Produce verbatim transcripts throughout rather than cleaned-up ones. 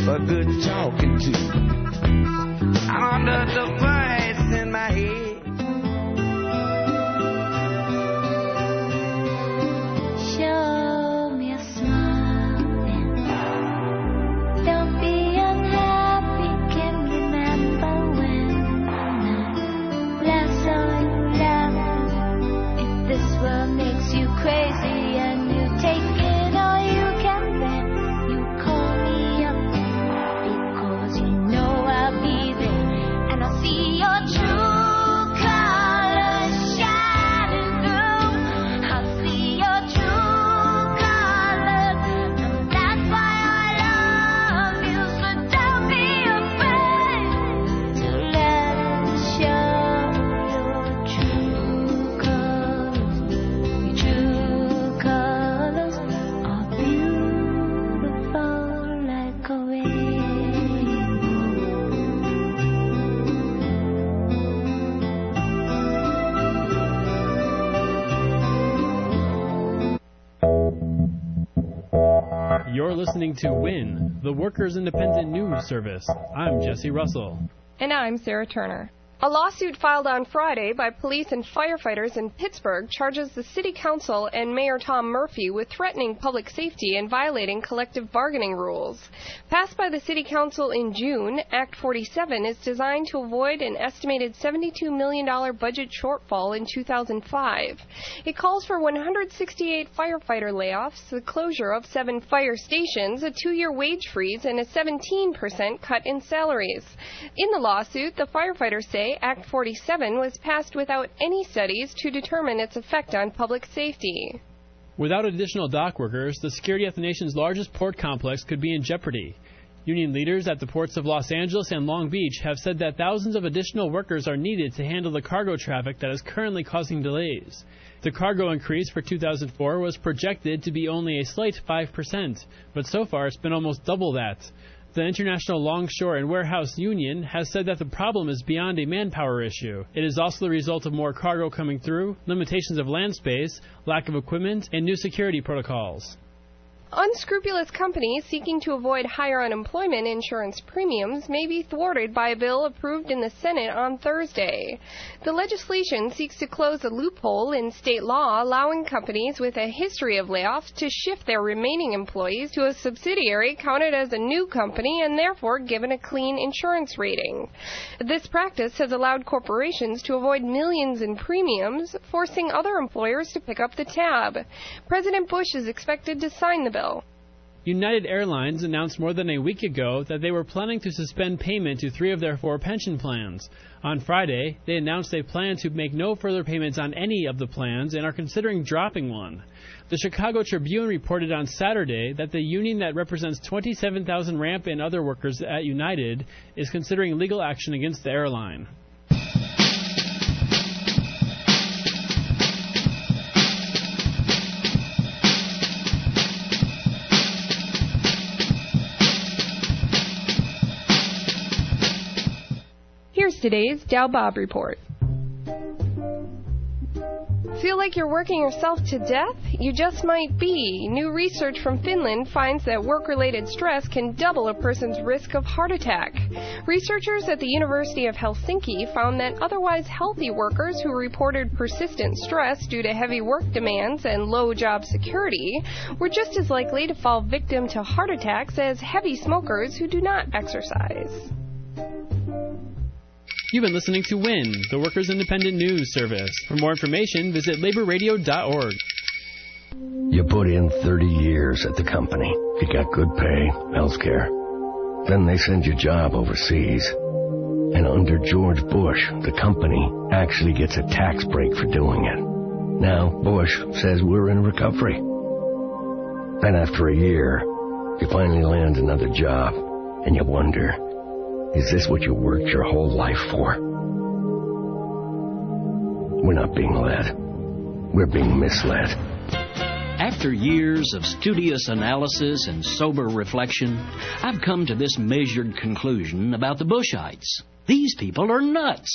a good talking to. Under the voice in my head. Show me a smile and don't be unhappy. Can remember when I last saw you laugh. If this world makes you crazy and you take it all you can, then you call me up because you know I'll be there and I'll see your true. You're listening to WIN, the Workers' Independent News Service. I'm Jesse Russell. And I'm Sarah Turner. A lawsuit filed on Friday by police and firefighters in Pittsburgh charges the City Council and Mayor Tom Murphy with threatening public safety and violating collective bargaining rules. Passed by the City Council in June, Act forty-seven is designed to avoid an estimated seventy-two million dollars budget shortfall in two thousand five. It calls for one hundred sixty-eight firefighter layoffs, the closure of seven fire stations, a two-year wage freeze, and a seventeen percent cut in salaries. In the lawsuit, the firefighters say Act forty-seven was passed without any studies to determine its effect on public safety. Without additional dock workers, the security at the nation's largest port complex could be in jeopardy. Union leaders at the ports of Los Angeles and Long Beach have said that thousands of additional workers are needed to handle the cargo traffic that is currently causing delays. The cargo increase for two thousand four was projected to be only a slight five percent, but so far it's been almost double that. The International Longshore and Warehouse Union has said that the problem is beyond a manpower issue. It is also the result of more cargo coming through, limitations of land space, lack of equipment, and new security protocols. Unscrupulous companies seeking to avoid higher unemployment insurance premiums may be thwarted by a bill approved in the Senate on Thursday. The legislation seeks to close a loophole in state law allowing companies with a history of layoffs to shift their remaining employees to a subsidiary counted as a new company and therefore given a clean insurance rating. This practice has allowed corporations to avoid millions in premiums, forcing other employers to pick up the tab. President Bush is expected to sign the bill. United Airlines announced more than a week ago that they were planning to suspend payment to three of their four pension plans. On Friday, they announced they plan to make no further payments on any of the plans and are considering dropping one. The Chicago Tribune reported on Saturday that the union that represents twenty-seven thousand ramp and other workers at United is considering legal action against the airline. Here's today's Dow Bob Report. Feel like you're working yourself to death? You just might be. New research from Finland finds that work-related stress can double a person's risk of heart attack. Researchers at the University of Helsinki found that otherwise healthy workers who reported persistent stress due to heavy work demands and low job security were just as likely to fall victim to heart attacks as heavy smokers who do not exercise. You've been listening to WIN, the Workers' Independent News Service. For more information, visit labor radio dot org. You put in thirty years at the company. You got good pay, health care. Then they send you a job overseas. And under George Bush, the company actually gets a tax break for doing it. Now, Bush says we're in recovery. Then after a year, you finally land another job, and you wonder, is this what you worked your whole life for? We're not being led. We're being misled. After years of studious analysis and sober reflection, I've come to this measured conclusion about the Bushites. These people are nuts.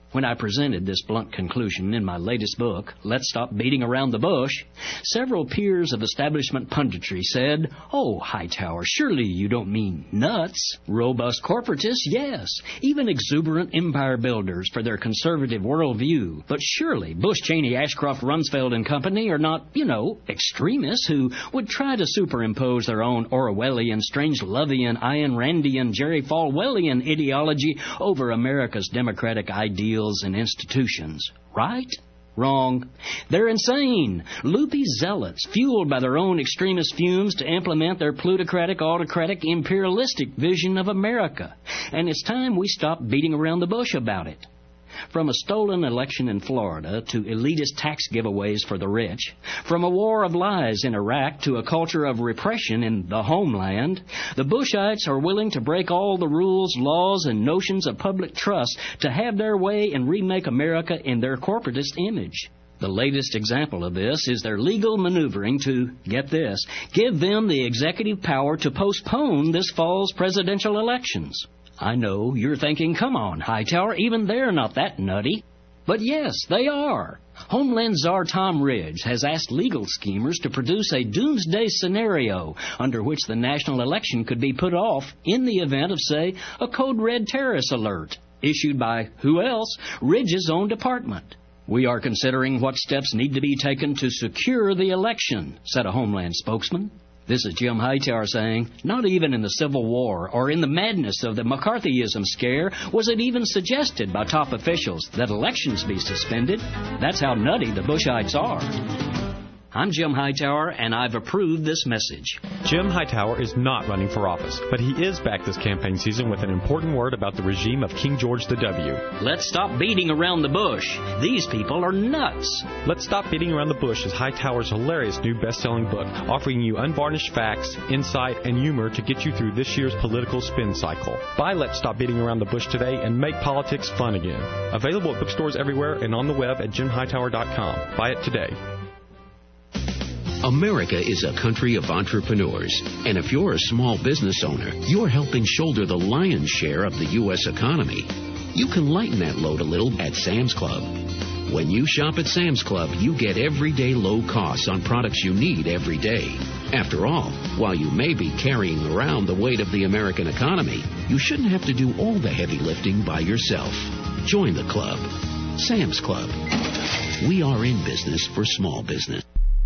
When I presented this blunt conclusion in my latest book, Let's Stop Beating Around the Bush, several peers of establishment punditry said, "Oh, Hightower, surely you don't mean nuts." Robust corporatists, yes. Even exuberant empire builders for their conservative worldview. But surely Bush, Cheney, Ashcroft, Rumsfeld and company are not, you know, extremists who would try to superimpose their own Orwellian, Strange-Lovian, Ayn Randian, Jerry Falwellian ideology over America's democratic ideals and institutions. Right? Wrong. They're insane. Loopy zealots, fueled by their own extremist fumes to implement their plutocratic, autocratic, imperialistic vision of America. And it's time we stop beating around the bush about it. From a stolen election in Florida to elitist tax giveaways for the rich, from a war of lies in Iraq to a culture of repression in the homeland, the Bushites are willing to break all the rules, laws, and notions of public trust to have their way and remake America in their corporatist image. The latest example of this is their legal maneuvering to, get this, give them the executive power to postpone this fall's presidential elections. I know you're thinking, come on, Hightower, even they're not that nutty. But yes, they are. Homeland Czar Tom Ridge has asked legal schemers to produce a doomsday scenario under which the national election could be put off in the event of, say, a code red terrorist alert issued by, who else, Ridge's own department. "We are considering what steps need to be taken to secure the election," said a Homeland spokesman. This is Jim Hightower saying, not even in the Civil War or in the madness of the McCarthyism scare was it even suggested by top officials that elections be suspended. That's how nutty the Bushites are. I'm Jim Hightower, and I've approved this message. Jim Hightower is not running for office, but he is back this campaign season with an important word about the regime of King George the W. Let's stop beating around the bush. These people are nuts. Let's Stop Beating Around the Bush is Hightower's hilarious new best-selling book, offering you unvarnished facts, insight, and humor to get you through this year's political spin cycle. Buy Let's Stop Beating Around the Bush today and make politics fun again. Available at bookstores everywhere and on the web at jim hightower dot com. Buy it today. America is a country of entrepreneurs, and if you're a small business owner, you're helping shoulder the lion's share of the U S economy. You can lighten that load a little at Sam's Club. When you shop at Sam's Club, you get everyday low costs on products you need every day. After all, while you may be carrying around the weight of the American economy, you shouldn't have to do all the heavy lifting by yourself. Join the club. Sam's Club. We are in business for small business.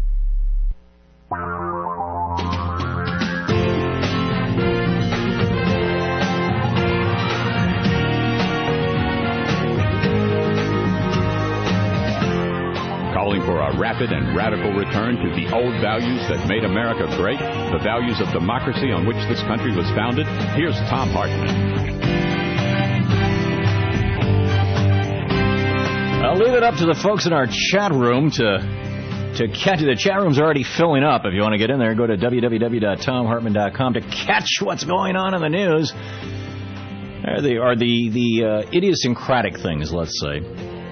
Calling for a rapid and radical return to the old values that made America great, the values of democracy on which this country was founded, here's Thom Hartmann. I'll leave it up to the folks in our chat room to to catch. The chat room's already filling up. If you want to get in there, go to w w w dot thom hartmann dot com to catch what's going on in the news. There they are, the, the uh, idiosyncratic things, let's say.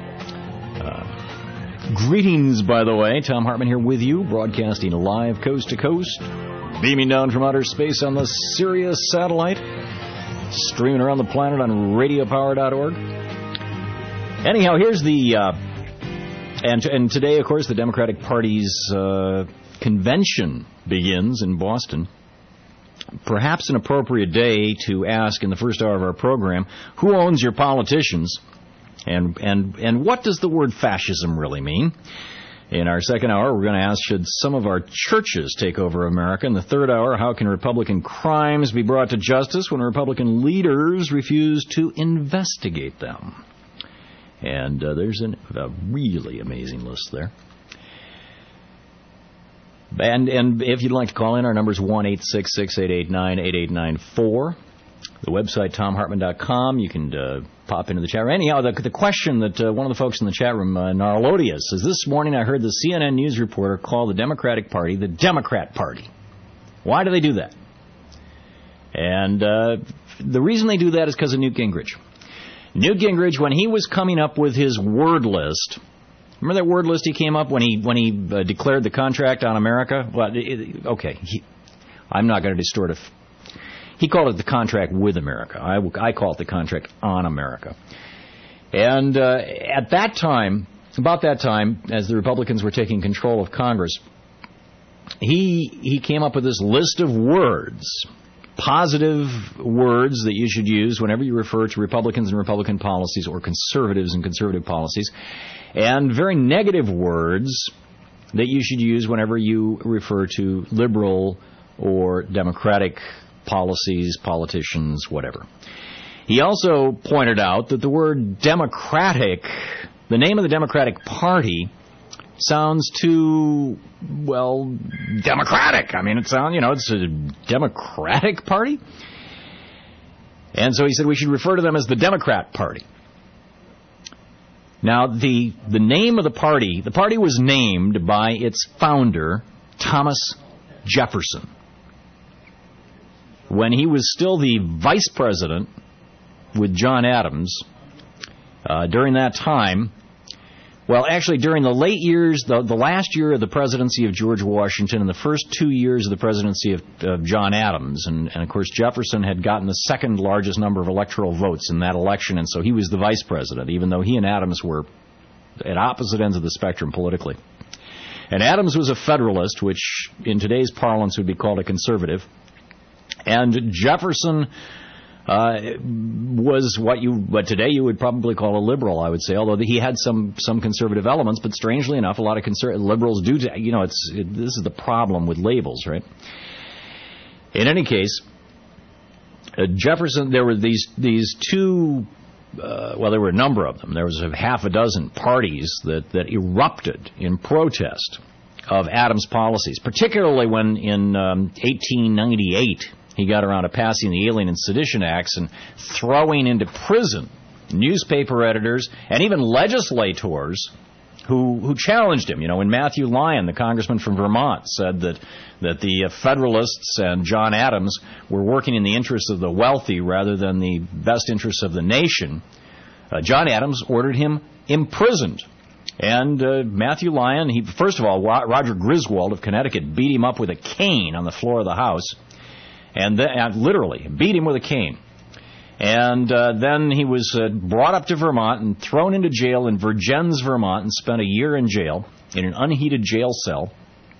Uh, greetings, by the way. Thom Hartmann here with you, broadcasting live coast to coast, beaming down from outer space on the Sirius satellite, streaming around the planet on radio power dot org. Anyhow, here's the... Uh, And, and today, of course, the Democratic Party's uh, convention begins in Boston. Perhaps an appropriate day to ask in the first hour of our program, who owns your politicians? And, and, and what does the word fascism really mean? In our second hour, we're going to ask, should some of our churches take over America? In the third hour, how can Republican crimes be brought to justice when Republican leaders refuse to investigate them? And uh, there's an, a really amazing list there. And and if you'd like to call in, our number is one eight six six, eight eight nine, eight eight nine four. The website, thom hartmann dot com. You can uh, pop into the chat room. Anyhow, the, the question that uh, one of the folks in the chat room, uh, Narlodius, says, this morning I heard the C N N news reporter call the Democratic Party the Democrat Party. Why do they do that? And uh, the reason they do that is because of Newt Gingrich. Newt Gingrich, when he was coming up with his word list, remember that word list he came up when he when he uh, declared the contract on America? Well, it, okay, he, I'm not going to distort it. He called it the contract with America. I, I call it the contract on America. And uh, at that time, about that time, as the Republicans were taking control of Congress, he he came up with this list of words, positive words that you should use whenever you refer to Republicans and Republican policies or conservatives and conservative policies, and very negative words that you should use whenever you refer to liberal or democratic policies, politicians, whatever. He also pointed out that the word democratic, the name of the Democratic Party, sounds too, well, democratic. I mean, it sounds, you know, it's a Democratic Party. And so he said we should refer to them as the Democrat Party. Now, the the name of the party, the party was named by its founder, Thomas Jefferson, when he was still the vice president with John Adams. Uh, during that time, well, actually, during the late years, the, the last year of the presidency of George Washington and the first two years of the presidency of, of John Adams, and, and of course Jefferson had gotten the second largest number of electoral votes in that election, and so he was the vice president, even though he and Adams were at opposite ends of the spectrum politically. And Adams was a Federalist, which in today's parlance would be called a conservative, and Jefferson Uh, was what you, what today you would probably call a liberal, I would say, although he had some, some conservative elements, but strangely enough, a lot of conser- liberals do, you know, it's, it, this is the problem with labels, right? In any case, uh, Jefferson, there were these, these two, uh, well, there were a number of them. There was a half a dozen parties that, that erupted in protest of Adams' policies, particularly when in um, eighteen ninety-eight, he got around to passing the Alien and Sedition Acts and throwing into prison newspaper editors and even legislators who who challenged him. You know, when Matthew Lyon, the congressman from Vermont, said that that the uh, Federalists and John Adams were working in the interests of the wealthy rather than the best interests of the nation, uh, John Adams ordered him imprisoned. And uh, Matthew Lyon, he first of all, Roger Griswold of Connecticut beat him up with a cane on the floor of the House. And then, uh, literally, beat him with a cane. And uh, then he was uh, brought up to Vermont and thrown into jail in Vergennes, Vermont, and spent a year in jail, in an unheated jail cell,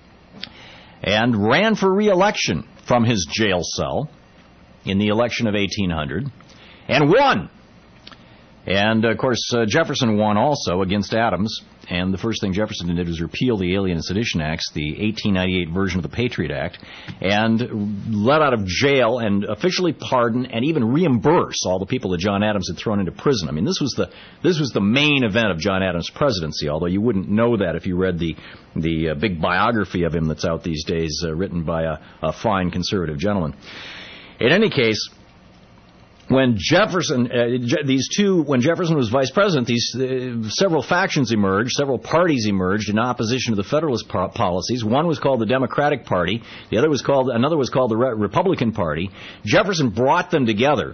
and ran for re-election from his jail cell in the election of eighteen hundred, and won. And, of course, uh, Jefferson won also against Adams. And the first thing Jefferson did was repeal the Alien and Sedition Acts, the eighteen ninety-eight version of the Patriot Act, and let out of jail and officially pardon and even reimburse all the people that John Adams had thrown into prison. I mean, this was the this was the main event of John Adams' presidency, although you wouldn't know that if you read the the uh, big biography of him that's out these days, uh, written by a, a fine conservative gentleman. In any case, when Jefferson, uh, Je- these two, when Jefferson was vice president, these uh, several factions emerged, several parties emerged in opposition to the Federalist po- policies. One was called the Democratic Party. The other was called, another was called the Re- Republican Party. Jefferson brought them together,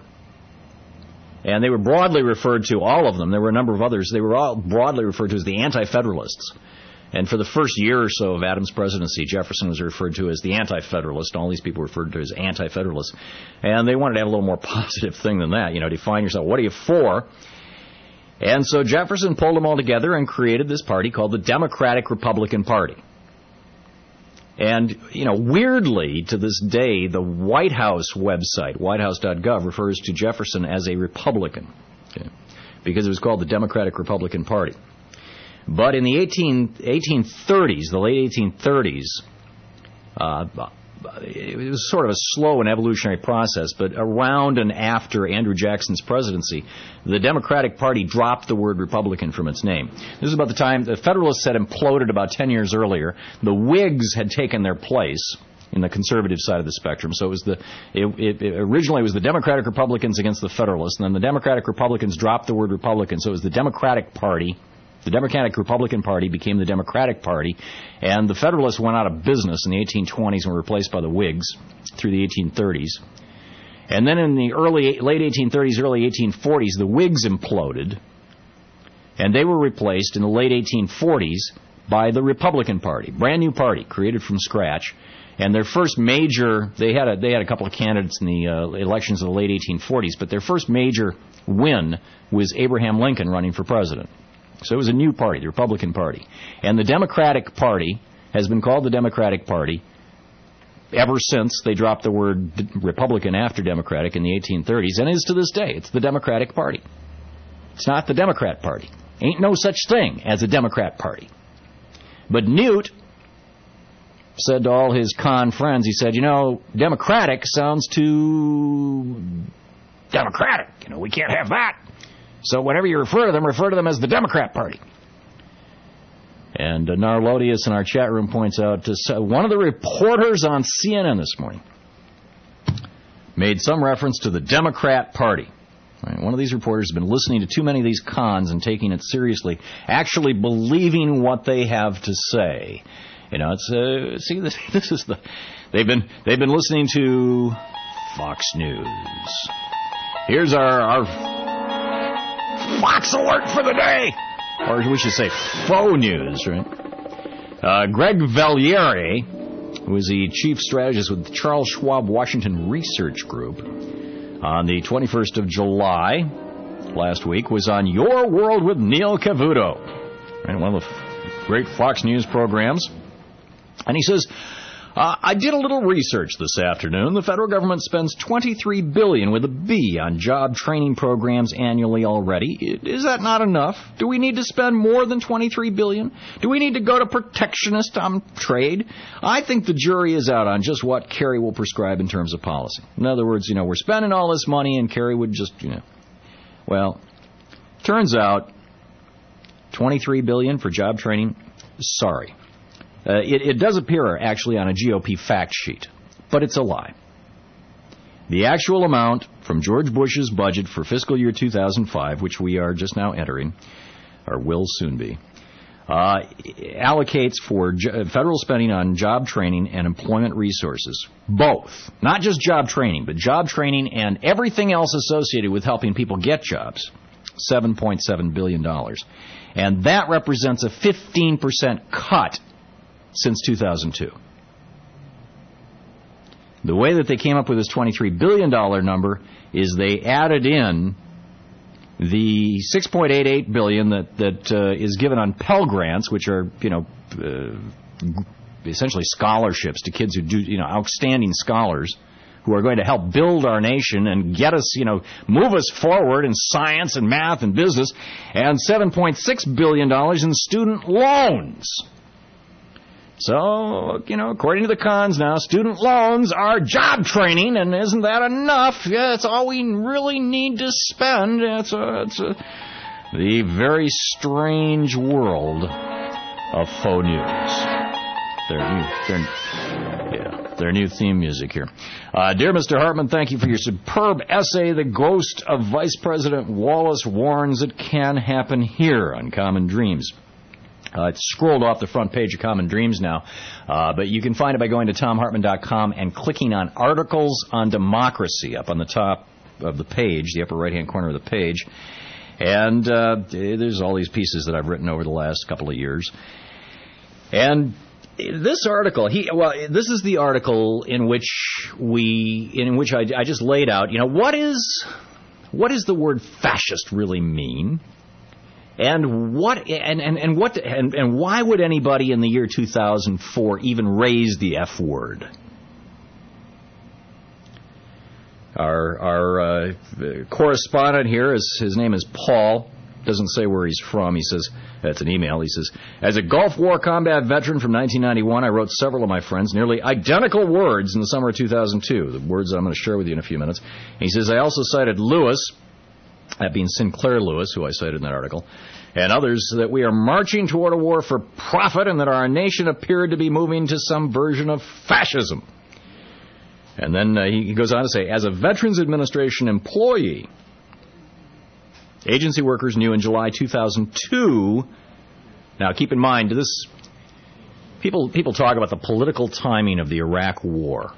and they were broadly referred to, all of them. There were a number of others. They were all broadly referred to as the Anti-Federalists. And for the first year or so of Adams' presidency, Jefferson was referred to as the Anti-Federalist. All these people were referred to as Anti-Federalists. And they wanted to have a little more positive thing than that. You know, define yourself. What are you for? And so Jefferson pulled them all together and created this party called the Democratic Republican Party. And, you know, weirdly, to this day, the White House website, white house dot gov, refers to Jefferson as a Republican, okay, because it was called the Democratic Republican Party. But in the eighteen thirties, the late eighteen thirties, uh, it was sort of a slow and evolutionary process, but around and after Andrew Jackson's presidency, the Democratic Party dropped the word Republican from its name. This is about the time the Federalists had imploded about ten years earlier. The Whigs had taken their place in the conservative side of the spectrum. So it was the it, it, it originally it was the Democratic Republicans against the Federalists, and then the Democratic Republicans dropped the word Republican, so it was the Democratic Party. The Democratic Republican Party became the Democratic Party, and the Federalists went out of business in the eighteen twenties and were replaced by the Whigs through the eighteen thirties. And then in the early late eighteen thirties, early eighteen forties, the Whigs imploded, and they were replaced in the late eighteen forties by the Republican Party, brand new party created from scratch. And their first major, they had a, they had a couple of candidates in the uh, elections of the late eighteen forties, but their first major win was Abraham Lincoln running for president. So it was a new party, the Republican Party. And the Democratic Party has been called the Democratic Party ever since they dropped the word Republican after Democratic in the eighteen thirties, and is to this day. It's the Democratic Party. It's not the Democrat Party. Ain't no such thing as a Democrat Party. But Newt said to all his con friends, he said, you know, Democratic sounds too democratic. You know, we can't have that. So whenever you refer to them, refer to them as the Democrat Party. And uh, Narlodius in our chat room points out, uh, one of the reporters on C N N this morning made some reference to the Democrat Party. Right, one of these reporters has been listening to too many of these cons and taking it seriously, actually believing what they have to say. You know, it's uh, see this. This is the they've been they've been listening to Fox News. Here's our our Fox alert for the day, or we should say faux news, right? Uh, Greg Valliere, who is the chief strategist with the Charles Schwab Washington Research Group, on the twenty-first of July last week was on Your World with Neil Cavuto, right, one of the great Fox News programs. And he says, uh, I did a little research this afternoon. The federal government spends twenty-three billion dollars with a B on job training programs annually already. Is that not enough? Do we need to spend more than twenty-three billion dollars? Do we need to go to protectionist on trade? I think the jury is out on just what Kerry will prescribe in terms of policy. In other words, you know, we're spending all this money and Kerry would just, you know. Well, turns out twenty-three billion dollars for job training, sorry. Uh, it, it does appear, actually, on a G O P fact sheet, but it's a lie. The actual amount from George Bush's budget for fiscal year two thousand five, which we are just now entering, or will soon be, uh, allocates for jo- federal spending on job training and employment resources. Both. Not just job training, but job training and everything else associated with helping people get jobs. seven point seven billion dollars. And that represents a fifteen percent cut since two thousand two. The way that they came up with this twenty-three billion dollars number is they added in the six point eight eight billion dollars that, that uh, is given on Pell Grants, which are, you know, uh, essentially scholarships to kids who do, you know, outstanding scholars who are going to help build our nation and get us, you know, move us forward in science and math and business, and seven point six billion dollars in student loans. So, you know, according to the cons now, student loans are job training, and isn't that enough? Yeah, that's all we really need to spend. It's a, it's a, the very strange world of faux news. Their new, their, yeah, their new theme music here. Uh, dear Mister Hartman, thank you for your superb essay. The ghost of Vice President Wallace warns it can happen here on Common Dreams. Uh, it's scrolled off the front page of Common Dreams now, uh, but you can find it by going to tom hartman dot com and clicking on Articles on Democracy up on the top of the page, the upper right-hand corner of the page. And uh, there's all these pieces that I've written over the last couple of years. And this article, he well, this is the article in which we, in which I, I just laid out, you know, what is, what does the word fascist really mean? And what and, and, and what and, and why would anybody in the year two thousand four even raise the F word? Our our uh, correspondent here is his name is Paul. Doesn't say where he's from. He says that's an email. He says, as a Gulf War combat veteran from nineteen ninety-one, I wrote several of my friends nearly identical words in the summer of two thousand two. The words I'm going to share with you in a few minutes. He says I also cited Lewis. That being Sinclair Lewis, who I cited in that article, and others, that we are marching toward a war for profit and that our nation appeared to be moving to some version of fascism. And then uh, he goes on to say, as a Veterans Administration employee, agency workers knew in July two thousand two, now keep in mind, this people people talk about the political timing of the Iraq War.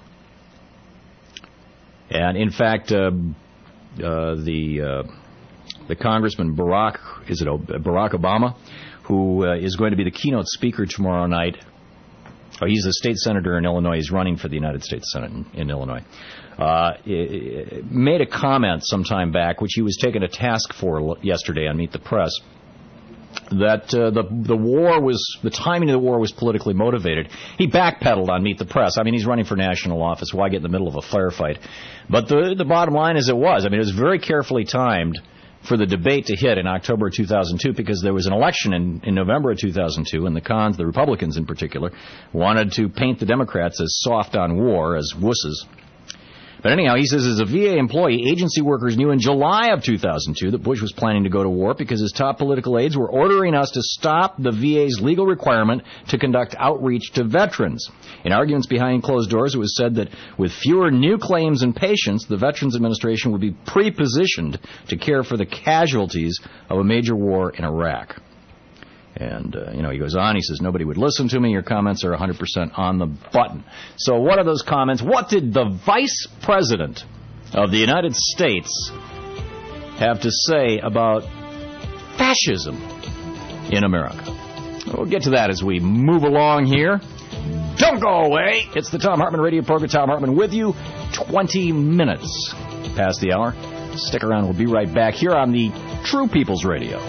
And in fact, uh, uh, the... Uh, The Congressman Barack, is it Barack Obama, who uh, is going to be the keynote speaker tomorrow night Oh, he's a state senator in Illinois. He's running for the United States Senate in, in Illinois. Uh, made a comment some time back, which he was taken to task for yesterday on Meet the Press, that uh, the the war was, the timing of the war was politically motivated. He backpedaled on Meet the Press. I mean, he's running for national office. Why get in the middle of a firefight? But the the bottom line is it was. I mean, it was very carefully timed for the debate to hit in October of two thousand two, because there was an election in, in November of two thousand two, and the cons, the Republicans in particular, wanted to paint the Democrats as soft on war, as wusses. But anyhow, he says as a V A employee, agency workers knew in July of two thousand two that Bush was planning to go to war because his top political aides were ordering us to stop the V A's legal requirement to conduct outreach to veterans. In arguments behind closed doors, it was said that with fewer new claims and patients, the Veterans Administration would be pre-positioned to care for the casualties of a major war in Iraq. And, uh, you know, he goes on, he says, nobody would listen to me. Your comments are one hundred percent on the button. So what are those comments? What did the Vice President of the United States have to say about fascism in America? We'll get to that as we move along here. Don't go away. It's the Thom Hartmann Radio Program. Thom Hartmann with you. twenty minutes past the hour. Stick around. We'll be right back here on the True People's Radio.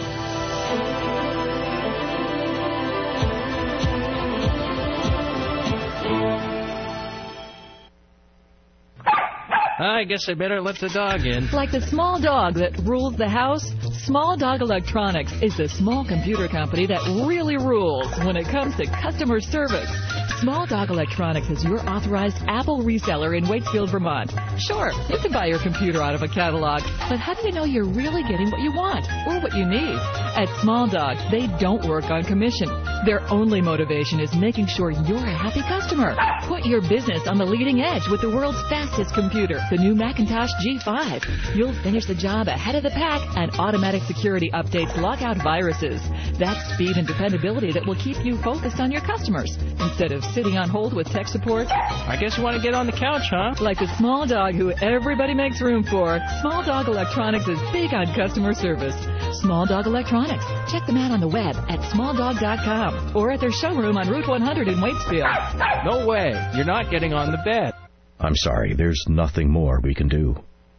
I guess I better let the dog in. Like the small dog that rules the house, Small Dog Electronics is the small computer company that really rules when it comes to customer service. Small Dog Electronics is your authorized Apple reseller in Waitsfield, Vermont. Sure, you can buy your computer out of a catalog, but how do you know you're really getting what you want or what you need? At Small Dog, they don't work on commission. Their only motivation is making sure you're a happy customer. Put your business on the leading edge with the world's fastest computer, the new Macintosh G five. You'll finish the job ahead of the pack, and automatic security updates lock out viruses. That's speed and dependability that will keep you focused on your customers instead of sitting on hold with tech support. I guess you want to get on the couch, huh? Like the small dog who everybody makes room for, Small Dog Electronics is big on customer service. Small Dog Electronics. Check them out on the web at small dog dot com or at their showroom on Route one hundred in Waitsfield. No way. You're not getting on the bed. I'm sorry. There's nothing more we can do.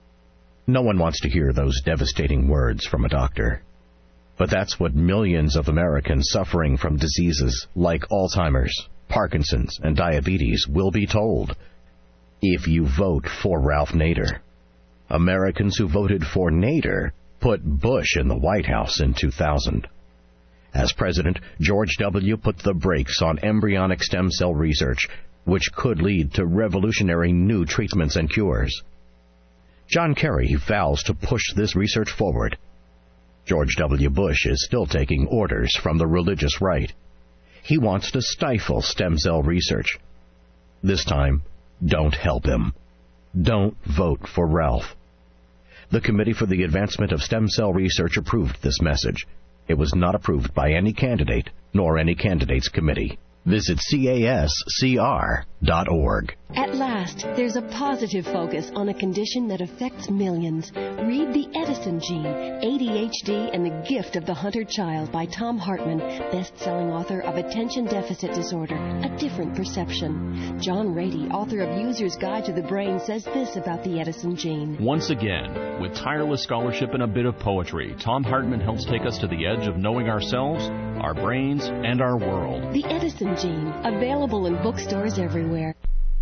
No one wants to hear those devastating words from a doctor. But that's what millions of Americans suffering from diseases like Alzheimer's, Parkinson's, and diabetes will be told if you vote for Ralph Nader. Americans who voted for Nader put Bush in the White House in two thousand. As president, George W. put the brakes on embryonic stem cell research, which could lead to revolutionary new treatments and cures. John Kerry vows to push this research forward. George W. Bush is still taking orders from the religious right. He wants to stifle stem cell research. This time, don't help him. Don't vote for Ralph. The Committee for the Advancement of Stem Cell Research approved this message. It was not approved by any candidate, nor any candidates committee. Visit C A S C R dot org. At last, there's a positive focus on a condition that affects millions. Read The Edison Gene, A D H D and the Gift of the Hunter Child by Thom Hartmann, best-selling author of Attention Deficit Disorder, A Different Perception. John Rady, author of User's Guide to the Brain, says this about the Edison Gene. Once again, with tireless scholarship and a bit of poetry, Thom Hartmann helps take us to the edge of knowing ourselves, our brains, and our world. The Edison Gene, available in bookstores everywhere.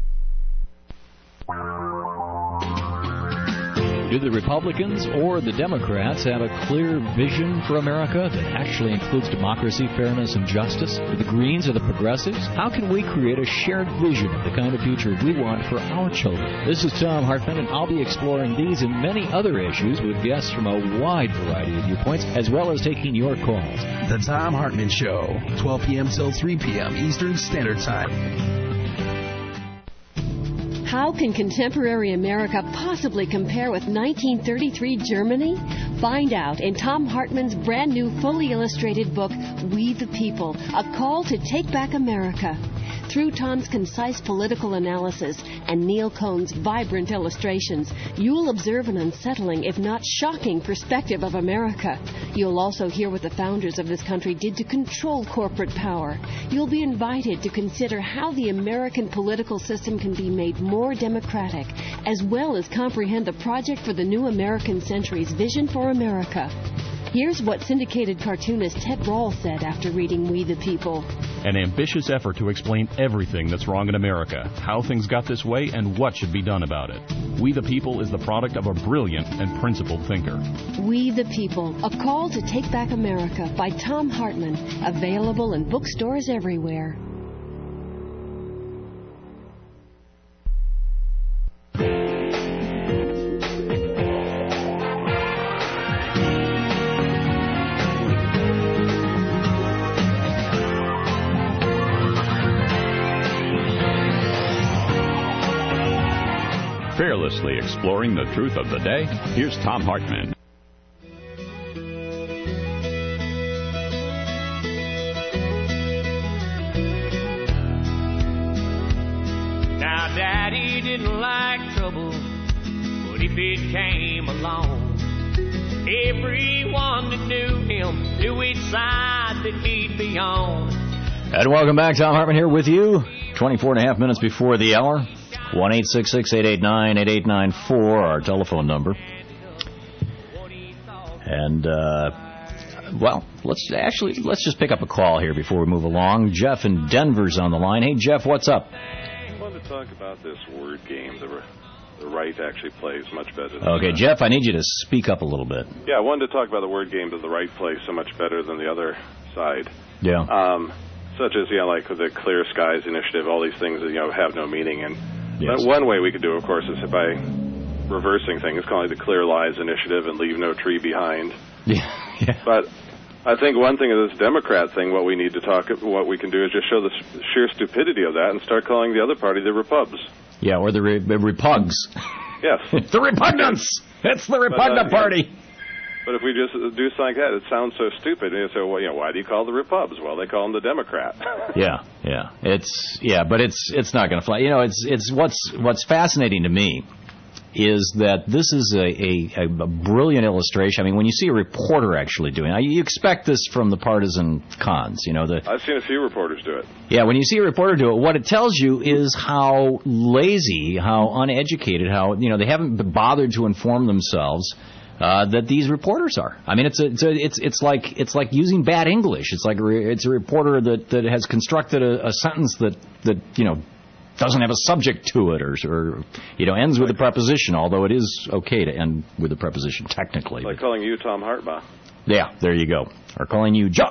Do the Republicans or the Democrats have a clear vision for America that actually includes democracy, fairness, and justice? Do the Greens or the Progressives? How can we create a shared vision of the kind of future we want for our children? This is Thom Hartmann, and I'll be exploring these and many other issues with guests from a wide variety of viewpoints, as well as taking your calls. The Thom Hartmann Show, twelve p.m. till three p.m. Eastern Standard Time. How can contemporary America possibly compare with nineteen thirty-three Germany? Find out in Thom Hartmann's brand new fully illustrated book, We the People, A Call to Take Back America. Through Tom's concise political analysis and Neil Cohn's vibrant illustrations, you'll observe an unsettling, if not shocking, perspective of America. You'll also hear what the founders of this country did to control corporate power. You'll be invited to consider how the American political system can be made more democratic, as well as comprehend the project for the new American century's vision for America. Here's what syndicated cartoonist Ted Rall said after reading We the People. An ambitious effort to explain everything that's wrong in America, how things got this way, and what should be done about it. We the People is the product of a brilliant and principled thinker. We the People, A Call to Take Back America by Thom Hartmann, available in bookstores everywhere. Fearlessly exploring the truth of the day, here's Thom Hartmann. Now, Daddy didn't like trouble, but if it came along, everyone that knew him knew which side that he'd be on. And welcome back. Thom Hartmann here with you. twenty-four and a half minutes before the hour. one eight six six, eight eight nine, eight eight nine four, our telephone number. And, uh, well, let's actually, let's just pick up a call here before we move along. Jeff in Denver's on the line. Hey, Jeff, what's up? I wanted to talk about this word game. The, the right actually plays much better than Okay, the Jeff, I need you to speak up a little bit. Yeah, I wanted to talk about the word game that the right plays so much better than the other side. Yeah. Um, such as, you know, like the Clear Skies Initiative, all these things that, you know, have no meaning. And Yes. But one way we could do, of course, is by reversing things, calling it the Clear Lies Initiative and Leave No Tree Behind. Yeah. yeah. But I think one thing of this Democrat thing, what we need to talk, what we can do is just show the sheer stupidity of that and start calling the other party the Repubs. Yeah, or the, re- the Repugs. Yes. The Repugnance! It's the Repugnant but, uh, Party! But if we just do something like that, it sounds so stupid. And so, well, you know, why do you call the Repubs? Well, they call them the Democrat. yeah, yeah, it's yeah, but it's it's not going to fly. You know, it's it's what's what's fascinating to me is that this is a, a, a brilliant illustration. I mean, when you see a reporter actually doing it, you expect this from the partisan cons. You know, the I've seen a few reporters do it. Yeah, when you see a reporter do it, what it tells you is how lazy, how uneducated, how you know they haven't bothered to inform themselves. Uh, that these reporters are. I mean, it's a, it's a, it's it's like it's like using bad English. It's like a re, it's a reporter that, that has constructed a, a sentence that, that you know doesn't have a subject to it, or or you know ends with a preposition. Although it is okay to end with a preposition technically. It's like calling you Thom Hartmann. Yeah, there you go. Or calling you Joe.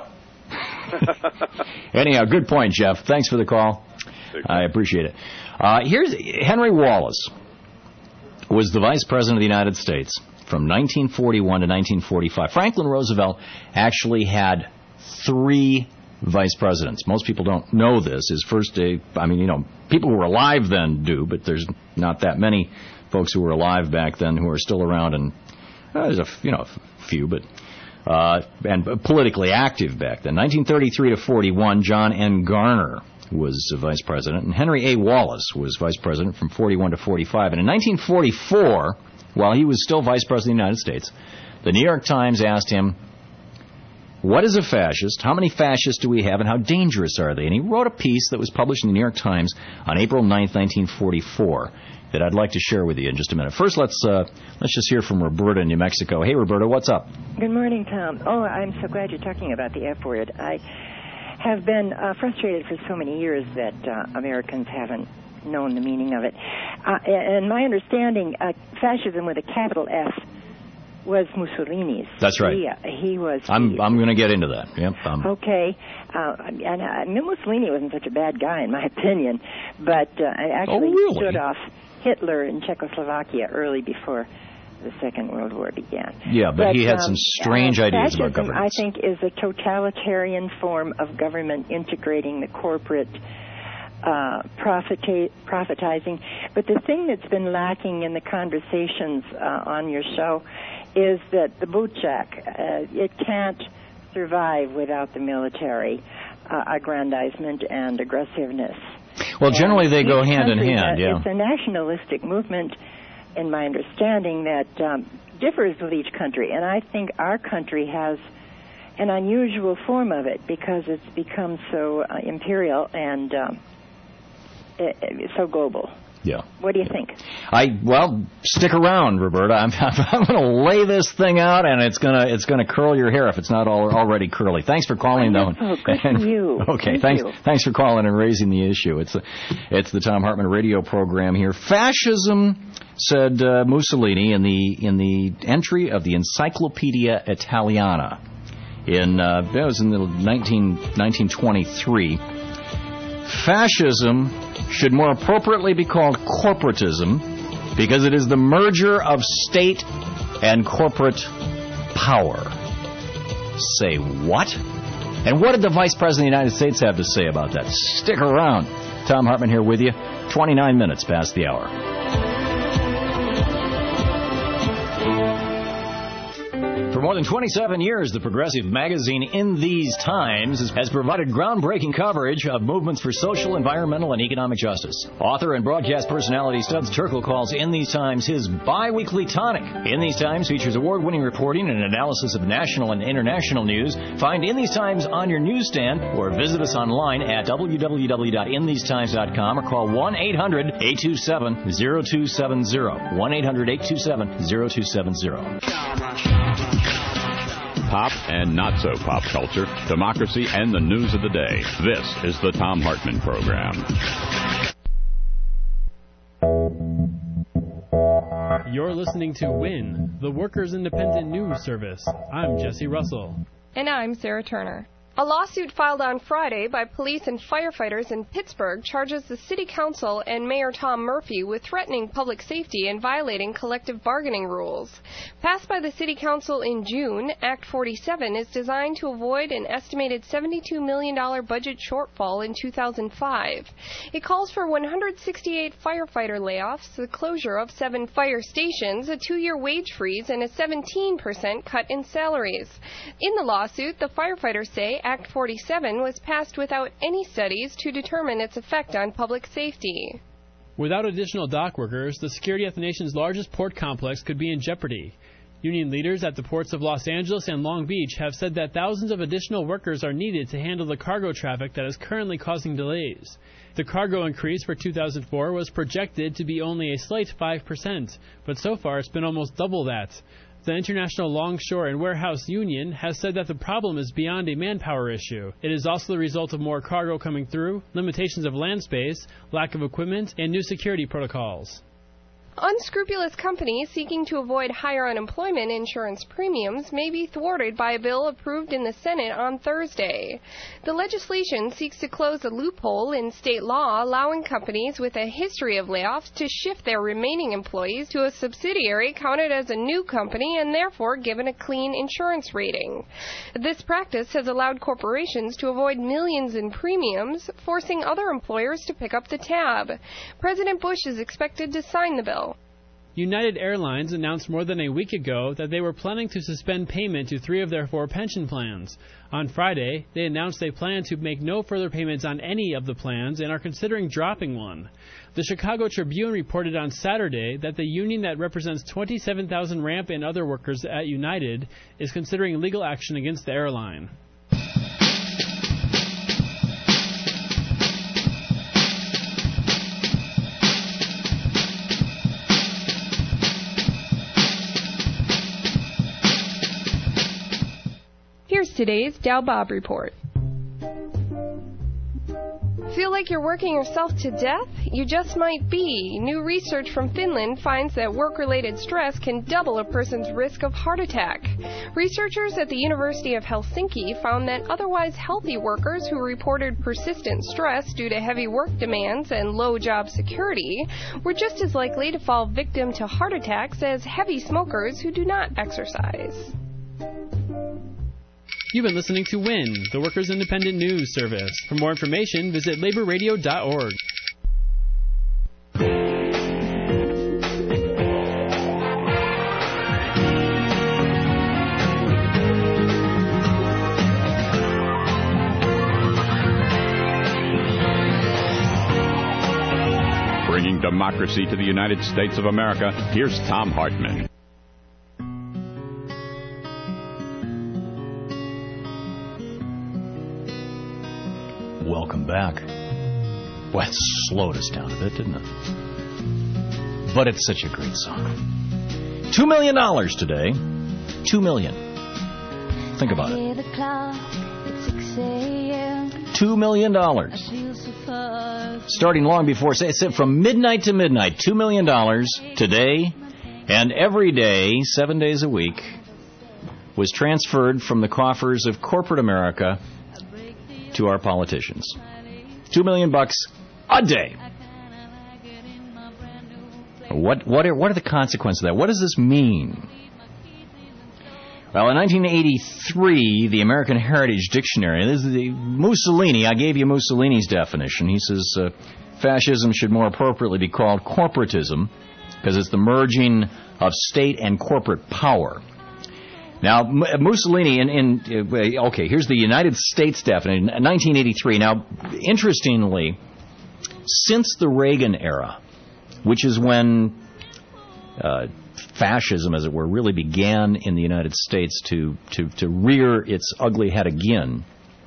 Anyhow, good point, Jeff. Thanks for the call. I appreciate it. Uh, here's Henry Wallace was the Vice President of the United States from nineteen forty-one to nineteen forty-five. Franklin Roosevelt actually had three vice presidents. Most people don't know this. His first day, I mean, you know, people who were alive then do, but there's not that many folks who were alive back then who are still around, and uh, there's a, you know, a few, but, uh, and politically active back then. nineteen thirty-three to forty-one, John N. Garner was vice president, and Henry A. Wallace was vice president from forty-one to forty-five. And in nineteen forty-four, while he was still Vice President of the United States, the New York Times asked him, what is a fascist, how many fascists do we have, and how dangerous are they? And he wrote a piece that was published in the New York Times on April ninth, nineteen forty-four, that I'd like to share with you in just a minute. First, let's uh, let's just hear from Roberta in New Mexico. Hey, Roberta, what's up? Good morning, Tom. Oh, I'm so glad you're talking about the F word. I have been uh, frustrated for so many years that uh, Americans haven't known the meaning of it. Uh, and my understanding, uh, fascism with a capital F was Mussolini's. That's right. He, uh, he was... I'm he, I'm going to get into that. Yep. Um, okay. Uh, and uh, Mussolini wasn't such a bad guy, in my opinion, but uh, I actually oh, really? stood off Hitler in Czechoslovakia early before the Second World War began. Yeah, but, but he had um, some strange uh, ideas fascism, about governance. I think, is a totalitarian form of government integrating the corporate uh, profita- profitizing. But the thing that's been lacking in the conversations uh, on your show is that the Butchak, uh, it can't survive without the military uh, aggrandizement and aggressiveness. Well, generally And they go each hand in country, hand, uh, yeah. It's a nationalistic movement, in my understanding, that um, differs with each country. And I think our country has an unusual form of it because it's become so uh, imperial and um, it, it, so global. Yeah. What do you think? I well, stick around, Roberta. I'm I'm going to lay this thing out, and it's gonna it's gonna curl your hair if it's not all, already curly. Thanks for calling, though. Oh, good for you. Okay, Thank thanks you. thanks for calling and raising the issue. It's a, it's the Tom Hartman radio program here. Fascism, said uh, Mussolini in the in the entry of the Encyclopedia Italiana in uh, that was in the nineteen twenty-three. Fascism should more appropriately be called corporatism because it is the merger of state and corporate power. Say what? And what did the Vice President of the United States have to say about that? Stick around. Tom Hartman here with you, twenty-nine minutes past the hour. For more than twenty-seven years, the progressive magazine In These Times has provided groundbreaking coverage of movements for social, environmental, and economic justice. Author and broadcast personality Studs Terkel calls In These Times his bi-weekly tonic. In These Times features award-winning reporting and analysis of national and international news. Find In These Times on your newsstand or visit us online at w w w dot in these times dot com or call one eight hundred eight two seven zero two seven zero. one eight hundred eight two seven zero two seven zero. Pop and not so pop culture, democracy, and the news of the day. This is the Tom Hartman Program. You're listening to WIN, the Workers' Independent News Service. I'm Jesse Russell. And I'm Sarah Turner. A lawsuit filed on Friday by police and firefighters in Pittsburgh charges the city council and Mayor Tom Murphy with threatening public safety and violating collective bargaining rules. Passed by the city council in June, Act forty-seven is designed to avoid an estimated seventy-two million dollars budget shortfall in two thousand five. It calls for one hundred sixty-eight firefighter layoffs, the closure of seven fire stations, a two-year wage freeze, and a seventeen percent cut in salaries. In the lawsuit, the firefighters say Act forty-seven was passed without any studies to determine its effect on public safety. Without additional dock workers, the security at the nation's largest port complex could be in jeopardy. Union leaders at the ports of Los Angeles and Long Beach have said that thousands of additional workers are needed to handle the cargo traffic that is currently causing delays. The cargo increase for two thousand four was projected to be only a slight five percent, but so far it's been almost double that. The International Longshore and Warehouse Union has said that the problem is beyond a manpower issue. It is also the result of more cargo coming through, limitations of land space, lack of equipment, and new security protocols. Unscrupulous companies seeking to avoid higher unemployment insurance premiums may be thwarted by a bill approved in the Senate on Thursday. The legislation seeks to close a loophole in state law allowing companies with a history of layoffs to shift their remaining employees to a subsidiary counted as a new company and therefore given a clean insurance rating. This practice has allowed corporations to avoid millions in premiums, forcing other employers to pick up the tab. President Bush is expected to sign the bill. United Airlines announced more than a week ago that they were planning to suspend payment to three of their four pension plans. On Friday, they announced they plan to make no further payments on any of the plans and are considering dropping one. The Chicago Tribune reported on Saturday that the union that represents twenty-seven thousand ramp and other workers at United is considering legal action against the airline. Here's today's Dow Bob Report. Feel like you're working yourself to death? You just might be. New research from Finland finds that work-related stress can double a person's risk of heart attack. Researchers at the University of Helsinki found that otherwise healthy workers who reported persistent stress due to heavy work demands and low job security were just as likely to fall victim to heart attacks as heavy smokers who do not exercise. You've been listening to WIN, the Workers' Independent News Service. For more information, visit labor radio dot org. Bringing democracy to the United States of America, here's Thom Hartmann. Welcome back. Well, it slowed us down a bit, didn't it? But it's such a great song. Two million dollars today. Two million. Think about it. Two million dollars. Starting long before, say, from midnight to midnight. Two million dollars today and every day, seven days a week, was transferred from the coffers of corporate America to our politicians. Two million bucks a day. What what are what are the consequences of that? What does this mean? Well, in nineteen eighty-three, the American Heritage Dictionary, this is the Mussolini, I gave you Mussolini's definition. He says uh, fascism should more appropriately be called corporatism because it's the merging of state and corporate power. Now, Mussolini, in, in okay, here's the United States definition, nineteen eighty-three. Now, interestingly, since the Reagan era, which is when uh, fascism, as it were, really began in the United States to, to, to rear its ugly head again,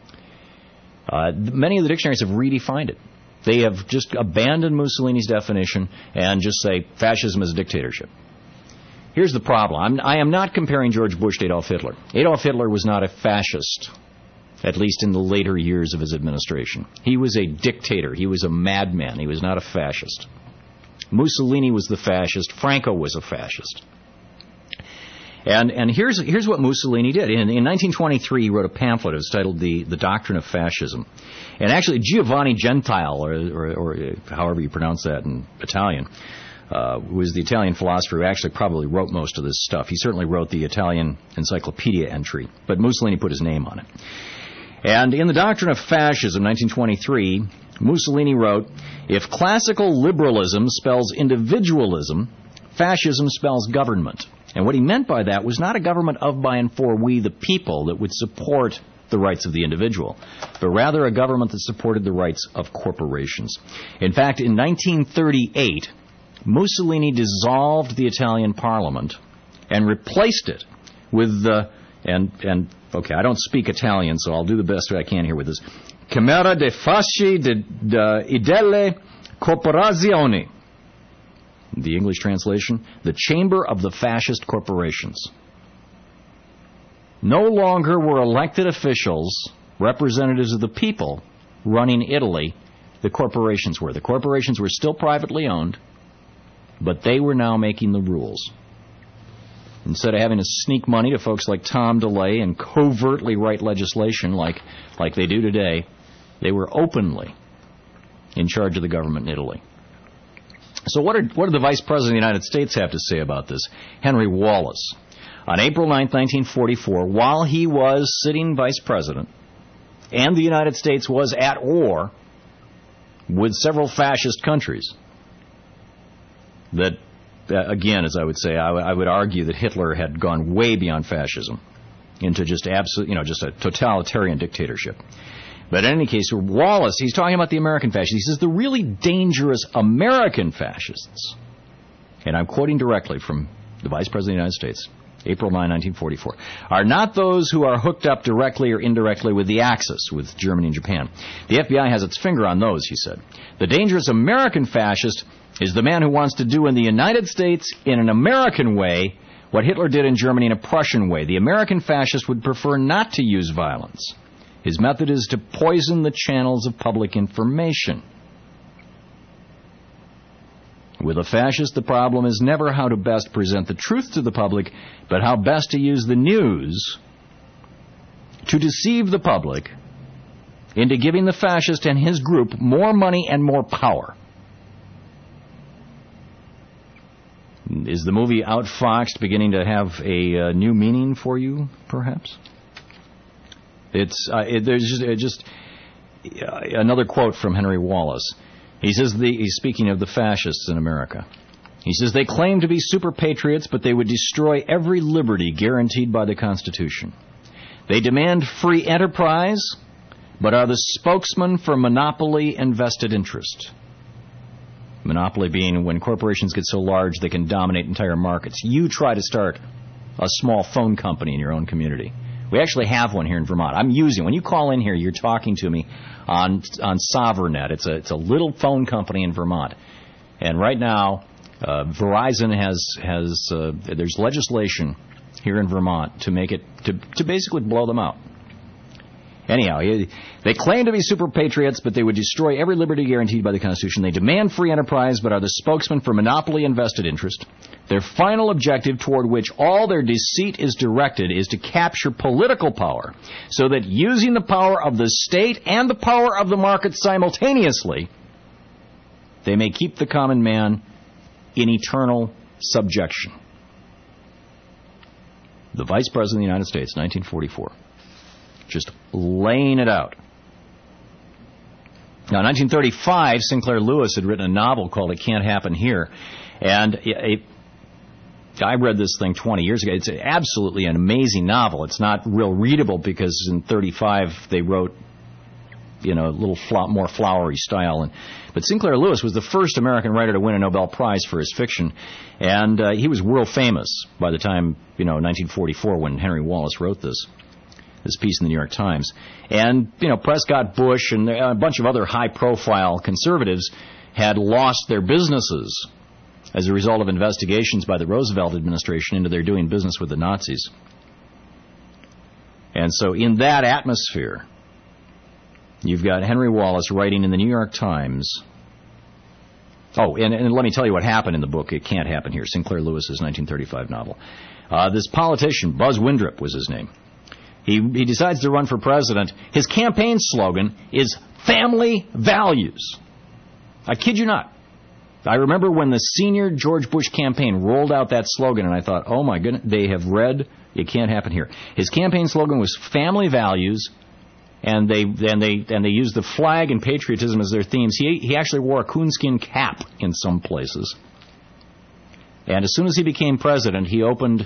uh, many of the dictionaries have redefined it. They have just abandoned Mussolini's definition and just say fascism is a dictatorship. Here's the problem. I'm, I am not comparing George Bush to Adolf Hitler. Adolf Hitler was not a fascist, at least in the later years of his administration. He was a dictator. He was a madman. He was not a fascist. Mussolini was the fascist. Franco was a fascist. And and here's here's what Mussolini did. In, in nineteen twenty-three, he wrote a pamphlet. It was titled The, the Doctrine of Fascism. And actually, Giovanni Gentile, or, or, or however you pronounce that in Italian, Uh, who was the Italian philosopher who actually probably wrote most of this stuff. He certainly wrote the Italian encyclopedia entry, but Mussolini put his name on it. And in The Doctrine of Fascism, nineteen twenty-three, Mussolini wrote, "If classical liberalism spells individualism, fascism spells government." And what he meant by that was not a government of, by, and for we, the people, that would support the rights of the individual, but rather a government that supported the rights of corporations. In fact, in nineteen thirty-eight, Mussolini dissolved the Italian parliament and replaced it with the, and, and okay, I don't speak Italian, so I'll do the best I can here with this, Camera dei Fasci de, de, e delle Corporazioni. The English translation, the Chamber of the Fascist Corporations. No longer were elected officials, representatives of the people, running Italy. The corporations were. The corporations were still privately owned, but they were now making the rules. Instead of having to sneak money to folks like Tom DeLay and covertly write legislation like, like they do today, they were openly in charge of the government in Italy. So what, are, what did the Vice President of the United States have to say about this? Henry Wallace. On April ninth, nineteen forty-four, while he was sitting Vice President, and the United States was at war with several fascist countries, that, uh, again, as I would say, I, w- I would argue that Hitler had gone way beyond fascism into just absolute, you know, just a totalitarian dictatorship. But in any case, Wallace, he's talking about the American fascists. He says the really dangerous American fascists, and I'm quoting directly from the Vice President of the United States, April ninth, nineteen forty-four, are not those who are hooked up directly or indirectly with the Axis, with Germany and Japan. The F B I has its finger on those, he said. The dangerous American fascist is the man who wants to do in the United States in an American way what Hitler did in Germany in a Prussian way. The American fascist would prefer not to use violence. His method is to poison the channels of public information. With a fascist, the problem is never how to best present the truth to the public, but how best to use the news to deceive the public into giving the fascist and his group more money and more power. Is the movie Outfoxed beginning to have a uh, new meaning for you, perhaps? It's uh, it, there's just, uh, just uh, another quote from Henry Wallace. He says, the, he's speaking of the fascists in America. He says, they claim to be super patriots, but they would destroy every liberty guaranteed by the Constitution. They demand free enterprise, but are the spokesman for monopoly and vested interest. Monopoly being when corporations get so large they can dominate entire markets. You try to start a small phone company in your own community. We actually have one here in Vermont. I'm using, when you call in here, you're talking to me on on SovereignNet. It's a, it's a little phone company in Vermont. And right now, uh, Verizon has, has uh, there's legislation here in Vermont to make it, to, to basically blow them out. Anyhow, they claim to be super patriots, but they would destroy every liberty guaranteed by the Constitution. They demand free enterprise, but are the spokesman for monopoly and vested interest. Their final objective, toward which all their deceit is directed, is to capture political power, so that using the power of the state and the power of the market simultaneously, they may keep the common man in eternal subjection. The Vice President of the United States, nineteen forty-four. Just laying it out. Now, in nineteen thirty-five, Sinclair Lewis had written a novel called It Can't Happen Here. And it, it, I read this thing twenty years ago. It's absolutely an amazing novel. It's not real readable because in thirty-five they wrote, you know, a little fl- more flowery style. And, but Sinclair Lewis was the first American writer to win a Nobel Prize for his fiction. And uh, he was world famous by the time, you know, nineteen forty-four when Henry Wallace wrote this. This piece in the New York Times. And, you know, Prescott Bush and a bunch of other high-profile conservatives had lost their businesses as a result of investigations by the Roosevelt administration into their doing business with the Nazis. And so in that atmosphere, you've got Henry Wallace writing in the New York Times. Oh, and, and let me tell you what happened in the book. It Can't Happen Here, Sinclair Lewis's nineteen thirty-five novel. Uh, this politician, Buzz Windrip was his name. He, he decides to run for president. His campaign slogan is family values. I kid you not. I remember when the senior George Bush campaign rolled out that slogan, and I thought, oh my goodness, they have read It Can't Happen Here. His campaign slogan was family values, and they and they and they used the flag and patriotism as their themes. He he actually wore a coonskin cap in some places. And as soon as he became president, he opened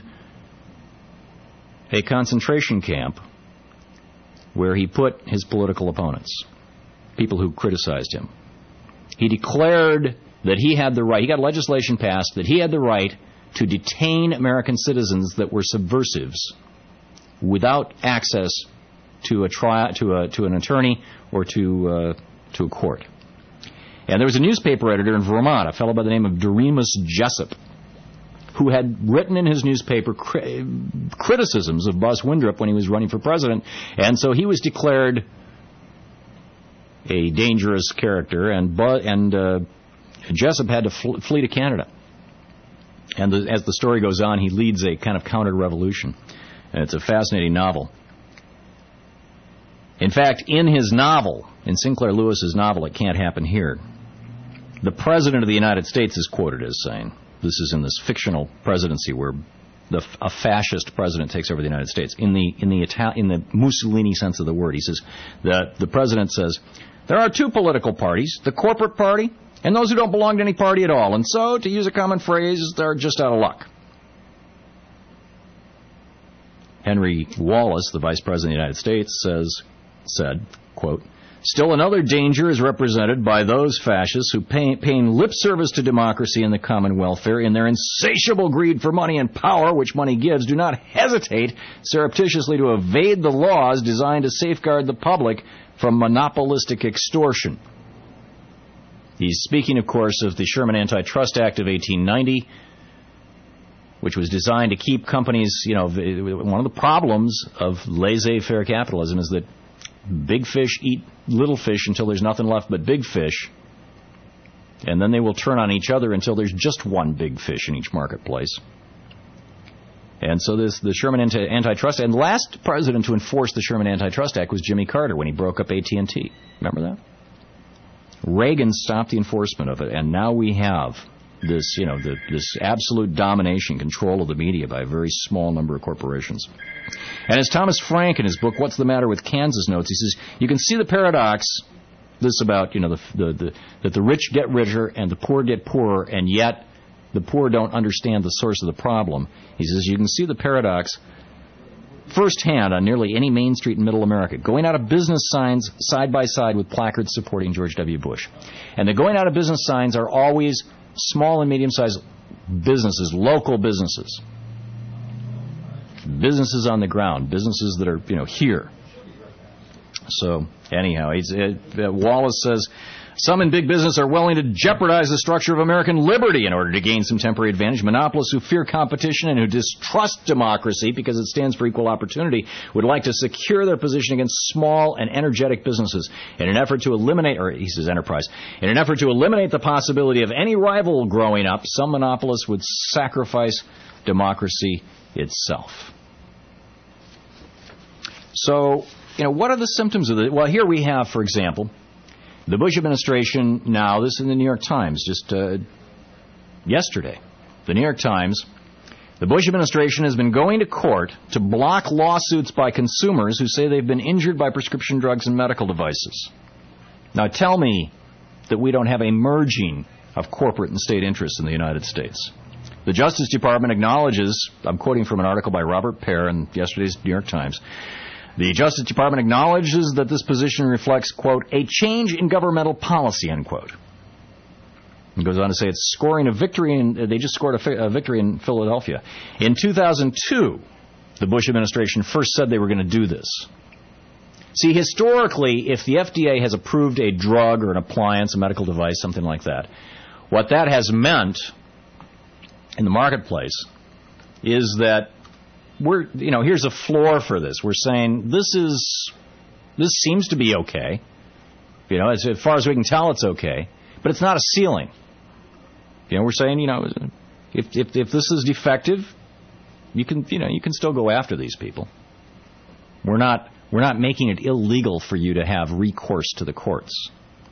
a concentration camp where he put his political opponents, people who criticized him. He declared that he had the right, he got legislation passed, that he had the right to detain American citizens that were subversives without access to a tri- to a to an attorney or to uh, to a court. And there was a newspaper editor in Vermont, a fellow by the name of Doremus Jessup, who had written in his newspaper cri- criticisms of Buzz Windrip when he was running for president. And so he was declared a dangerous character, and Bu- and uh, Jessup had to fl- flee to Canada. And the, as the story goes on, he leads a kind of counter-revolution. And it's a fascinating novel. In fact, in his novel, in Sinclair Lewis's novel, It Can't Happen Here, the President of the United States is quoted as saying, this is in this fictional presidency where the, a fascist president takes over the United States. In the in the Itali- in the Mussolini sense of the word, he says the the president says there are two political parties: the corporate party and those who don't belong to any party at all. And so, to use a common phrase, they're just out of luck. Henry Wallace, the Vice President of the United States, says said, quote, "Still another danger is represented by those fascists who pay, paying lip service to democracy and the common welfare in their insatiable greed for money and power, which money gives, do not hesitate surreptitiously to evade the laws designed to safeguard the public from monopolistic extortion." He's speaking, of course, of the Sherman Antitrust Act of eighteen ninety, which was designed to keep companies, you know, one of the problems of laissez-faire capitalism is that big fish eat little fish until there's nothing left but big fish, and then they will turn on each other until there's just one big fish in each marketplace. And so this the Sherman Anti- Antitrust, and the last president to enforce the Sherman Antitrust Act was Jimmy Carter when he broke up A T and T. Remember that? Reagan stopped the enforcement of it, and now we have this, you know, the, this absolute domination, control of the media by a very small number of corporations. And as Thomas Frank in his book, What's the Matter with Kansas, notes, he says, you can see the paradox, this about, you know, the, the, the, that the rich get richer and the poor get poorer, and yet the poor don't understand the source of the problem. He says, you can see the paradox firsthand on nearly any main street in middle America, going out of business signs side by side with placards supporting George W. Bush. And the going out of business signs are always small and medium-sized businesses, local businesses. Businesses on the ground, businesses that are, you know, here. So, anyhow, he's, it, uh, Wallace says, some in big business are willing to jeopardize the structure of American liberty in order to gain some temporary advantage. Monopolists who fear competition and who distrust democracy because it stands for equal opportunity would like to secure their position against small and energetic businesses in an effort to eliminate, or he says enterprise, in an effort to eliminate the possibility of any rival growing up, some monopolists would sacrifice democracy itself. So, you know, what are the symptoms of it? Well, here we have, for example, the Bush administration now, this is in the New York Times, just uh, yesterday, the New York Times, the Bush administration has been going to court to block lawsuits by consumers who say they've been injured by prescription drugs and medical devices. Now tell me that we don't have a merging of corporate and state interests in the United States. The Justice Department acknowledges, I'm quoting from an article by Robert Pear in yesterday's New York Times, the Justice Department acknowledges that this position reflects, quote, a change in governmental policy, unquote. It goes on to say it's scoring a victory, in, they just scored a, fi- a victory in Philadelphia. In two thousand two, the Bush administration first said they were going to do this. See, historically, if the F D A has approved a drug or an appliance, a medical device, something like that, what that has meant in the marketplace is that we're, you know, here's a floor for this. We're saying this is, this seems to be okay. You know, as, as far as we can tell, it's okay. But it's not a ceiling. You know, we're saying, you know, if, if, if this is defective, you can, you know, you can still go after these people. We're not, we're not making it illegal for you to have recourse to the courts.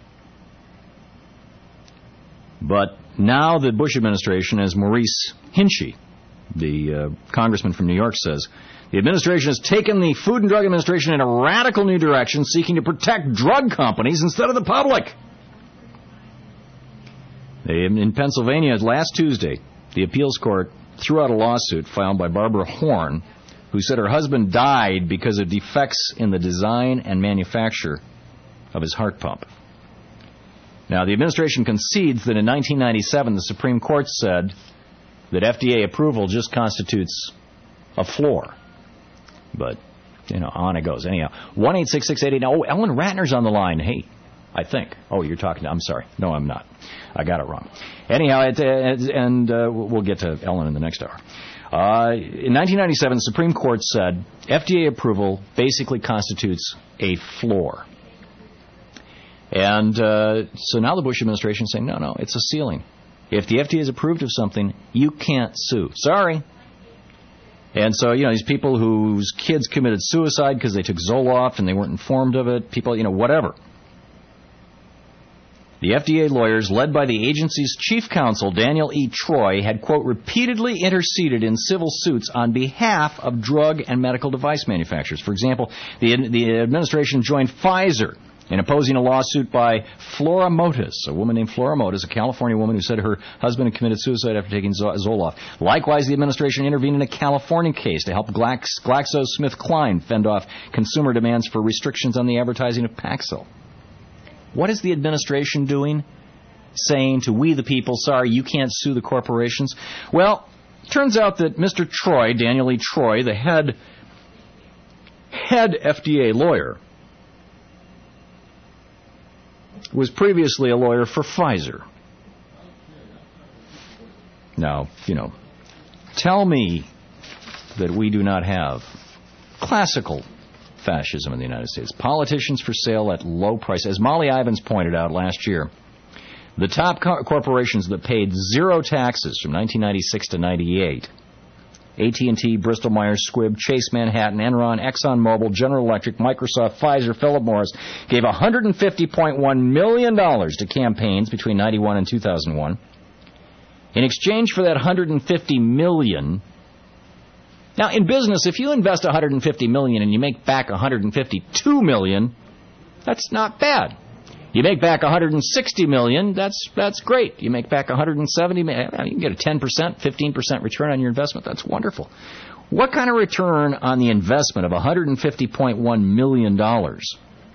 But now the Bush administration, as Maurice Hinchey, the uh, congressman from New York, says, the administration has taken the Food and Drug Administration in a radical new direction, seeking to protect drug companies instead of the public. In Pennsylvania, last Tuesday, the appeals court threw out a lawsuit filed by Barbara Horn, who said her husband died because of defects in the design and manufacture of his heart pump. Now, the administration concedes that in nineteen ninety-seven, the Supreme Court said that F D A approval just constitutes a floor. But, you know, on it goes. Anyhow, one eight six six eight eight. Oh, Ellen Ratner's on the line. Hey, I think. Oh, you're talking to, I'm sorry. No, I'm not. I got it wrong. Anyhow, it, uh, and uh, we'll get to Ellen in the next hour. Uh, in nineteen ninety-seven, the Supreme Court said F D A approval basically constitutes a floor. And uh, so now the Bush administration is saying, no, no, it's a ceiling. If the F D A is approved of something, you can't sue. Sorry. And so, you know, these people whose kids committed suicide because they took Zoloft and they weren't informed of it, people, you know, whatever. The F D A lawyers, led by the agency's chief counsel, Daniel E. Troy, had, quote, repeatedly interceded in civil suits on behalf of drug and medical device manufacturers. For example, the, the administration joined Pfizer in opposing a lawsuit by Flora Motis, a woman named Flora Motis, a California woman who said her husband had committed suicide after taking Zoloft. Likewise, the administration intervened in a California case to help Glax- GlaxoSmithKline fend off consumer demands for restrictions on the advertising of Paxil. What is the administration doing? Saying to we the people, sorry, you can't sue the corporations? Well, turns out that Mister Troy, Daniel E. Troy, the head, head F D A lawyer, was previously a lawyer for Pfizer. Now, you know, tell me that we do not have classical fascism in the United States. Politicians for sale at low price. As Molly Ivins pointed out last year, the top co- corporations that paid zero taxes from nineteen ninety-six to ninety-eight, A T and T, Bristol Myers Squibb, Chase Manhattan, Enron, ExxonMobil, General Electric, Microsoft, Pfizer, Philip Morris, gave one hundred fifty point one million dollars to campaigns between ninety-one and two thousand one. In exchange for that one hundred fifty million dollars, now, in business, if you invest one hundred fifty million dollars and you make back one hundred fifty-two million dollars, that's not bad. You make back one hundred sixty million dollars, that's that's great. You make back one hundred seventy million dollars, you can get a ten percent, fifteen percent return on your investment. That's wonderful. What kind of return on the investment of one hundred fifty point one million dollars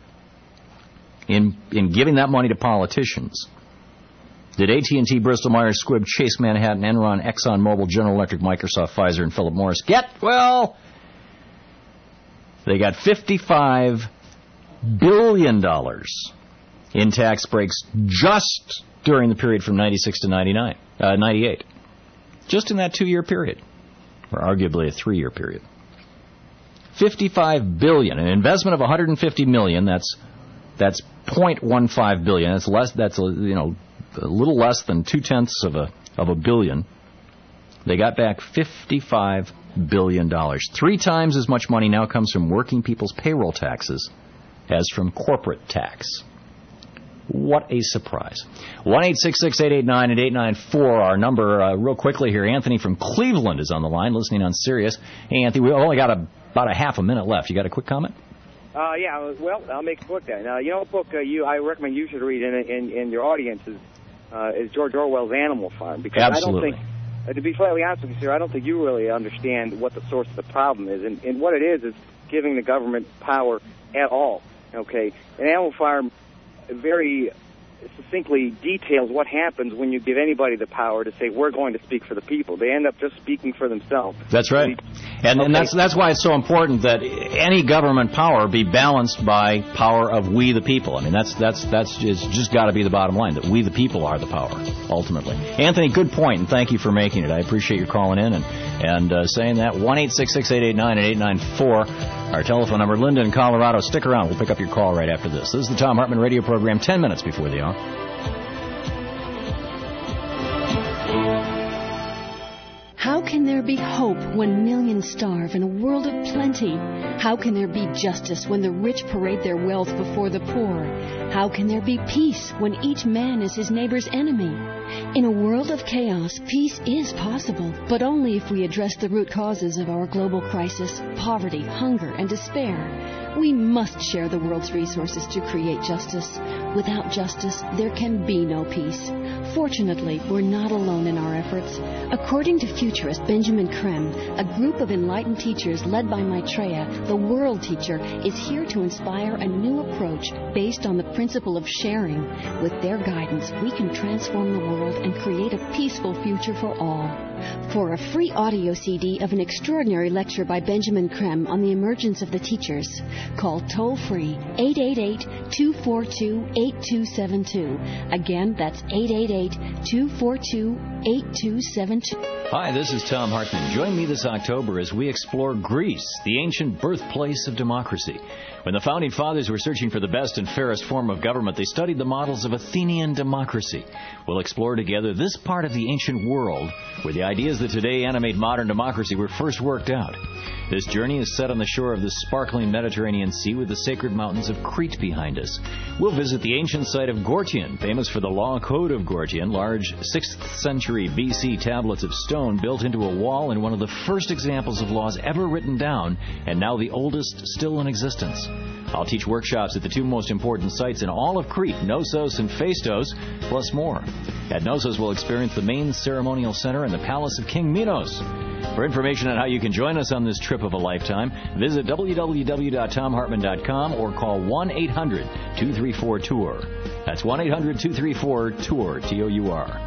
in in giving that money to politicians did A T and T, Bristol Myers Squibb, Chase Manhattan, Enron, ExxonMobil, General Electric, Microsoft, Pfizer, and Philip Morris get? Well, they got fifty-five billion dollars in tax breaks just during the period from ninety-six to ninety-nine, uh, ninety-eight. Just in that two-year period, or arguably a three-year period. fifty-five billion dollars, an investment of one hundred fifty million dollars, that's that's zero point one five billion dollars. That's less. That's you know a little less than two tenths of a of a billion. They got back fifty-five billion dollars. Three times as much money now comes from working people's payroll taxes as from corporate tax. What a surprise. one eight six six, eight eight nine, eight nine four, our number. Uh, real quickly here, Anthony from Cleveland is on the line, listening on Sirius. Hey, Anthony, we've only got a, about a half a minute left. You got a quick comment? Uh, yeah, well, I'll make a quick then. Uh, you know what book uh, you I recommend you should read in, in, in your audience is, uh, is George Orwell's Animal Farm. Because Absolutely. I don't think, uh, to be slightly honest with you, sir, I don't think you really understand what the source of the problem is. And, and what it is is giving the government power at all. Okay? An Animal Farm very succinctly details what happens when you give anybody the power to say, we're going to speak for the people. They end up just speaking for themselves. That's right. And, okay. and that's that's why it's so important that any government power be balanced by power of we the people. I mean, that's that's that's just, just got to be the bottom line, that we the people are the power, ultimately. Anthony, good point, and thank you for making it. I appreciate your calling in and, and uh, saying that. one eight six six, eight eight nine, eight nine four, our telephone number. Linda in Colorado, stick around. We'll pick up your call right after this. This is the Thom Hartmann radio program, ten minutes before the hour. How can there be hope when millions starve in a world of plenty? How can there be justice when the rich parade their wealth before the poor? How can there be peace when each man is his neighbor's enemy? In a world of chaos, peace is possible, but only if we address the root causes of our global crisis, poverty, hunger, and despair. We must share the world's resources to create justice. Without justice, there can be no peace. Fortunately, we're not alone in our efforts. According to futurist Benjamin Creme, a group of enlightened teachers led by Maitreya, the world teacher, is here to inspire a new approach based on the principle of sharing. With their guidance, we can transform the world and create a peaceful future for all. For a free audio C D of an extraordinary lecture by Benjamin Creme on the emergence of the teachers, call toll-free eight eight eight, two four two, eight two seven two. Again, that's eight eight eight, two four two, eight two seven two. Hi, this is Thom Hartmann. Join me this October as we explore Greece, the ancient birthplace of democracy. When the Founding Fathers were searching for the best and fairest form of government, they studied the models of Athenian democracy. We'll explore together this part of the ancient world where the ideas that today animate modern democracy were first worked out. This journey is set on the shore of the sparkling Mediterranean Sea with the sacred mountains of Crete behind us. We'll visit the ancient site of Gortyon, famous for the Law Code of Gortyon, large sixth century B C tablets of stone built into a wall and one of the first examples of laws ever written down, and now the oldest still in existence. I'll teach workshops at the two most important sites in all of Crete, Knossos and Phaistos, plus more. At Knossos, we'll experience the main ceremonial center and the palace of King Minos. For information on how you can join us on this trip of a lifetime, visit w w w dot thom hartmann dot com or call one eight hundred, two three four, tour. That's one eight hundred, two three four, tour, T O U R.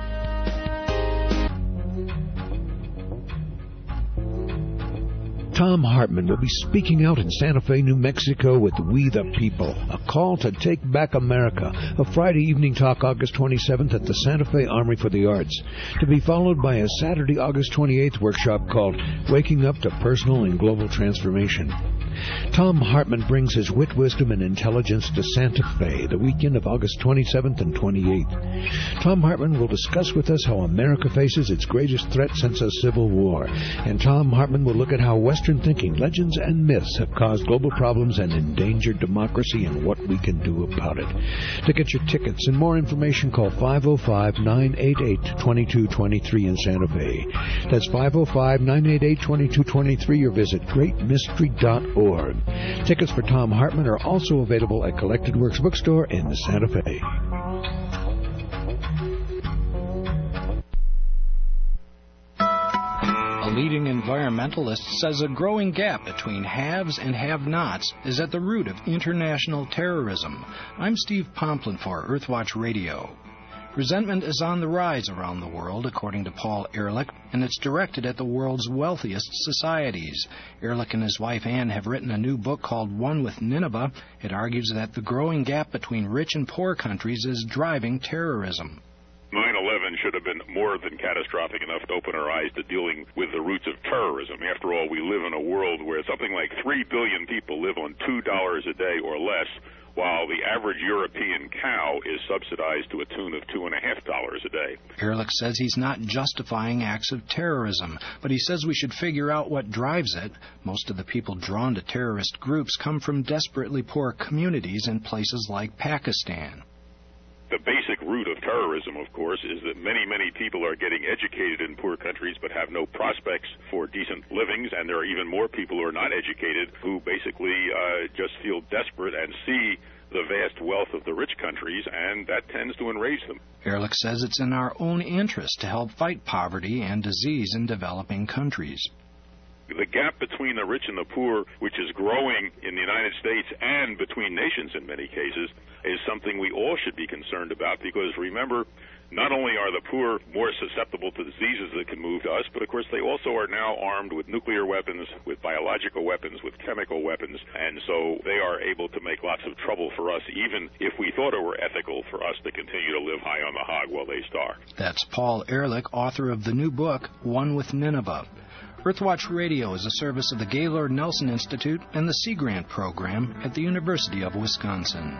Thom Hartmann will be speaking out in Santa Fe, New Mexico with We the People, a call to take back America, a Friday evening talk August twenty-seventh at the Santa Fe Armory for the Arts, to be followed by a Saturday, August twenty-eighth workshop called Waking Up to Personal and Global Transformation. Thom Hartmann brings his wit, wisdom, and intelligence to Santa Fe the weekend of August twenty-seventh and twenty-eighth. Thom Hartmann will discuss with us how America faces its greatest threat since the Civil War. And Thom Hartmann will look at how Western thinking, legends, and myths have caused global problems and endangered democracy and what we can do about it. To get your tickets and more information, call five oh five, nine eight eight, two two two three in Santa Fe. That's five oh five, nine eight eight, two two two three or visit great mystery dot org. Tickets for Thom Hartmann are also available at Collected Works Bookstore in Santa Fe. leading environmentalist says a growing gap between haves and have-nots is at the root of international terrorism. I'm Steve Pomplin for Earthwatch Radio. Resentment is on the rise around the world, according to Paul Ehrlich, and it's directed at the world's wealthiest societies. Ehrlich and his wife Ann have written a new book called One with Nineveh. It argues that the growing gap between rich and poor countries is driving terrorism. nine eleven should have been more than catastrophic enough to open our eyes to dealing with the roots of terrorism. After all, we live in a world where something like three billion people live on two dollars a day or less, while the average European cow is subsidized to a tune of two and a half dollars a day. Ehrlich says he's not justifying acts of terrorism, but he says we should figure out what drives it. Most of the people drawn to terrorist groups come from desperately poor communities in places like Pakistan. The basic root of terrorism, of course, is that many, many people are getting educated in poor countries but have no prospects for decent livings, and there are even more people who are not educated who basically uh, just feel desperate and see the vast wealth of the rich countries, and that tends to enrage them. Ehrlich says it's in our own interest to help fight poverty and disease in developing countries. The gap between the rich and the poor, which is growing in the United States and between nations in many cases, is something we all should be concerned about, because remember, not only are the poor more susceptible to diseases that can move to us, but of course they also are now armed with nuclear weapons, with biological weapons, with chemical weapons, and so they are able to make lots of trouble for us, even if we thought it were ethical for us to continue to live high on the hog while they starve. That's Paul Ehrlich, author of the new book, One with Nineveh. Earthwatch Radio is a service of the Gaylord Nelson Institute and the Sea Grant Program at the University of Wisconsin.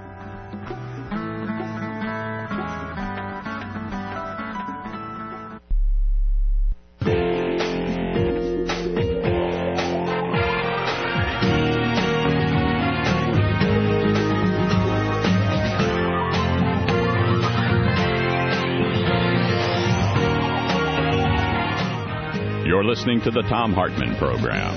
You're listening to the Thom Hartmann Program.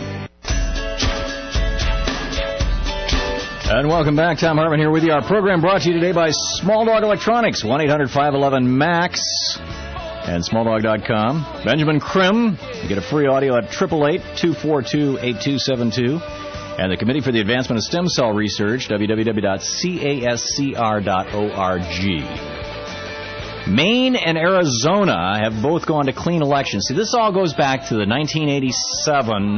And welcome back. Thom Hartmann here with you. Our program brought to you today by Small Dog Electronics, one eight hundred five one one MAX and small dog dot com. Benjamin Krim, you get a free audio at eight eight eight, two four two, eight two seven two. And the Committee for the Advancement of Stem Cell Research, w w w dot cascr dot org. Maine and Arizona have both gone to clean elections. See, this all goes back to the nineteen eighty-seven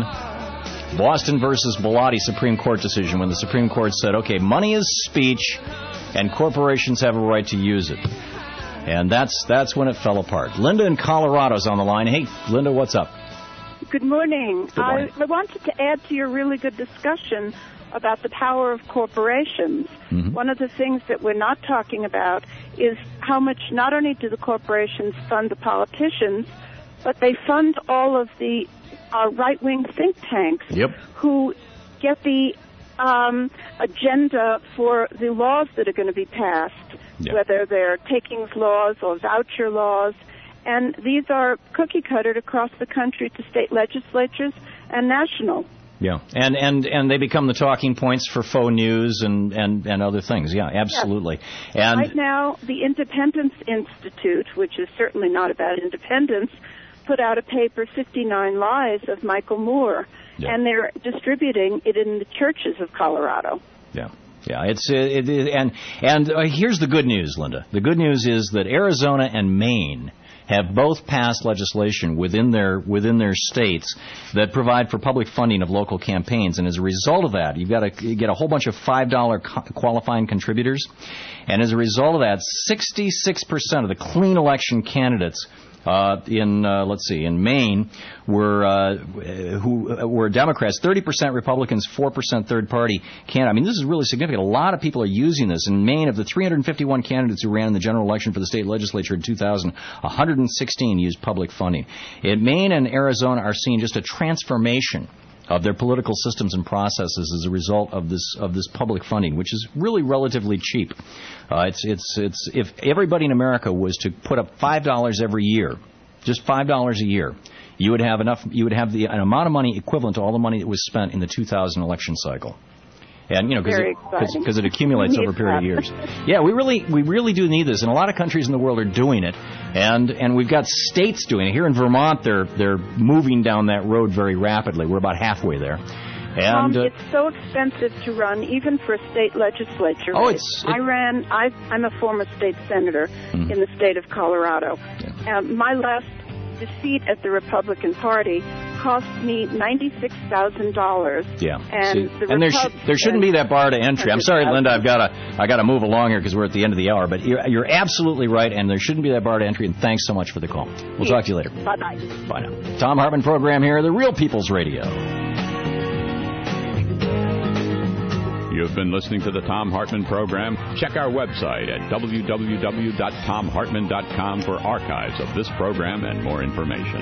Boston versus Bellotti Supreme Court decision, when the Supreme Court said, okay, money is speech and corporations have a right to use it. And that's that's when it fell apart. Linda in Colorado's on the line. Hey, Linda, what's up? Good morning. Good morning. I, I wanted to add to your really good discussion about the power of corporations. Mm-hmm. One of the things that we're not talking about is how much not only do the corporations fund the politicians, but they fund all of the uh, right-wing think tanks yep. who get the um, agenda for the laws that are going to be passed, yep. whether they're takings laws or voucher laws. And these are cookie-cuttered across the country to state legislatures and national. Yeah, and, and, and they become the talking points for faux news and, and, and other things. Yeah, absolutely. Yes. And right now, the Independence Institute, which is certainly not about independence, put out a paper, fifty-nine Lies of Michael Moore, yeah. and they're distributing it in the churches of Colorado. Yeah. Yeah, it's it, it, and and uh, here's the good news, Linda. The good news is that Arizona and Maine have both passed legislation within their within their states that provide for public funding of local campaigns, and as a result of that, you've got to you get a whole bunch of five dollar qualifying contributors, and as a result of that, sixty-six percent of the clean election candidates Uh, in uh, let's see, in Maine, were uh, who uh, were Democrats, thirty percent Republicans, four percent third party candidate. I mean, this is really significant. A lot of people are using this. In Maine, of the three hundred fifty-one candidates who ran in the general election for the state legislature in two thousand, one hundred sixteen used public funding. In Maine and Arizona are seeing just a transformation of their political systems and processes as a result of this of this public funding, which is really relatively cheap. Uh, it's it's it's if everybody in America was to put up five dollars every year, just five dollars a year, you would have enough. You would have the an amount of money equivalent to all the money that was spent in the two thousand election cycle. And, you know, because it, it accumulates over a period that. of years. Yeah, we really we really do need this, and a lot of countries in the world are doing it. And and we've got states doing it. Here in Vermont, they're they're moving down that road very rapidly. We're about halfway there. And Tom, uh, it's so expensive to run, even for a state legislature. Oh, it's... It, I ran, I, I'm a former state senator mm-hmm. in the state of Colorado. Yeah. Um, my last defeat at the Republican Party cost me ninety-six thousand dollars. Yeah. And, See, the and there, sh- there shouldn't be that bar to entry. I'm sorry, Linda, I've got to I got to move along here because we're at the end of the hour. But you're, you're absolutely right, and there shouldn't be that bar to entry. And thanks so much for the call. We'll yeah. talk to you later. Bye-bye. Bye now. Tom Hartman program here, the Real People's Radio. You've been listening to the Tom Hartman program. Check our website at w w w dot tom hartman dot com for archives of this program and more information.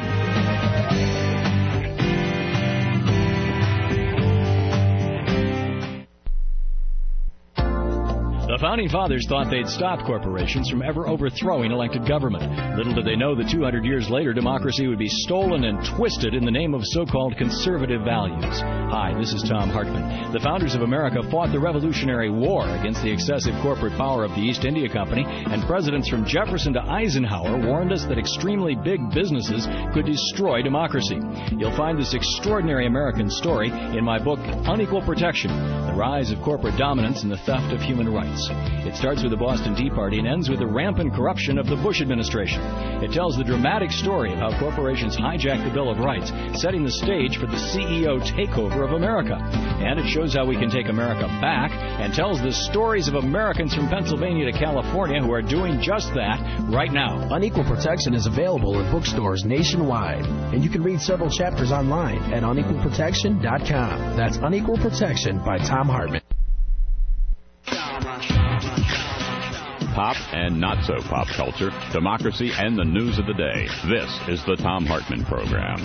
The Founding Fathers thought they'd stop corporations from ever overthrowing elected government. Little did they know that two hundred years later, democracy would be stolen and twisted in the name of so-called conservative values. Hi, this is Tom Hartman. The founders of America fought the Revolutionary War against the excessive corporate power of the East India Company, and presidents from Jefferson to Eisenhower warned us that extremely big businesses could destroy democracy. You'll find this extraordinary American story in my book, Unequal Protection, The Rise of Corporate Dominance and the Theft of Human Rights. It starts with the Boston Tea Party and ends with the rampant corruption of the Bush administration. It tells the dramatic story of how corporations hijacked the Bill of Rights, setting the stage for the C E O takeover of America. And it shows how we can take America back and tells the stories of Americans from Pennsylvania to California who are doing just that right now. Unequal Protection is available in bookstores nationwide, and you can read several chapters online at unequal protection dot com. That's Unequal Protection by Tom Hartman. Pop and not so pop culture, democracy, and the news of the day. This is the Tom Hartman program.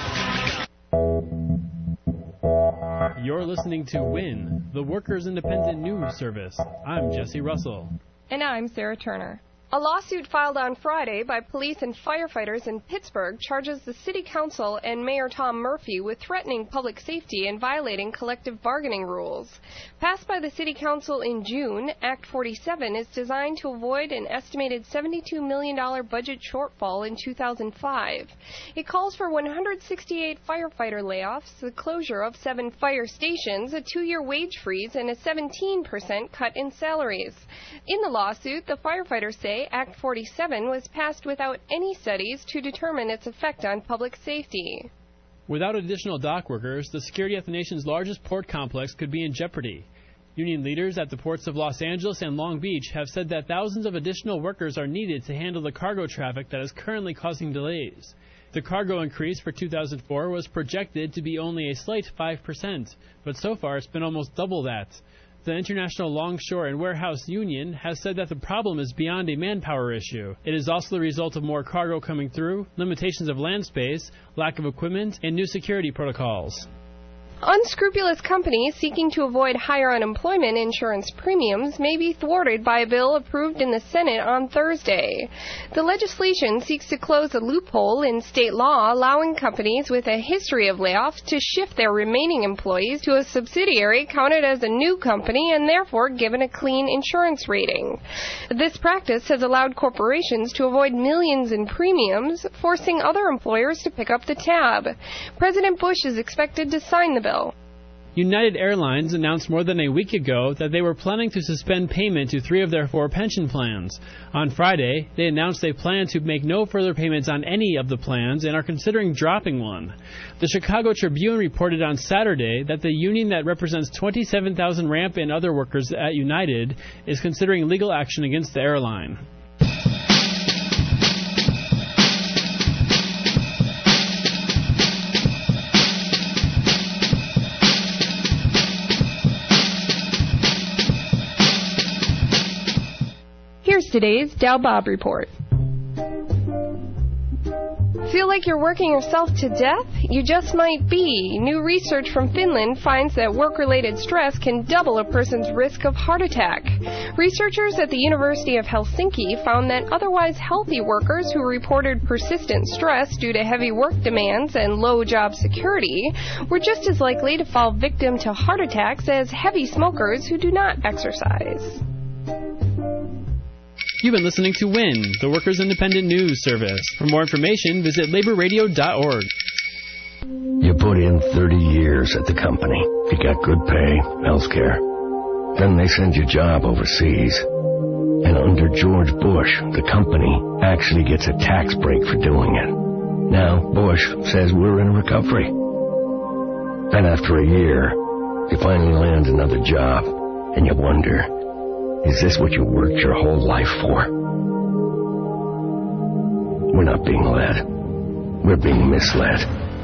You're listening to WIN, the Workers' Independent News Service. I'm Jesse Russell. And I'm Sarah Turner. A lawsuit filed on Friday by police and firefighters in Pittsburgh charges the City Council and Mayor Tom Murphy with threatening public safety and violating collective bargaining rules. Passed by the City Council in June, Act forty-seven is designed to avoid an estimated seventy-two million dollars budget shortfall in two thousand five. It calls for one hundred sixty-eight firefighter layoffs, the closure of seven fire stations, a two-year wage freeze, and a seventeen percent cut in salaries. In the lawsuit, the firefighters say Act forty-seven was passed without any studies to determine its effect on public safety. Without additional dock workers, the security at the nation's largest port complex could be in jeopardy. Union leaders at the ports of Los Angeles and Long Beach have said that thousands of additional workers are needed to handle the cargo traffic that is currently causing delays. The cargo increase for two thousand four was projected to be only a slight five percent, but so far it's been almost double that. The International Longshore and Warehouse Union has said that the problem is beyond a manpower issue. It is also the result of more cargo coming through, limitations of land space, lack of equipment, and new security protocols. Unscrupulous companies seeking to avoid higher unemployment insurance premiums may be thwarted by a bill approved in the Senate on Thursday. The legislation seeks to close a loophole in state law allowing companies with a history of layoffs to shift their remaining employees to a subsidiary counted as a new company and therefore given a clean insurance rating. This practice has allowed corporations to avoid millions in premiums, forcing other employers to pick up the tab. President Bush is expected to sign the bill. United Airlines announced more than a week ago that they were planning to suspend payment to three of their four pension plans. On Friday, they announced they plan to make no further payments on any of the plans and are considering dropping one. The Chicago Tribune reported on Saturday that the union that represents twenty-seven thousand ramp and other workers at United is considering legal action against the airline. Here's today's Dow Bob Report. Feel like you're working yourself to death? You just might be. New research from Finland finds that work-related stress can double a person's risk of heart attack. Researchers at the University of Helsinki found that otherwise healthy workers who reported persistent stress due to heavy work demands and low job security were just as likely to fall victim to heart attacks as heavy smokers who do not exercise. You've been listening to W I N, the Workers' Independent News Service. For more information, visit labor radio dot org. You put in thirty years at the company. You got good pay, health care. Then they send you a job overseas. And under George Bush, the company actually gets a tax break for doing it. Now, Bush says we're in recovery. Then after a year, you finally land another job, and you wonder, is this what you worked your whole life for? We're not being led. We're being misled.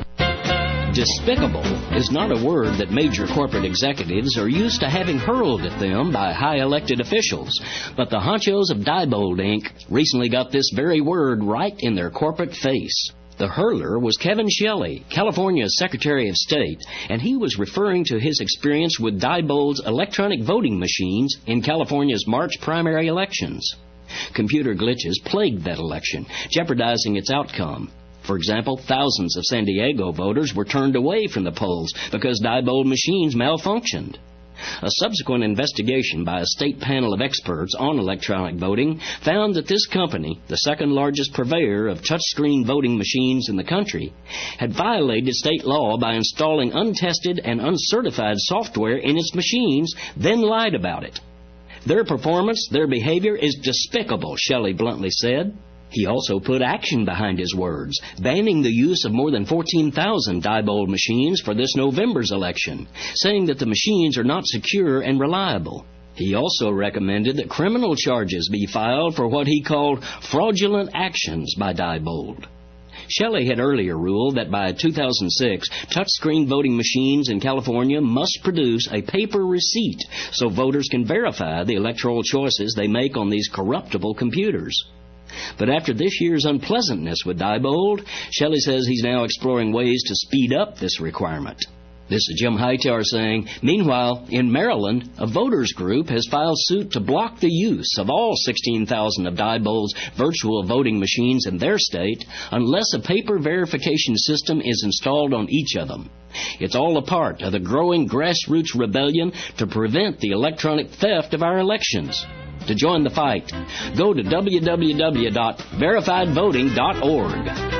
Despicable is not a word that major corporate executives are used to having hurled at them by high elected officials. But the honchos of Diebold Incorporated recently got this very word right in their corporate face. The hurler was Kevin Shelley, California's Secretary of State, and he was referring to his experience with Diebold's electronic voting machines in California's March primary elections. Computer glitches plagued that election, jeopardizing its outcome. For example, thousands of San Diego voters were turned away from the polls because Diebold machines malfunctioned. A subsequent investigation by a state panel of experts on electronic voting found that this company, the second largest purveyor of touchscreen voting machines in the country, had violated state law by installing untested and uncertified software in its machines, then lied about it. Their performance, their behavior is despicable, Shelley bluntly said. He also put action behind his words, banning the use of more than fourteen thousand Diebold machines for this November's election, saying that the machines are not secure and reliable. He also recommended that criminal charges be filed for what he called fraudulent actions by Diebold. Shelley had earlier ruled that by two thousand six, touchscreen voting machines in California must produce a paper receipt so voters can verify the electoral choices they make on these corruptible computers. But after this year's unpleasantness with Diebold, Shelley says he's now exploring ways to speed up this requirement. This is Jim Hightower saying, meanwhile, in Maryland, a voters group has filed suit to block the use of all sixteen thousand of Diebold's virtual voting machines in their state unless a paper verification system is installed on each of them. It's all a part of the growing grassroots rebellion to prevent the electronic theft of our elections. To join the fight, go to w w w dot verified voting dot org.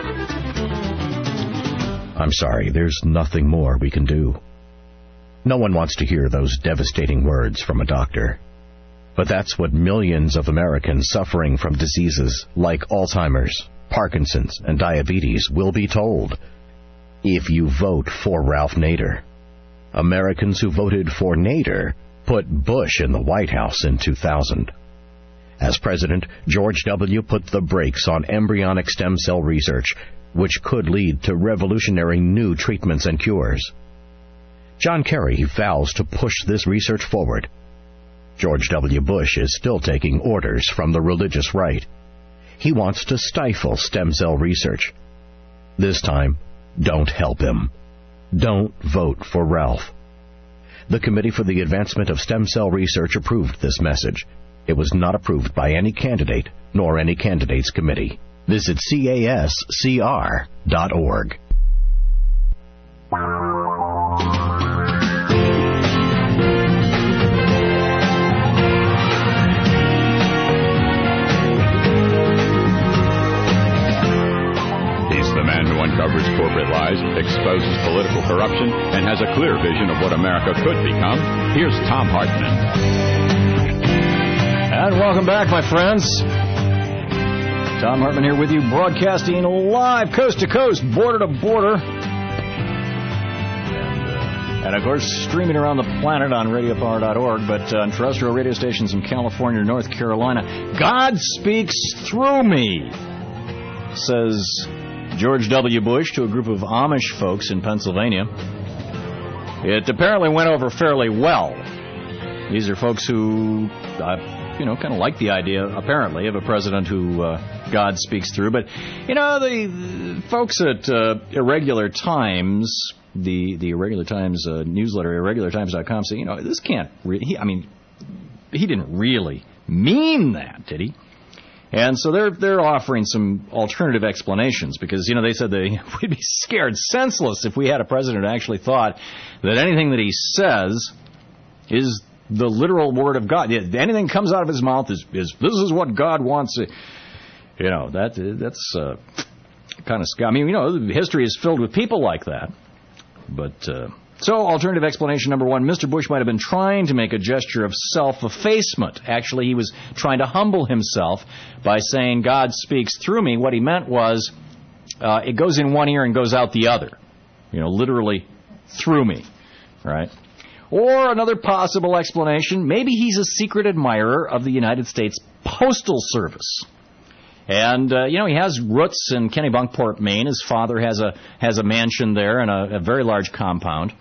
I'm sorry, there's nothing more we can do. No one wants to hear those devastating words from a doctor. But that's what millions of Americans suffering from diseases like Alzheimer's, Parkinson's, and diabetes will be told if you vote for Ralph Nader. Americans who voted for Nader put Bush in the White House in two thousand. As president, George W. put the brakes on embryonic stem cell research, which could lead to revolutionary new treatments and cures. John Kerry vows to push this research forward. George W. Bush is still taking orders from the religious right. He wants to stifle stem cell research. This time, don't help him. Don't vote for Ralph. The Committee for the Advancement of Stem Cell Research approved this message. It was not approved by any candidate, nor any candidates committee. Visit C A S C R dot org. He's the man who uncovers corporate lies, exposes political corruption, and has a clear vision of what America could become. Here's Thom Hartmann. And welcome back, my friends. Thom Hartmann here with you, broadcasting live, coast to coast, border to border. And, uh, and of course, streaming around the planet on radio power dot org, but uh, on terrestrial radio stations in California, North Carolina. God speaks through me, says George W. Bush to a group of Amish folks in Pennsylvania. It apparently went over fairly well. These are folks who... Uh, you know, kind of like the idea, apparently, of a president who uh, God speaks through. But, you know, the, the folks at uh, Irregular Times, the, the Irregular Times uh, newsletter, irregular times dot com, say, you know, this can't re- he, I mean, he didn't really mean that, did he? And so they're they're offering some alternative explanations because, you know, they said they we'd be scared senseless if we had a president who actually thought that anything that he says is the literal word of God. Anything that comes out of his mouth is, is this is what God wants. You know, that that's uh, kind of scary. I mean, you know, history is filled with people like that. But uh, so alternative explanation number one, Mister Bush might have been trying to make a gesture of self-effacement. Actually, he was trying to humble himself by saying, God speaks through me. What he meant was, uh, it goes in one ear and goes out the other. You know, literally through me, right? Or another possible explanation, maybe he's a secret admirer of the United States Postal Service. And, uh, you know, he has roots in Kennebunkport, Maine. His father has a has a mansion there and a, a very large compound.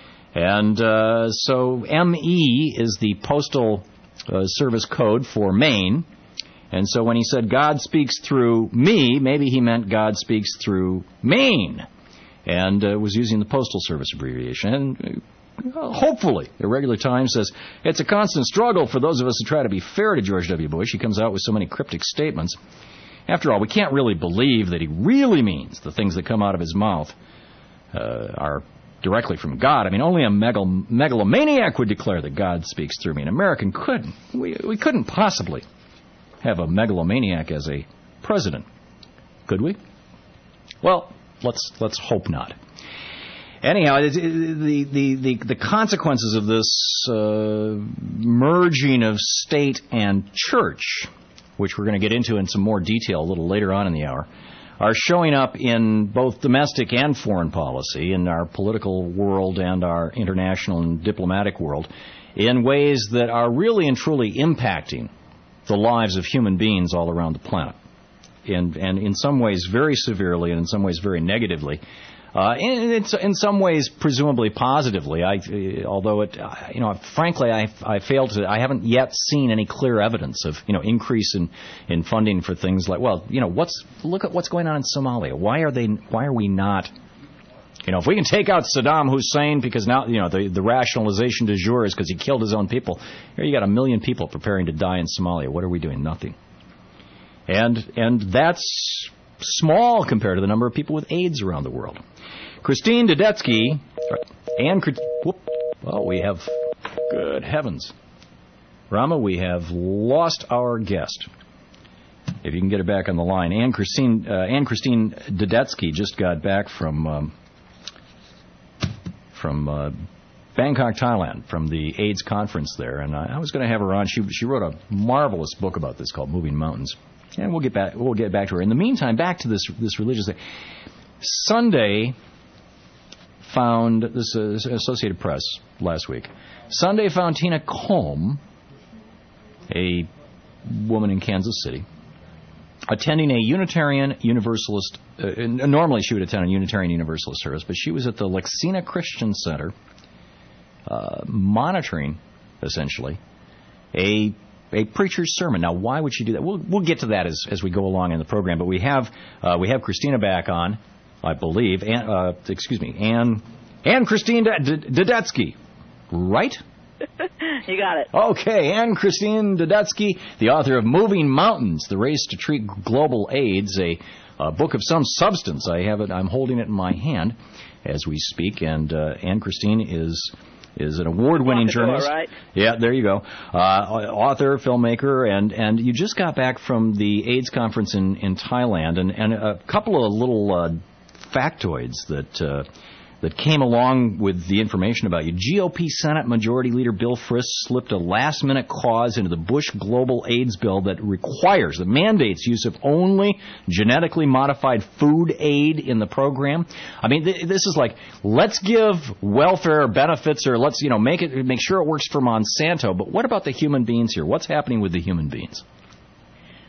And uh, so M E is the Postal uh, Service code for Maine. And so when he said God speaks through me, maybe he meant God speaks through Maine. And uh, was using the Postal Service abbreviation. And uh, hopefully, Irregular Times says, it's a constant struggle for those of us who try to be fair to George W. Bush. He comes out with so many cryptic statements. After all, we can't really believe that he really means the things that come out of his mouth uh, are directly from God. I mean, only a megal- megalomaniac would declare that God speaks through me. An American couldn't. We, we couldn't possibly have a megalomaniac as a president, could we? Well, let's let's hope not. Anyhow, it, it, the, the, the, the consequences of this uh, merging of state and church, which we're going to get into in some more detail a little later on in the hour, are showing up in both domestic and foreign policy, in our political world and our international and diplomatic world, in ways that are really and truly impacting the lives of human beings all around the planet. And, and in some ways very severely and in some ways very negatively. Uh, in, in, in some ways, presumably positively. I, although it, you know, frankly, I, I failed to. I haven't yet seen any clear evidence of, you know, increase in, in funding for things like. Well, you know, what's look at what's going on in Somalia. Why are they? Why are we not? You know, if we can take out Saddam Hussein because now, you know, the, the rationalization du jour is because he killed his own people. Here you got a million people preparing to die in Somalia. What are we doing? Nothing. And and that's small compared to the number of people with AIDS around the world. Christine Dudetsky and whoop, oh, we have good heavens, Rama, we have lost our guest. If you can get her back on the line, Anne Christine uh, Anne Christine Dudetsky just got back from um, from uh, Bangkok, Thailand, from the AIDS conference there, and I, I was going to have her on. She she wrote a marvelous book about this called Moving Mountains. And we'll get back. We'll get back to her. In the meantime, back to this this religious thing. Sunday found this is Associated Press last week. Sunday found Tina Combe, a woman in Kansas City, attending a Unitarian Universalist. Uh, normally, she would attend a Unitarian Universalist service, but she was at the Lexina Christian Center, uh, monitoring essentially a. A preacher's sermon. Now, why would she do that? We'll we'll get to that as as we go along in the program. But we have uh, we have Christina back on, I believe. Ann, uh, excuse me, Anne Anne Christine Dudetsky, right? You got it. Okay, Anne Christine Dudetsky, the author of Moving Mountains: The Race to Treat Global AIDS, a, a book of some substance. I have it. I'm holding it in my hand as we speak. And uh, Anne Christine is. is an award-winning journalist. Door, right? Yeah, there you go. Uh, author, filmmaker, and, and you just got back from the AIDS conference in, in Thailand, and, and a couple of little uh, factoids that uh, that came along with the information about you. G O P Senate Majority Leader Bill Frist slipped a last-minute clause into the Bush Global AIDS bill that requires, that mandates use of only genetically modified food aid in the program. I mean, th- this is like, let's give welfare benefits, or let's, you know, make it, make sure it works for Monsanto. But what about the human beings here? What's happening with the human beings?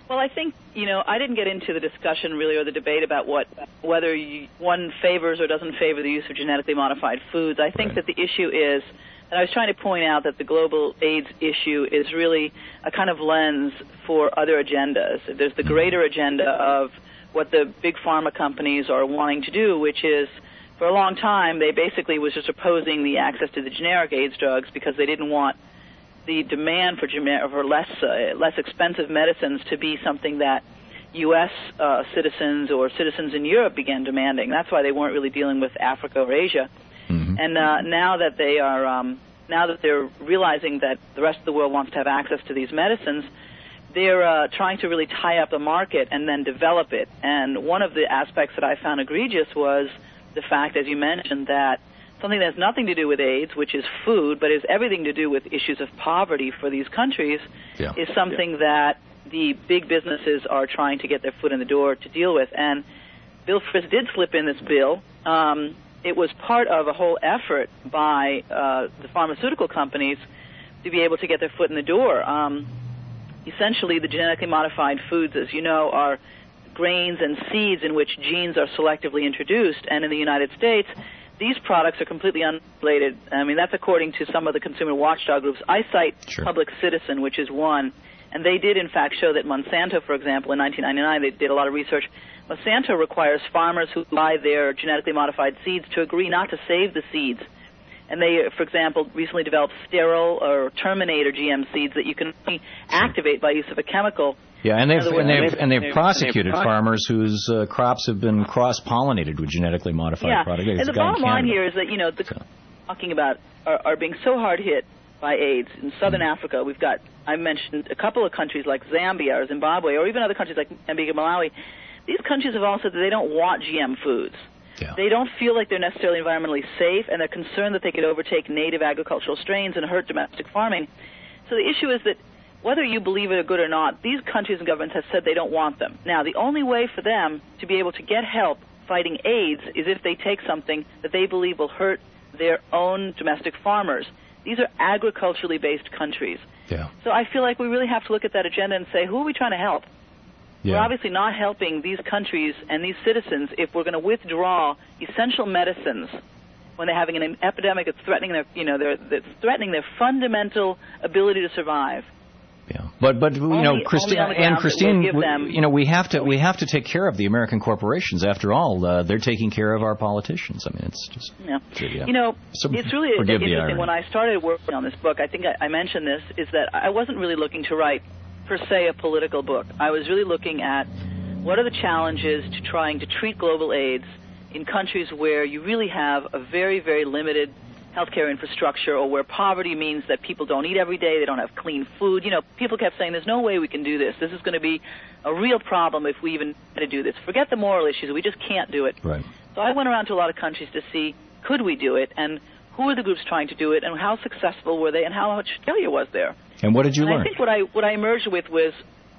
Well, I think, you know, I didn't get into the discussion really or the debate about what whether you, one favors or doesn't favor the use of genetically modified foods. I think right. that the issue is, and I was trying to point out that the global AIDS issue is really a kind of lens for other agendas. There's the greater agenda of what the big pharma companies are wanting to do, which is, for a long time, they basically was just opposing the access to the generic AIDS drugs because they didn't want the demand for, for less uh, less expensive medicines to be something that U S uh, citizens or citizens in Europe began demanding. That's why they weren't really dealing with Africa or Asia. Mm-hmm. And uh, now that they are, um, now that they're realizing that the rest of the world wants to have access to these medicines, they're uh, trying to really tie up the market and then develop it. And one of the aspects that I found egregious was the fact, as you mentioned, that something that has nothing to do with AIDS, which is food, but has everything to do with issues of poverty for these countries, yeah. is something yeah. that the big businesses are trying to get their foot in the door to deal with. And Bill Frist did slip in this bill. Um, it was part of a whole effort by uh, the pharmaceutical companies to be able to get their foot in the door. Um, essentially, the genetically modified foods, as you know, are grains and seeds in which genes are selectively introduced. And in the United States, these products are completely unrelated. I mean, that's according to some of the consumer watchdog groups. I cite sure. Public Citizen, which is one, and they did, in fact, show that Monsanto, for example, in nineteen ninety-nine, they did a lot of research. Monsanto requires farmers who buy their genetically modified seeds to agree not to save the seeds. And they, for example, recently developed sterile or Terminator G M seeds that you can only activate by use of a chemical. Yeah, and they've and they've, and they've prosecuted farmers whose uh, crops have been cross-pollinated with genetically modified yeah. products. And the bottom line here is that, you know, the so. talking about are, are being so hard hit by AIDS. In southern mm. Africa, we've got, I mentioned a couple of countries like Zambia or Zimbabwe, or even other countries like Mozambique and Malawi. These countries have all said that they don't want G M foods. Yeah. They don't feel like they're necessarily environmentally safe, and they're concerned that they could overtake native agricultural strains and hurt domestic farming. So the issue is that whether you believe it or good or not, these countries and governments have said they don't want them. Now, the only way for them to be able to get help fighting AIDS is if they take something that they believe will hurt their own domestic farmers. These are agriculturally based countries. Yeah. So I feel like we really have to look at that agenda and say, who are we trying to help? Yeah. We're obviously not helping these countries and these citizens if we're going to withdraw essential medicines when they're having an epidemic that's threatening their, you know, their, that's threatening their fundamental ability to survive. Yeah, but but you only, know, Christine and Christine, we, you know, we have to we have to take care of the American corporations. After all, uh, they're taking care of our politicians. I mean, it's just yeah. So, yeah. You know, so, it's really interesting. When I started working on this book, I think I, I mentioned this, is that I wasn't really looking to write per se a political book. I was really looking at what are the challenges to trying to treat global AIDS in countries where you really have a very very limited healthcare infrastructure, or where poverty means that people don't eat every day, they don't have clean food. You know, people kept saying, there's no way we can do this. This is going to be a real problem if we even try to do this. Forget the moral issues. We just can't do it. Right. So I went around to a lot of countries to see, could we do it, and who were the groups trying to do it, and how successful were they, and how much failure was there. And what did you and learn? I think what I, what I emerged with was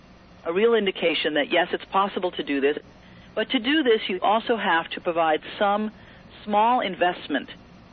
a real indication that, yes, it's possible to do this, but to do this, you also have to provide some small investment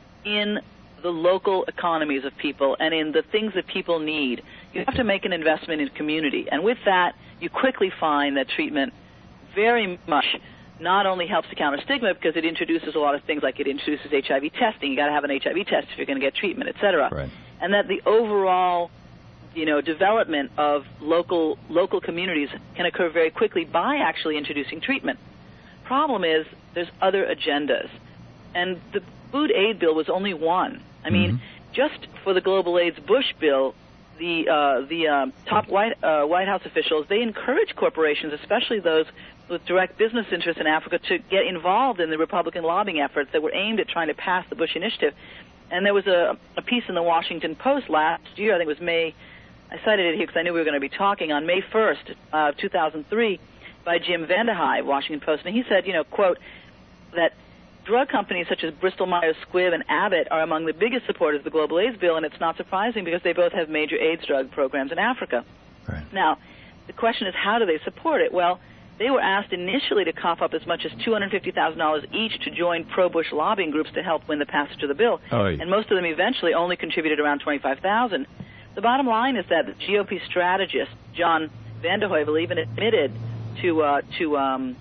in the local economies of people and in the things that people need. You have to make an investment in community. And with that, you quickly find that treatment very much not only helps to counter stigma because it introduces a lot of things, like it introduces H I V testing. You got to have an H I V test if you're going to get treatment, et cetera. Right. And that the overall, you know, development of local local communities can occur very quickly by actually introducing treatment. Problem is, there's other agendas. And the Food Aid Bill was only one. I mean, mm-hmm. just for the Global AIDS Bush bill, the uh, the uh, top White uh, White House officials, they encourage corporations, especially those with direct business interests in Africa, to get involved in the Republican lobbying efforts that were aimed at trying to pass the Bush initiative. And there was a, a piece in the Washington Post last year, I think it was May, I cited it here because I knew we were going to be talking, on May first, uh, two thousand three, by Jim Vanderhyde, Washington Post, and he said, you know, quote, that drug companies such as Bristol Myers Squibb and Abbott are among the biggest supporters of the Global AIDS Bill, and it's not surprising because they both have major AIDS drug programs in Africa. Right. Now, the question is, how do they support it? Well, they were asked initially to cough up as much as two hundred fifty thousand dollars each to join pro-Bush lobbying groups to help win the passage of the bill, oh, yeah. and most of them eventually only contributed around twenty-five thousand dollars. The bottom line is that the G O P strategist, John Van der Heuvel even admitted to uh, to um,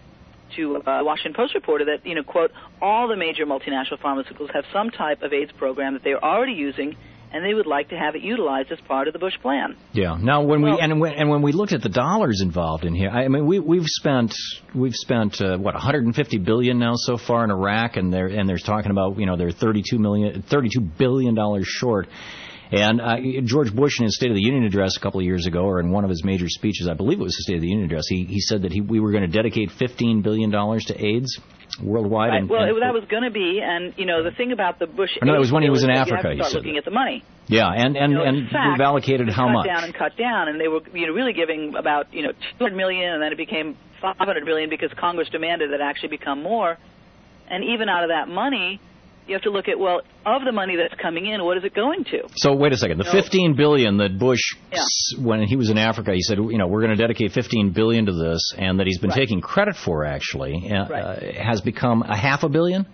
to uh, the Washington Post reporter that, you know, quote, all the major multinational pharmaceuticals have some type of AIDS program that they are already using, and they would like to have it utilized as part of the Bush plan. Yeah. Now, when well, we and when and when we looked at the dollars involved in here, I mean, we we've spent we've spent uh, what one hundred fifty billion now so far in Iraq, and they're and they're talking about, you know, they're thirty-two million, thirty-two billion dollars short. And uh, George Bush, in his State of the Union address a couple of years ago, or in one of his major speeches, I believe it was the State of the Union address, he he said that he, we were going to dedicate fifteen billion dollars to AIDS worldwide. Right. And, well, and, it, that was going to be, and, you know, the thing about the Bush... No, it was when he was in you Africa, have to start you said looking that. at the money. Yeah, and, and, You know, and in fact, we've allocated how cut much? down and cut down, and they were, you know, really giving about, you know, two hundred million dollars, and then it became five hundred billion dollars because Congress demanded that it actually become more. And even out of that money, you have to look at, well, of the money that's coming in, what is it going to? So wait a second. The You know, fifteen billion dollars that Bush, Yeah. when he was in Africa, he said, you know, we're going to dedicate fifteen billion dollars to this, and that he's been Right. taking credit for, actually, uh, Right. uh, has become a half a billion?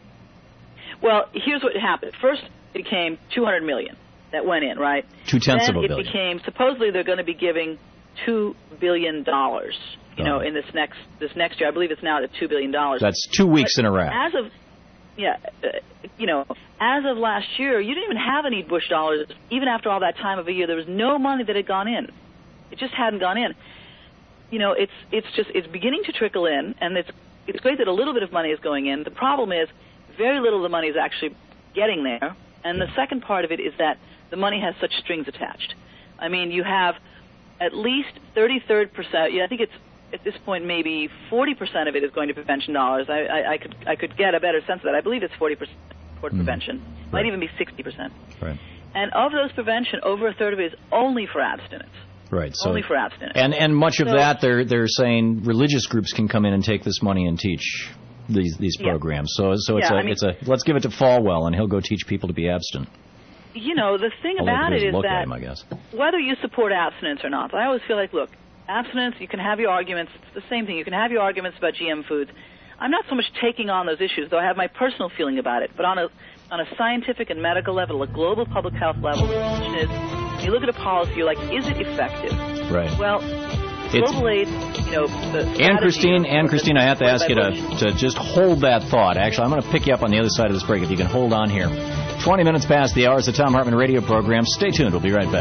Well, here's what happened. First, it became two hundred million dollars that went in, right? Two-tenths then of a it billion. became, supposedly they're going to be giving two billion dollars, you know, in this next this next year. I believe it's now at two billion dollars. That's two weeks in Iraq. As of, yeah, uh, you know, as of last year, you didn't even have any Bush dollars. Even after all that time of a year, there was no money that had gone in. It just hadn't gone in. You know, it's it's just it's beginning to trickle in, and it's it's great that a little bit of money is going in. The problem is very little of the money is actually getting there, and the second part of it is that the money has such strings attached. I mean, you have at least thirty-third percent. Yeah, I think it's at this point maybe forty percent of it is going to prevention dollars. I, I, I could I could get a better sense of that. I believe it's forty percent toward Mm-hmm. prevention. Might even be sixty percent. Right. And of those prevention, over a third of it is only for abstinence. Right. So, only for abstinence. And and much of So- that, they're they're saying religious groups can come in and take this money and teach these these Yeah. programs. So so it's Yeah, a I mean- it's a let's give it to Falwell, and he'll go teach people to be abstinent. You know, the thing All they have about to it do is look at that him, I guess. whether you support abstinence or not, I always feel like, look, abstinence, you can have your arguments. It's the same thing. You can have your arguments about G M foods. I'm not so much taking on those issues, though I have my personal feeling about it. But on a on a scientific and medical level, a global public health level, the question is, you look at a policy, you're like, is it effective? Right. Well, It's- global aid, you know, the And strategy Christine, of- and Christine, I have to by ask you to, Bush. to just hold that thought. Actually, I'm going to pick you up on the other side of this break if you can hold on here. twenty minutes past the hours of the Tom Hartman radio program. Stay tuned. We'll be right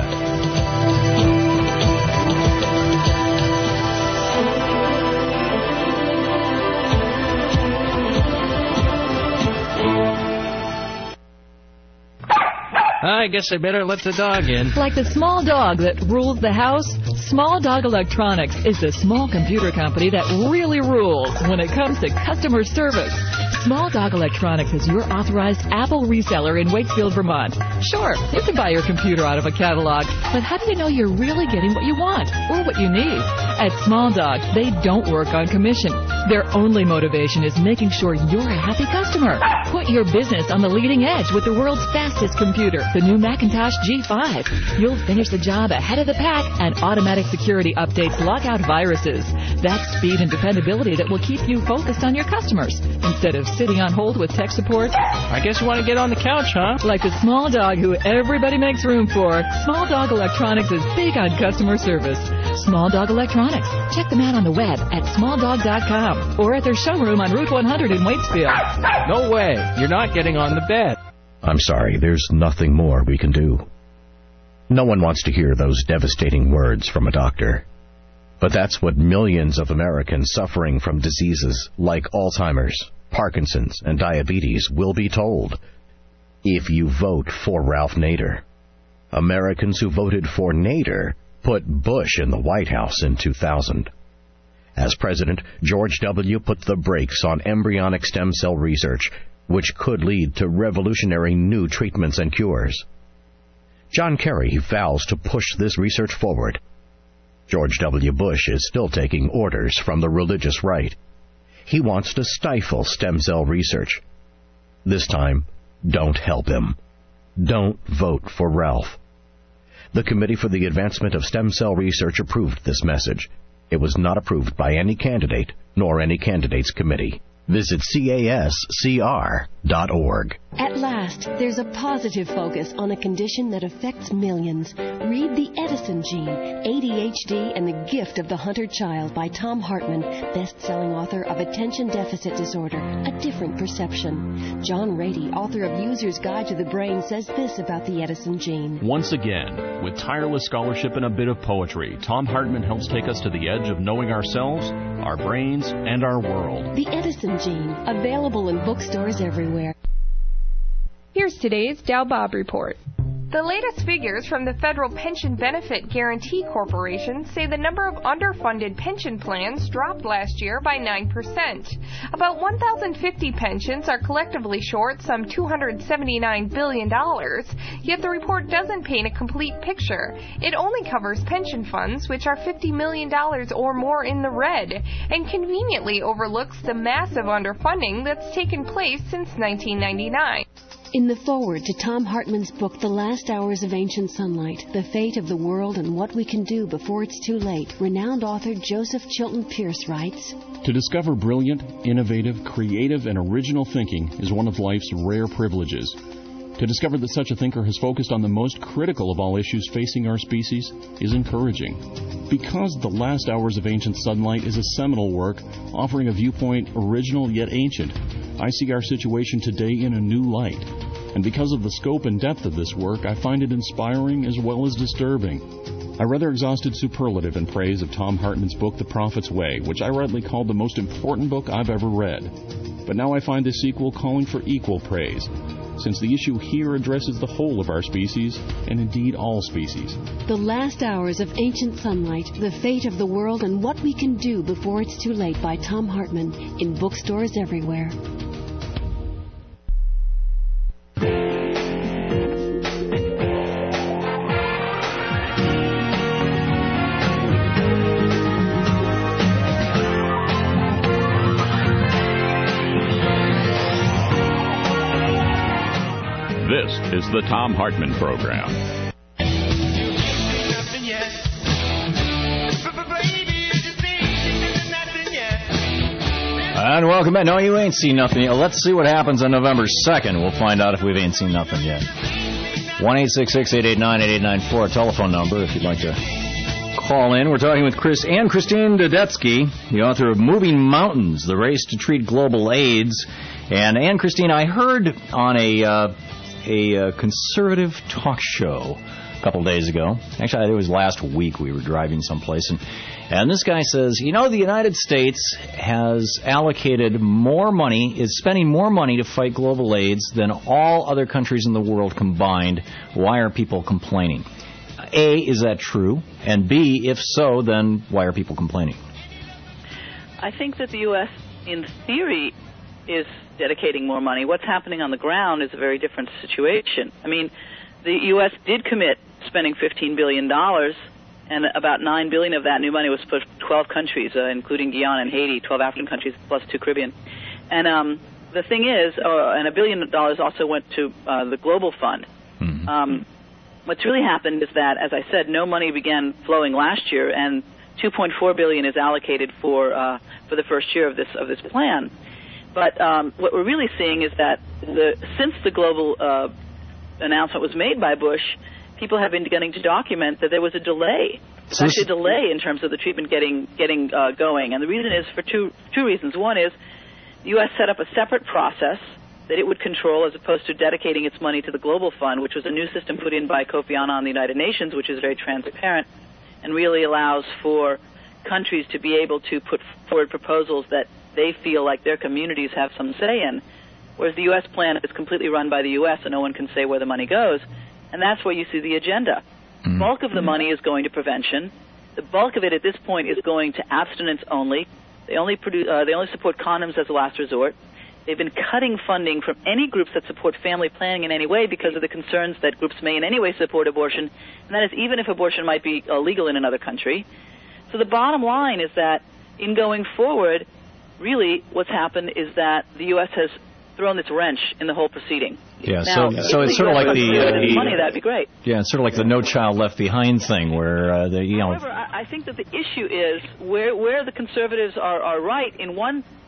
back. I guess I better let the dog in. Like the small dog that rules the house, Small Dog Electronics is the small computer company that really rules when it comes to customer service. Small Dog Electronics is your authorized Apple reseller in Wakefield, Vermont. Sure, you can buy your computer out of a catalog, but how do you know you're really getting what you want or what you need? At Small Dog, they don't work on commission. Their only motivation is making sure you're a happy customer. Put your business on the leading edge with the world's fastest computer, the new Macintosh G five. You'll finish the job ahead of the pack, and automatic security updates lock out viruses. That's speed and dependability that will keep you focused on your customers instead of sitting on hold with tech support. I guess you want to get on the couch, huh? Like the small dog who everybody makes room for, Small Dog Electronics is big on customer service. Small Dog Electronics. Check them out on the web at small dog dot com or at their showroom on Route one hundred in Waitsfield. No way. You're not getting on the bed. I'm sorry, there's nothing more we can do. No one wants to hear those devastating words from a doctor. But that's what millions of Americans suffering from diseases like Alzheimer's, Parkinson's, and diabetes will be told if you vote for Ralph Nader. Americans who voted for Nader put Bush in the White House in two thousand. As president, George W. put the brakes on embryonic stem cell research, which could lead to revolutionary new treatments and cures. John Kerry vows to push this research forward. George W. Bush is still taking orders from the religious right. He wants to stifle stem cell research. This time, don't help him. Don't vote for Ralph. The Committee for the Advancement of Stem Cell Research approved this message. It was not approved by any candidate, nor any candidate's committee. Visit C A S C R dot org. At last, there's a positive focus on a condition that affects millions. Read The Edison Gene, A D H D and the Gift of the Hunter Child by Tom Hartman, best-selling author of Attention Deficit Disorder, A Different Perception. John Rady, author of User's Guide to the Brain, says this about the Edison Gene. Once again, with tireless scholarship and a bit of poetry, Tom Hartman helps take us to the edge of knowing ourselves, our brains, and our world. The Edison Gene, available in bookstores everywhere. Here's today's Dow Bob Report. The latest figures from the Federal Pension Benefit Guaranty Corporation say the number of underfunded pension plans dropped last year by nine percent. About one thousand fifty pensions are collectively short some two hundred seventy-nine billion dollars, yet the report doesn't paint a complete picture. It only covers pension funds, which are fifty million dollars or more in the red, and conveniently overlooks the massive underfunding that's taken place since nineteen ninety-nine. In the foreword to Tom Hartman's book, The Last Hours of Ancient Sunlight, The Fate of the World and What We Can Do Before It's Too Late, renowned author Joseph Chilton Pierce writes, To discover brilliant, innovative, creative, and original thinking is one of life's rare privileges. To discover that such a thinker has focused on the most critical of all issues facing our species is encouraging. Because The Last Hours of Ancient Sunlight is a seminal work offering a viewpoint original yet ancient, I see our situation today in a new light. And because of the scope and depth of this work, I find it inspiring as well as disturbing. I rather exhausted superlative in praise of Tom Hartman's book, The Prophet's Way, which I rightly called the most important book I've ever read. But now I find the sequel calling for equal praise, since the issue here addresses the whole of our species, and indeed all species. The Last Hours of Ancient Sunlight, The Fate of the World and What We Can Do Before It's Too Late by Tom Hartman, in bookstores everywhere. This is the Tom Hartman Program. And welcome back. No, you ain't seen nothing yet. Let's see what happens on November second. We'll find out if we ain't seen nothing yet. one eight six six, eight eight nine, eight eight nine four, a telephone number if you'd like to call in. We're talking with Chris and Christine Dudetsky, the author of Moving Mountains, The Race to Treat Global AIDS. And Ann Christine, I heard on a... Uh, a uh, conservative talk show a couple days ago. Actually, it was last week. We were driving someplace, and, and this guy says, you know, the United States has allocated more money, is spending more money to fight global AIDS than all other countries in the world combined. Why are people complaining? A, is that true? And B, if so, then why are people complaining? I think that the U S, in theory, is dedicating more money. What's happening on the ground is a very different situation. I mean, the U S did commit spending fifteen billion dollars, and about nine billion dollars of that new money was put twelve countries, uh, including Guyana and Haiti, twelve African countries, plus two Caribbean. And um, the thing is, uh, and a billion dollars also went to uh, the Global Fund. Mm-hmm. Um, what's really happened is that, as I said, no money began flowing last year, and two point four billion dollars is allocated for uh, for the first year of this of this plan. But um, what we're really seeing is that the, since the global uh, announcement was made by Bush, people have been beginning to document that there was a delay. It's actually a delay in terms of the treatment getting getting uh, going. And the reason is for two two reasons. One is the U S set up a separate process that it would control as opposed to dedicating its money to the Global Fund, which was a new system put in by Kofi Annan and the United Nations, which is very transparent and really allows for countries to be able to put forward proposals that they feel like their communities have some say in, whereas the U S plan is completely run by the U S and no one can say where the money goes, and that's where you see the agenda. Mm-hmm. The bulk of the money is going to prevention. The bulk of it at this point is going to abstinence only. They only produce, uh, they only support condoms as a last resort. They've been cutting funding from any groups that support family planning in any way because of the concerns that groups may in any way support abortion, and that is even if abortion might be uh, legal in another country. So the bottom line is that in going forward, really what's happened is that the U S has thrown its wrench in the whole proceeding. Yeah, now, so so it's sort of like the, uh, the money, that'd be great. Yeah, it's sort of like the No Child Left Behind thing, where uh, the you know. However, I, I think that the issue is where where the conservatives are, are right in one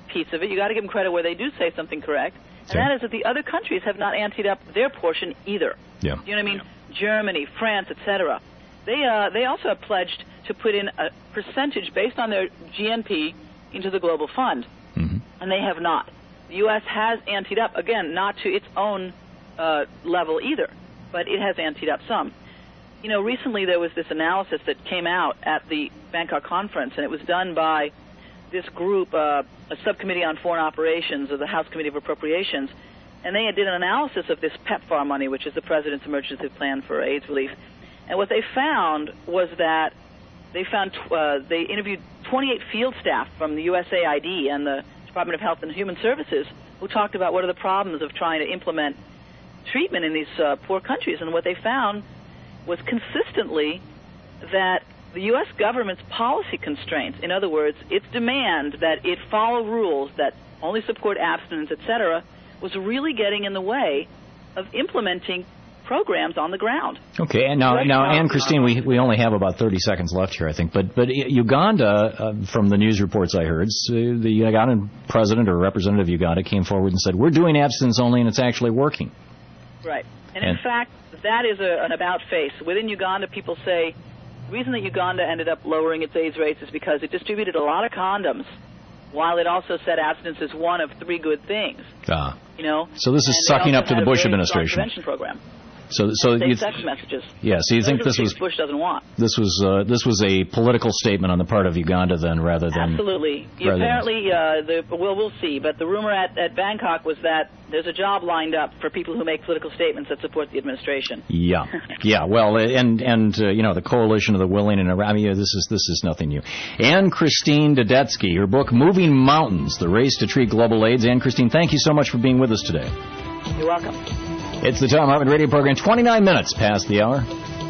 piece of it. You got to give them credit where they do say something correct, and Okay. that is that the other countries have not anteed up their portion either. Yeah. You know what I mean? Germany, France, et cetera. They uh, they also have pledged to put in a percentage based on their G N P into the global fund, mm-hmm. and they have not. The U S has anteed up, again, not to its own uh, level either, but it has anteed up some. You know, recently there was this analysis that came out at the Bangkok conference, and it was done by this group, uh, a subcommittee on foreign operations of the House Committee of Appropriations, and they did an analysis of this PEPFAR money, which is the President's Emergency Plan for AIDS Relief. And what they found was that they found uh, they interviewed twenty-eight field staff from the U S A I D and the Department of Health and Human Services who talked about what are the problems of trying to implement treatment in these uh, poor countries. And what they found was consistently that the U S government's policy constraints, in other words, its demand that it follow rules that only support abstinence, et cetera, was really getting in the way of implementing programs on the ground. Okay, and now, now, Anne Christine, we we only have about thirty seconds left here, I think. But but Uganda, uh, from the news reports I heard, so the Ugandan president or representative of Uganda came forward and said, "We're doing abstinence only, and it's actually working." Right, and, And- in fact, that is a, an about face. Within Uganda, people say the reason that Uganda ended up lowering its AIDS rates is because it distributed a lot of condoms, while it also said abstinence is one of three good things. Ah. You know. So this is And they sucking also up to had the a Bush very strong administration. prevention program. So so you Safe sex messages. yeah. So you Those think are this the was things Bush doesn't want. this was uh, this was a political statement on the part of Uganda then, rather than Absolutely. rather than- Apparently, uh, the, well, we'll see. But the rumor at, at Bangkok was that there's a job lined up for people who make political statements that support the administration. Yeah, yeah. Well, and and uh, you know, the coalition of the willing, and I mean, this is this is nothing new. Anne Christine Dadetsky, her book "Moving Mountains: The Race to Treat Global AIDS." Anne Christine, thank you so much for being with us today. You're welcome. It's the Tom Hartman Radio Program. twenty-nine minutes past the hour.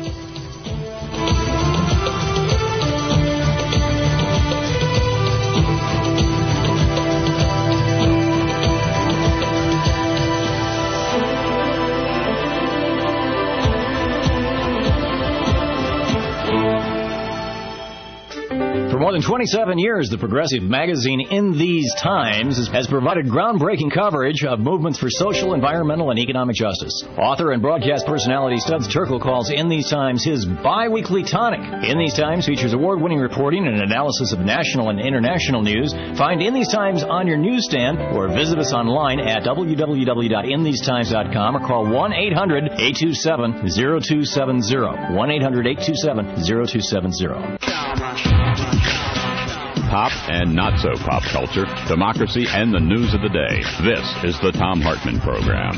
For more than twenty-seven years, the progressive magazine In These Times has provided groundbreaking coverage of movements for social, environmental, and economic justice. Author and broadcast personality Studs Terkel calls In These Times his bi-weekly tonic. In These Times features award-winning reporting and analysis of national and international news. Find In These Times on your newsstand or visit us online at w w w dot in these times dot com or call one eight hundred eight two seven zero two seven zero. one eight hundred eight two seven zero two seven zero. Pop and not so pop culture, democracy, and the news of the day. This is the Tom Hartman Program.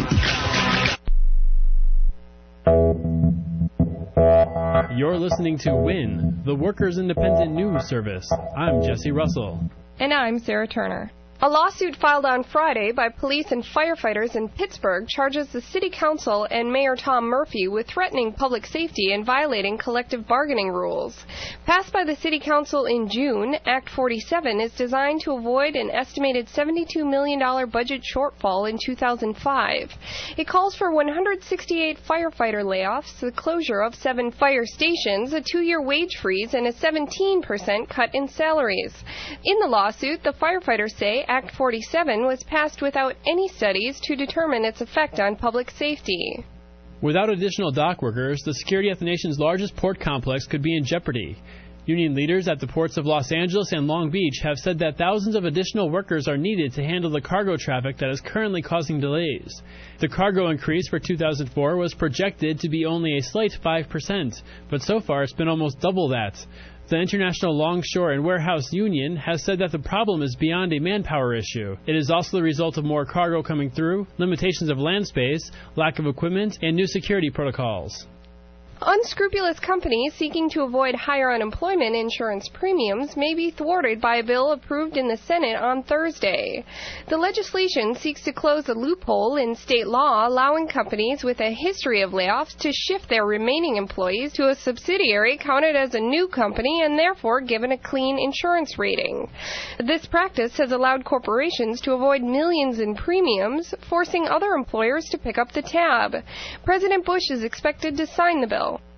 You're listening to WIN, the Workers' Independent News Service. I'm Jesse Russell. And I'm Sarah Turner. A lawsuit filed on Friday by police and firefighters in Pittsburgh charges the city council and Mayor Tom Murphy with threatening public safety and violating collective bargaining rules. Passed by the city council in June, Act forty-seven is designed to avoid an estimated seventy-two million dollars budget shortfall in two thousand five. It calls for one hundred sixty-eight firefighter layoffs, the closure of seven fire stations, a two-year wage freeze, and a seventeen percent cut in salaries. In the lawsuit, the firefighters say Act forty-seven was passed without any studies to determine its effect on public safety. Without additional dock workers, the security at the nation's largest port complex could be in jeopardy. Union leaders at the ports of Los Angeles and Long Beach have said that thousands of additional workers are needed to handle the cargo traffic that is currently causing delays. The cargo increase for two thousand four was projected to be only a slight five percent, but so far it's been almost double that. The International Longshore and Warehouse Union has said that the problem is beyond a manpower issue. It is also the result of more cargo coming through, limitations of land space, lack of equipment, and new security protocols. Unscrupulous companies seeking to avoid higher unemployment insurance premiums may be thwarted by a bill approved in the Senate on Thursday. The legislation seeks to close a loophole in state law allowing companies with a history of layoffs to shift their remaining employees to a subsidiary counted as a new company and therefore given a clean insurance rating. This practice has allowed corporations to avoid millions in premiums, forcing other employers to pick up the tab. President Bush is expected to sign the bill.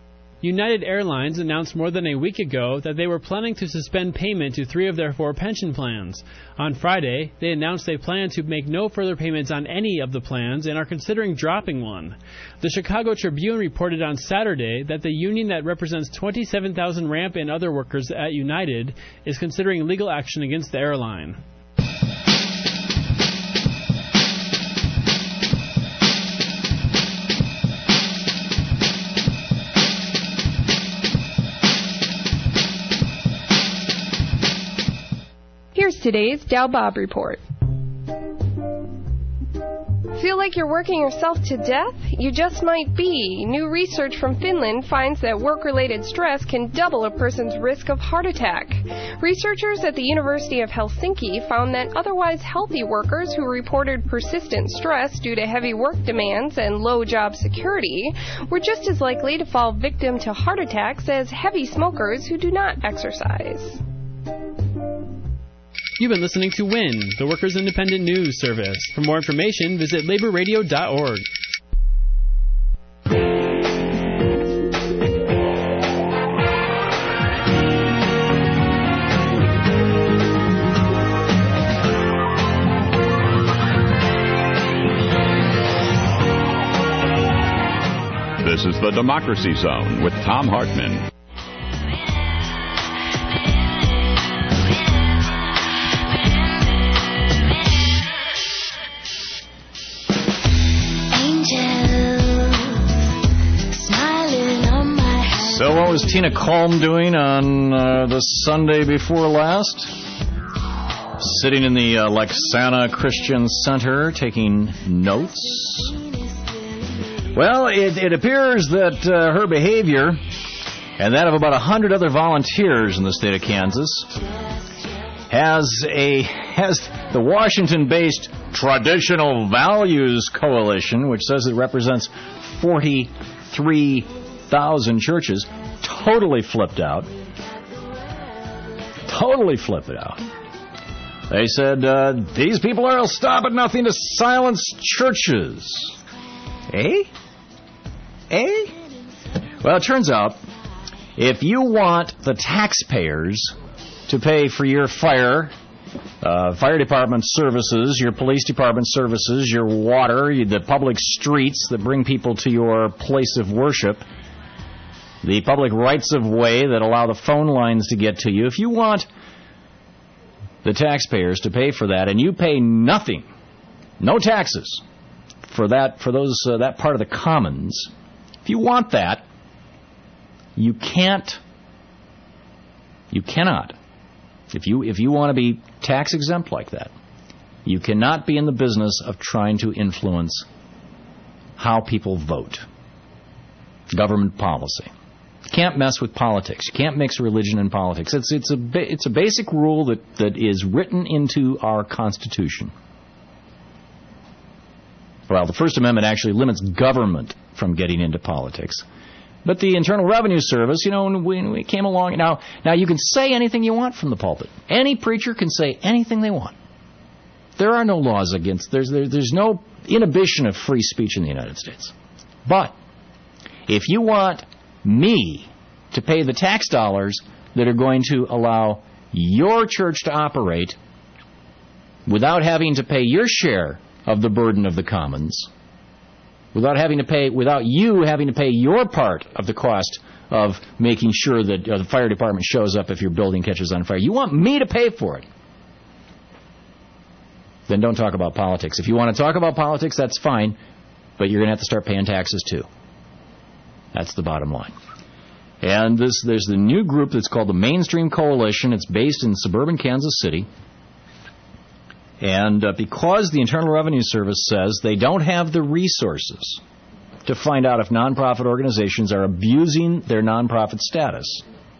United Airlines announced more than a week ago that they were planning to suspend payment to three of their four pension plans. On Friday, they announced they plan to make no further payments on any of the plans and are considering dropping one. The Chicago Tribune reported on Saturday that the union that represents twenty-seven thousand ramp and other workers at United is considering legal action against the airline. Here's today's Dow Bob Report. Feel like you're working yourself to death? You just might be. New research from Finland finds that work-related stress can double a person's risk of heart attack. Researchers at the University of Helsinki found that otherwise healthy workers who reported persistent stress due to heavy work demands and low job security were just as likely to fall victim to heart attacks as heavy smokers who do not exercise. You've been listening to W I N, the Workers' Independent News Service. For more information, visit labor radio dot org. This is the Democracy Zone with Thom Hartmann. So what was Tina Kolm doing on uh, the Sunday before last? Sitting in the uh, Lexana Christian Center taking notes? Well, it, it appears that uh, her behavior and that of about a hundred other volunteers in the state of Kansas has a has the Washington-based Traditional Values Coalition, which says it represents forty-three thousand churches, totally flipped out. Totally flipped out. They said, uh, these people are stop at nothing to silence churches. Eh? Eh? Well, it turns out, if you want the taxpayers to pay for your fire, uh, fire department services, your police department services, your water, the public streets that bring people to your place of worship, the public rights of way that allow the phone lines to get to you, if you want the taxpayers to pay for that and you pay nothing, no taxes for that, for those uh, that part of the commons, if you want that, you can't, you cannot. If you if you want to be tax exempt like that, you cannot be in the business of trying to influence how people vote. Government policy. You can't mess with politics. You can't mix religion and politics. It's it's a ba- it's a basic rule that, that is written into our Constitution. Well, the First Amendment actually limits government from getting into politics. But the Internal Revenue Service, you know, when we, when we came along, now, now you can say anything you want from the pulpit. Any preacher can say anything they want. There are no laws against, there's there, there's no inhibition of free speech in the United States. But if you want me to pay the tax dollars that are going to allow your church to operate without having to pay your share of the burden of the commons, without having to pay, without you having to pay your part of the cost of making sure that uh, the fire department shows up if your building catches on fire, you want me to pay for it, then don't talk about politics. If you want to talk about politics, that's fine, but you're going to have to start paying taxes too. That's the bottom line. And this, there's the new group that's called the Mainstream Coalition. It's based in suburban Kansas City. And uh, because the Internal Revenue Service says they don't have the resources to find out if nonprofit organizations are abusing their nonprofit status,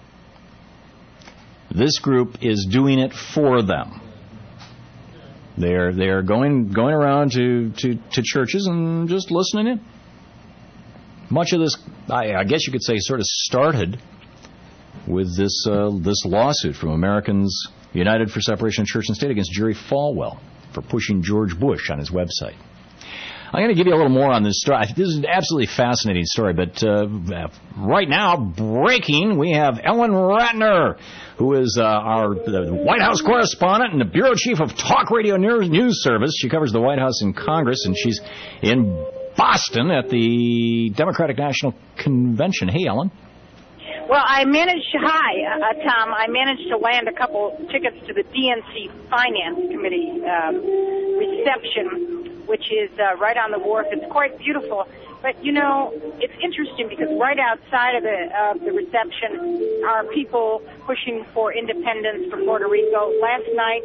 this group is doing it for them. They're they're going going around to, to, to churches and just listening in. Much of this, I, I guess you could say, sort of started with this uh, this lawsuit from Americans United for Separation of Church and State against Jerry Falwell for pushing George Bush on his website. I'm going to give you a little more on this story. This is an absolutely fascinating story, but uh, right now, breaking, we have Ellen Ratner, who is uh, our the White House correspondent and the bureau chief of Talk Radio News Service. She covers the White House and Congress, and she's in Boston at the Democratic National Convention. Hey, Ellen. Well, I managed, hi, uh, Tom, I managed to land a couple tickets to the D N C Finance Committee um, reception, which is uh, right on the wharf. It's quite beautiful. But, you know, it's interesting because right outside of the, uh, the reception are people pushing for independence for Puerto Rico. Last night,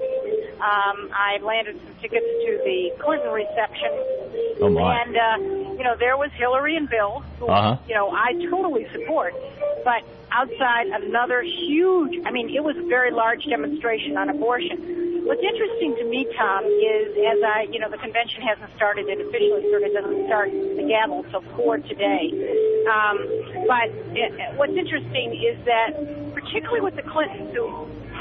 um, I landed some tickets to the Clinton reception. Oh, my. And, uh, you know, there was Hillary and Bill, who, uh-huh. you know, I totally support. But outside, another huge, I mean, it was a very large demonstration on abortion. What's interesting to me, Tom, is as I, you know, the convention hasn't started. It officially sort of doesn't start the gavel until four today. Um, but it, what's interesting is that, particularly with the Clintons, who,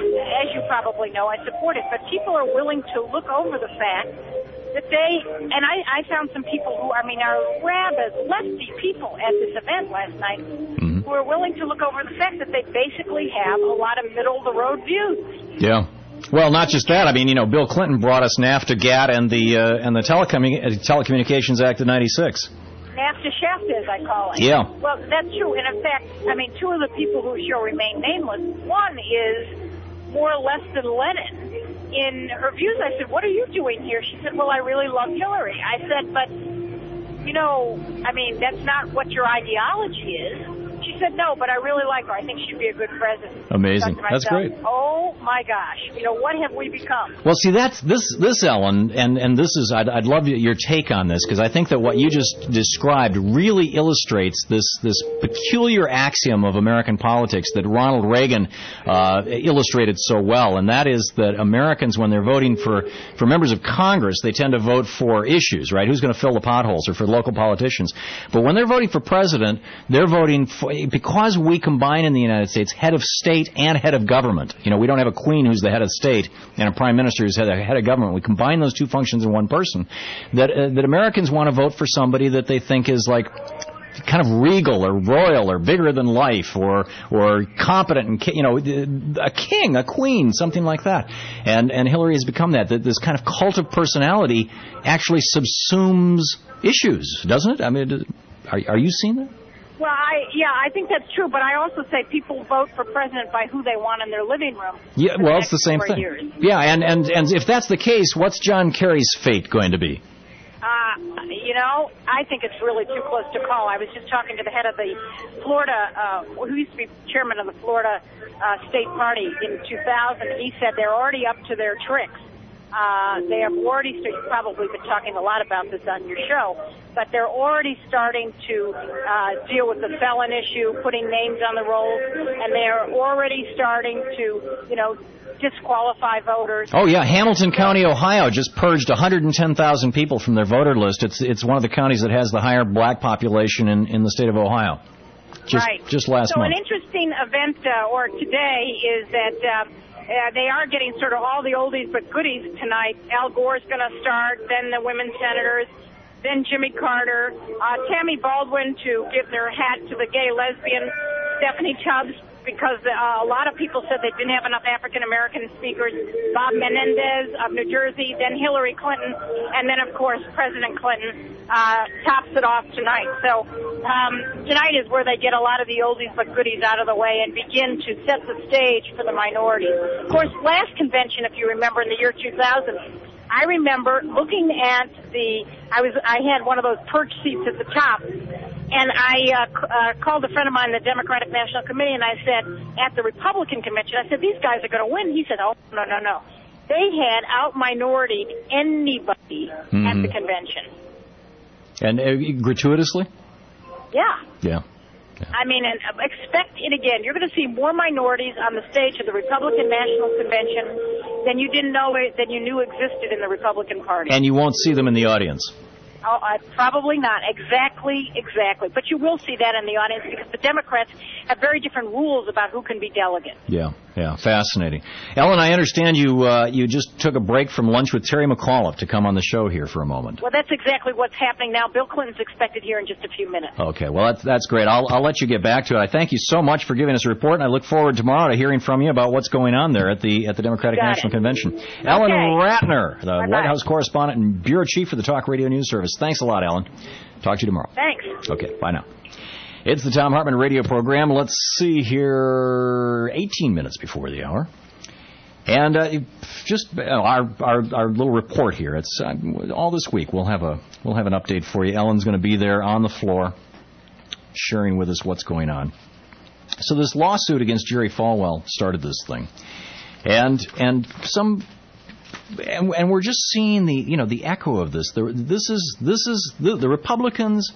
as you probably know, I support it, but people are willing to look over the fact that they, and I, I found some people who, I mean, are rabid, lefty people at this event last night, mm-hmm. who are willing to look over the fact that they basically have a lot of middle-of-the-road views. Yeah. Well, not just that. I mean, you know, Bill Clinton brought us NAFTA, GATT, and the uh, and the Telecommun- Telecommunications Act of ninety-six. NAFTA shaft, as I call it. Yeah. Well, that's true. And in fact, I mean, two of the people who shall remain nameless, one is more or less than Lenin. In her views, I said, what are you doing here? She said, well, I really love Hillary. I said, but, you know, I mean, that's not what your ideology is. She said, no, but I really like her. I think she'd be a good president. Amazing. Myself, that's great. Oh, my gosh. You know, what have we become? Well, see, that's this, this Ellen, and, and this is, I'd, I'd love your take on this, because I think that what you just described really illustrates this, this peculiar axiom of American politics that Ronald Reagan uh, illustrated so well, and that is that Americans, when they're voting for, for members of Congress, they tend to vote for issues, right? Who's going to fill the potholes, or for local politicians. But when they're voting for president, they're voting for, because we combine in the United States head of state and head of government. You know, we don't have a queen who's the head of state and a prime minister who's head of, head of government. We combine those two functions in one person. That uh, that Americans want to vote for somebody that they think is like kind of regal or royal or bigger than life or or competent and, you know, a king, a queen, something like that. And and Hillary has become that. That this kind of cult of personality actually subsumes issues, doesn't it? I mean, are are you seeing that? Well, I yeah, I think that's true, but I also say people vote for president by who they want in their living room. Yeah, well, it's the same thing. Years. Yeah, and, and, and if that's the case, what's John Kerry's fate going to be? Uh, you know, I think it's really too close to call. I was just talking to the head of the Florida, uh, who used to be chairman of the Florida uh, State Party in two thousand. He said they're already up to their tricks. Uh, they have already, so you've probably been talking a lot about this on your show, but they're already starting to uh, deal with the felon issue, putting names on the rolls, and they're already starting to, you know, disqualify voters. Oh, yeah. Hamilton County, Ohio just purged one hundred ten thousand people from their voter list. It's it's one of the counties that has the higher black population in, in the state of Ohio. Just, right. Just last so month. So an interesting event, uh, or today, is that uh, uh, they are getting sort of all the oldies but goodies tonight. Al Gore's going to start, then the women senators, then Jimmy Carter, uh, Tammy Baldwin to give their hat to the gay lesbian, Stephanie Tubbs, because uh, a lot of people said they didn't have enough African-American speakers, Bob Menendez of New Jersey, then Hillary Clinton, and then, of course, President Clinton uh, tops it off tonight. So um, tonight is where they get a lot of the oldies but goodies out of the way and begin to set the stage for the minorities. Of course, last convention, if you remember, in the year two thousand, I remember looking at the, I was, I had one of those perch seats at the top, and I uh, c- uh, called a friend of mine in the Democratic National Committee, and I said, at the Republican convention, I said, these guys are going to win. He said, oh, no, no, no. They had out-minorityed anybody mm-hmm. at the convention. And uh, gratuitously? Yeah. Yeah. I mean, and expect it again. You're going to see more minorities on the stage of the Republican National Convention than you didn't know, than you knew existed in the Republican Party. And you won't see them in the audience. Oh, uh, probably not. Exactly, exactly. But you will see that in the audience because the Democrats have very different rules about who can be delegate. Yeah, Yeah, fascinating. Ellen, I understand you uh, you just took a break from lunch with Terry McAuliffe to come on the show here for a moment. Well, that's exactly what's happening now. Bill Clinton's expected here in just a few minutes. Okay, well, that's, that's great. I'll, I'll let you get back to it. I thank you so much for giving us a report, and I look forward tomorrow to hearing from you about what's going on there at the at the Democratic Got National it. Convention. Okay. Ellen Ratner, the Bye-bye. White House correspondent and bureau chief for the Talk Radio News Service. Thanks a lot, Ellen. Talk to you tomorrow. Thanks. Okay, bye now. It's the Thom Hartmann radio program. Let's see here, eighteen minutes before the hour. And uh, just uh, our, our our little report here. It's uh, all this week. We'll have a we'll have an update for you. Ellen's going to be there on the floor, sharing with us what's going on. So this lawsuit against Jerry Falwell started this thing, and and some. And, and we're just seeing the, you know, the echo of this. The, this is this is the, the Republicans.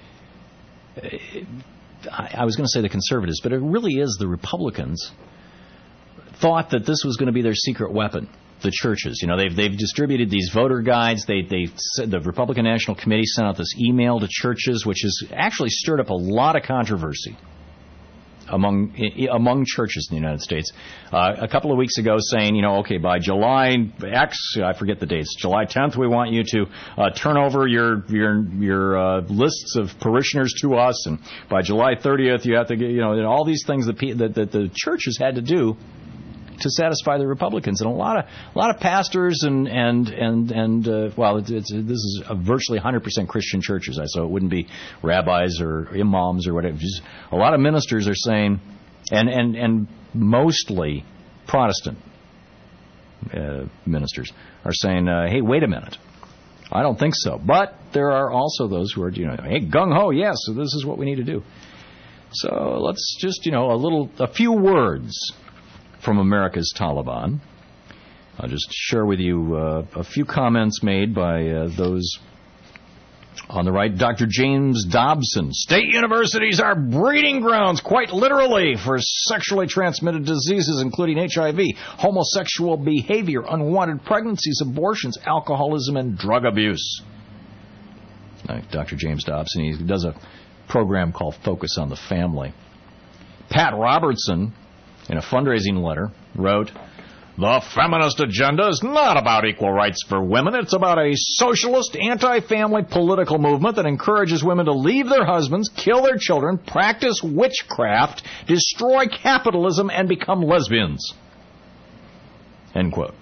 I, I was going to say the conservatives, but it really is the Republicans thought that this was going to be their secret weapon. The churches, you know, they've they've distributed these voter guides. They they the Republican National Committee sent out this email to churches, which has actually stirred up a lot of controversy among among churches in the United States. Uh, a couple of weeks ago saying, you know, okay, by July X, I forget the dates, July tenth, we want you to uh, turn over your your your uh, lists of parishioners to us, and by July thirtieth, you have to get, you know, all these things that, that, that the churches had to do to satisfy the Republicans. And a lot of a lot of pastors and and and and uh, well, it's, it's, this is a virtually one hundred percent Christian churches, so it wouldn't be rabbis or imams or whatever. Just a lot of ministers are saying, and and and mostly Protestant uh, ministers are saying, uh, hey, wait a minute, I don't think so. But there are also those who are, you know, hey, gung ho, yes, so this is what we need to do. So let's just, you know, a little, a few words from America's Taliban. I'll just share with you uh, a few comments made by uh, those on the right. Doctor James Dobson. State universities are breeding grounds, quite literally, for sexually transmitted diseases, including H I V, homosexual behavior, unwanted pregnancies, abortions, alcoholism, and drug abuse. Uh, Doctor James Dobson, he does a program called Focus on the Family. Pat Robertson, in a fundraising letter, wrote, the feminist agenda is not about equal rights for women. It's about a socialist, anti-family political movement that encourages women to leave their husbands, kill their children, practice witchcraft, destroy capitalism, and become lesbians. End quote.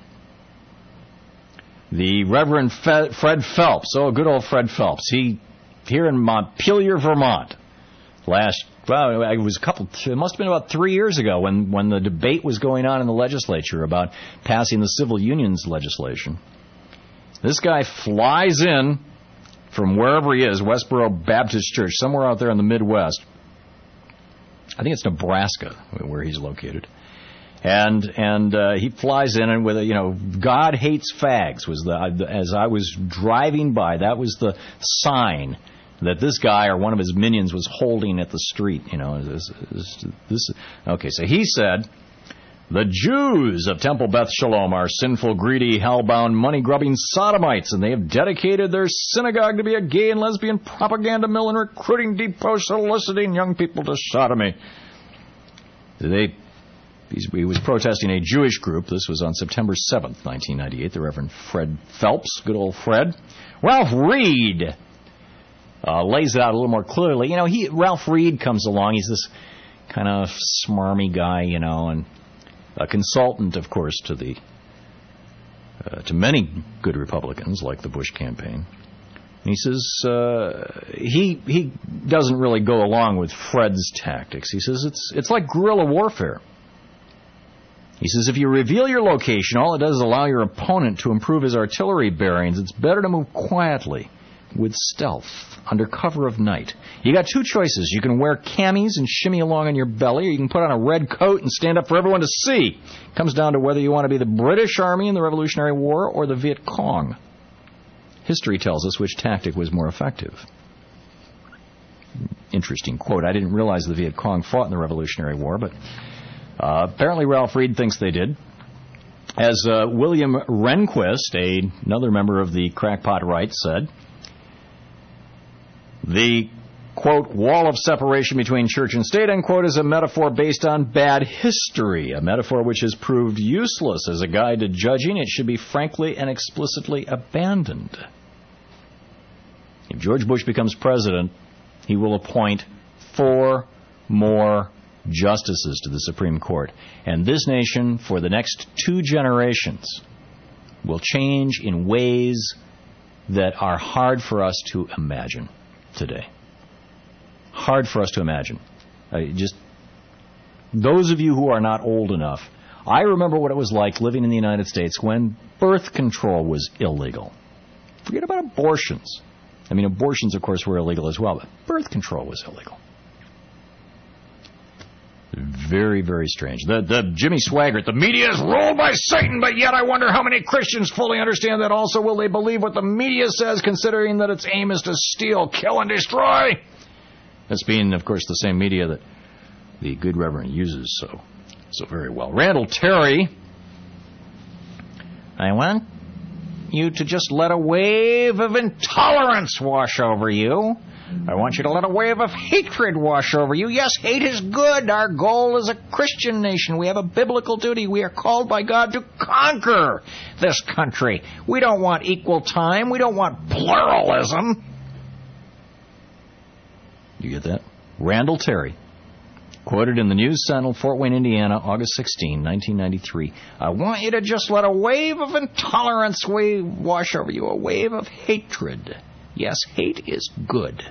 The Reverend Fe- Fred Phelps, oh, good old Fred Phelps, he, here in Montpelier, Vermont, last Well, it was a couple. It must have been about three years ago when, when the debate was going on in the legislature about passing the civil unions legislation. This guy flies in from wherever he is, Westboro Baptist Church, somewhere out there in the Midwest. I think it's Nebraska where he's located, and and uh, he flies in and with a, you know, God hates fags was the as I was driving by, that was the sign that this guy or one of his minions was holding at the street. You know, this, this, this, okay, so he said, the Jews of Temple Beth Shalom are sinful, greedy, hell-bound, money-grubbing sodomites, and they have dedicated their synagogue to be a gay and lesbian propaganda mill and recruiting depot soliciting young people to sodomy. They, he was protesting a Jewish group. This was on September seventh, nineteen ninety-eight. The Reverend Fred Phelps, good old Fred. Ralph Reed Uh, lays it out a little more clearly. You know, he Ralph Reed comes along. He's this kind of smarmy guy, you know, and a consultant, of course, to the uh, to many good Republicans, like the Bush campaign. And he says uh, he he doesn't really go along with Fred's tactics. He says it's it's like guerrilla warfare. He says if you reveal your location, all it does is allow your opponent to improve his artillery bearings. It's better to move quietly, with stealth, under cover of night. You got two choices. You can wear camis and shimmy along on your belly, or you can put on a red coat and stand up for everyone to see. It comes down to whether you want to be the British Army in the Revolutionary War or the Viet Cong. History tells us which tactic was more effective. Interesting quote. I didn't realize the Viet Cong fought in the Revolutionary War, but uh, apparently Ralph Reed thinks they did. As uh, William Rehnquist, a, another member of the crackpot right, said, the, quote, wall of separation between church and state, unquote, is a metaphor based on bad history, a metaphor which has proved useless as a guide to judging. It should be frankly and explicitly abandoned. If George Bush becomes president, he will appoint four more justices to the Supreme Court. And this nation, for the next two generations, will change in ways that are hard for us to imagine today. Hard for us to imagine. I just, those of you who are not old enough, I remember what it was like living in the United States when birth control was illegal. Forget about abortions. I mean, abortions, of course, were illegal as well, but birth control was illegal. Very, very strange. The, the Jimmy Swaggart, the media is ruled by Satan, but yet I wonder how many Christians fully understand that. Also, will they believe what the media says, considering that its aim is to steal, kill, and destroy? That's being, of course, the same media that the good Reverend uses so, so very well. Randall Terry, I want you to just let a wave of intolerance wash over you. I want you to let a wave of hatred wash over you. Yes, hate is good. Our goal is a Christian nation. We have a biblical duty. We are called by God to conquer this country. We don't want equal time. We don't want pluralism. You get that? Randall Terry, quoted in the News Sentinel, Fort Wayne, Indiana, August sixteenth, nineteen ninety-three. I want you to just let a wave of intolerance wave wash over you, a wave of hatred. Yes, hate is good.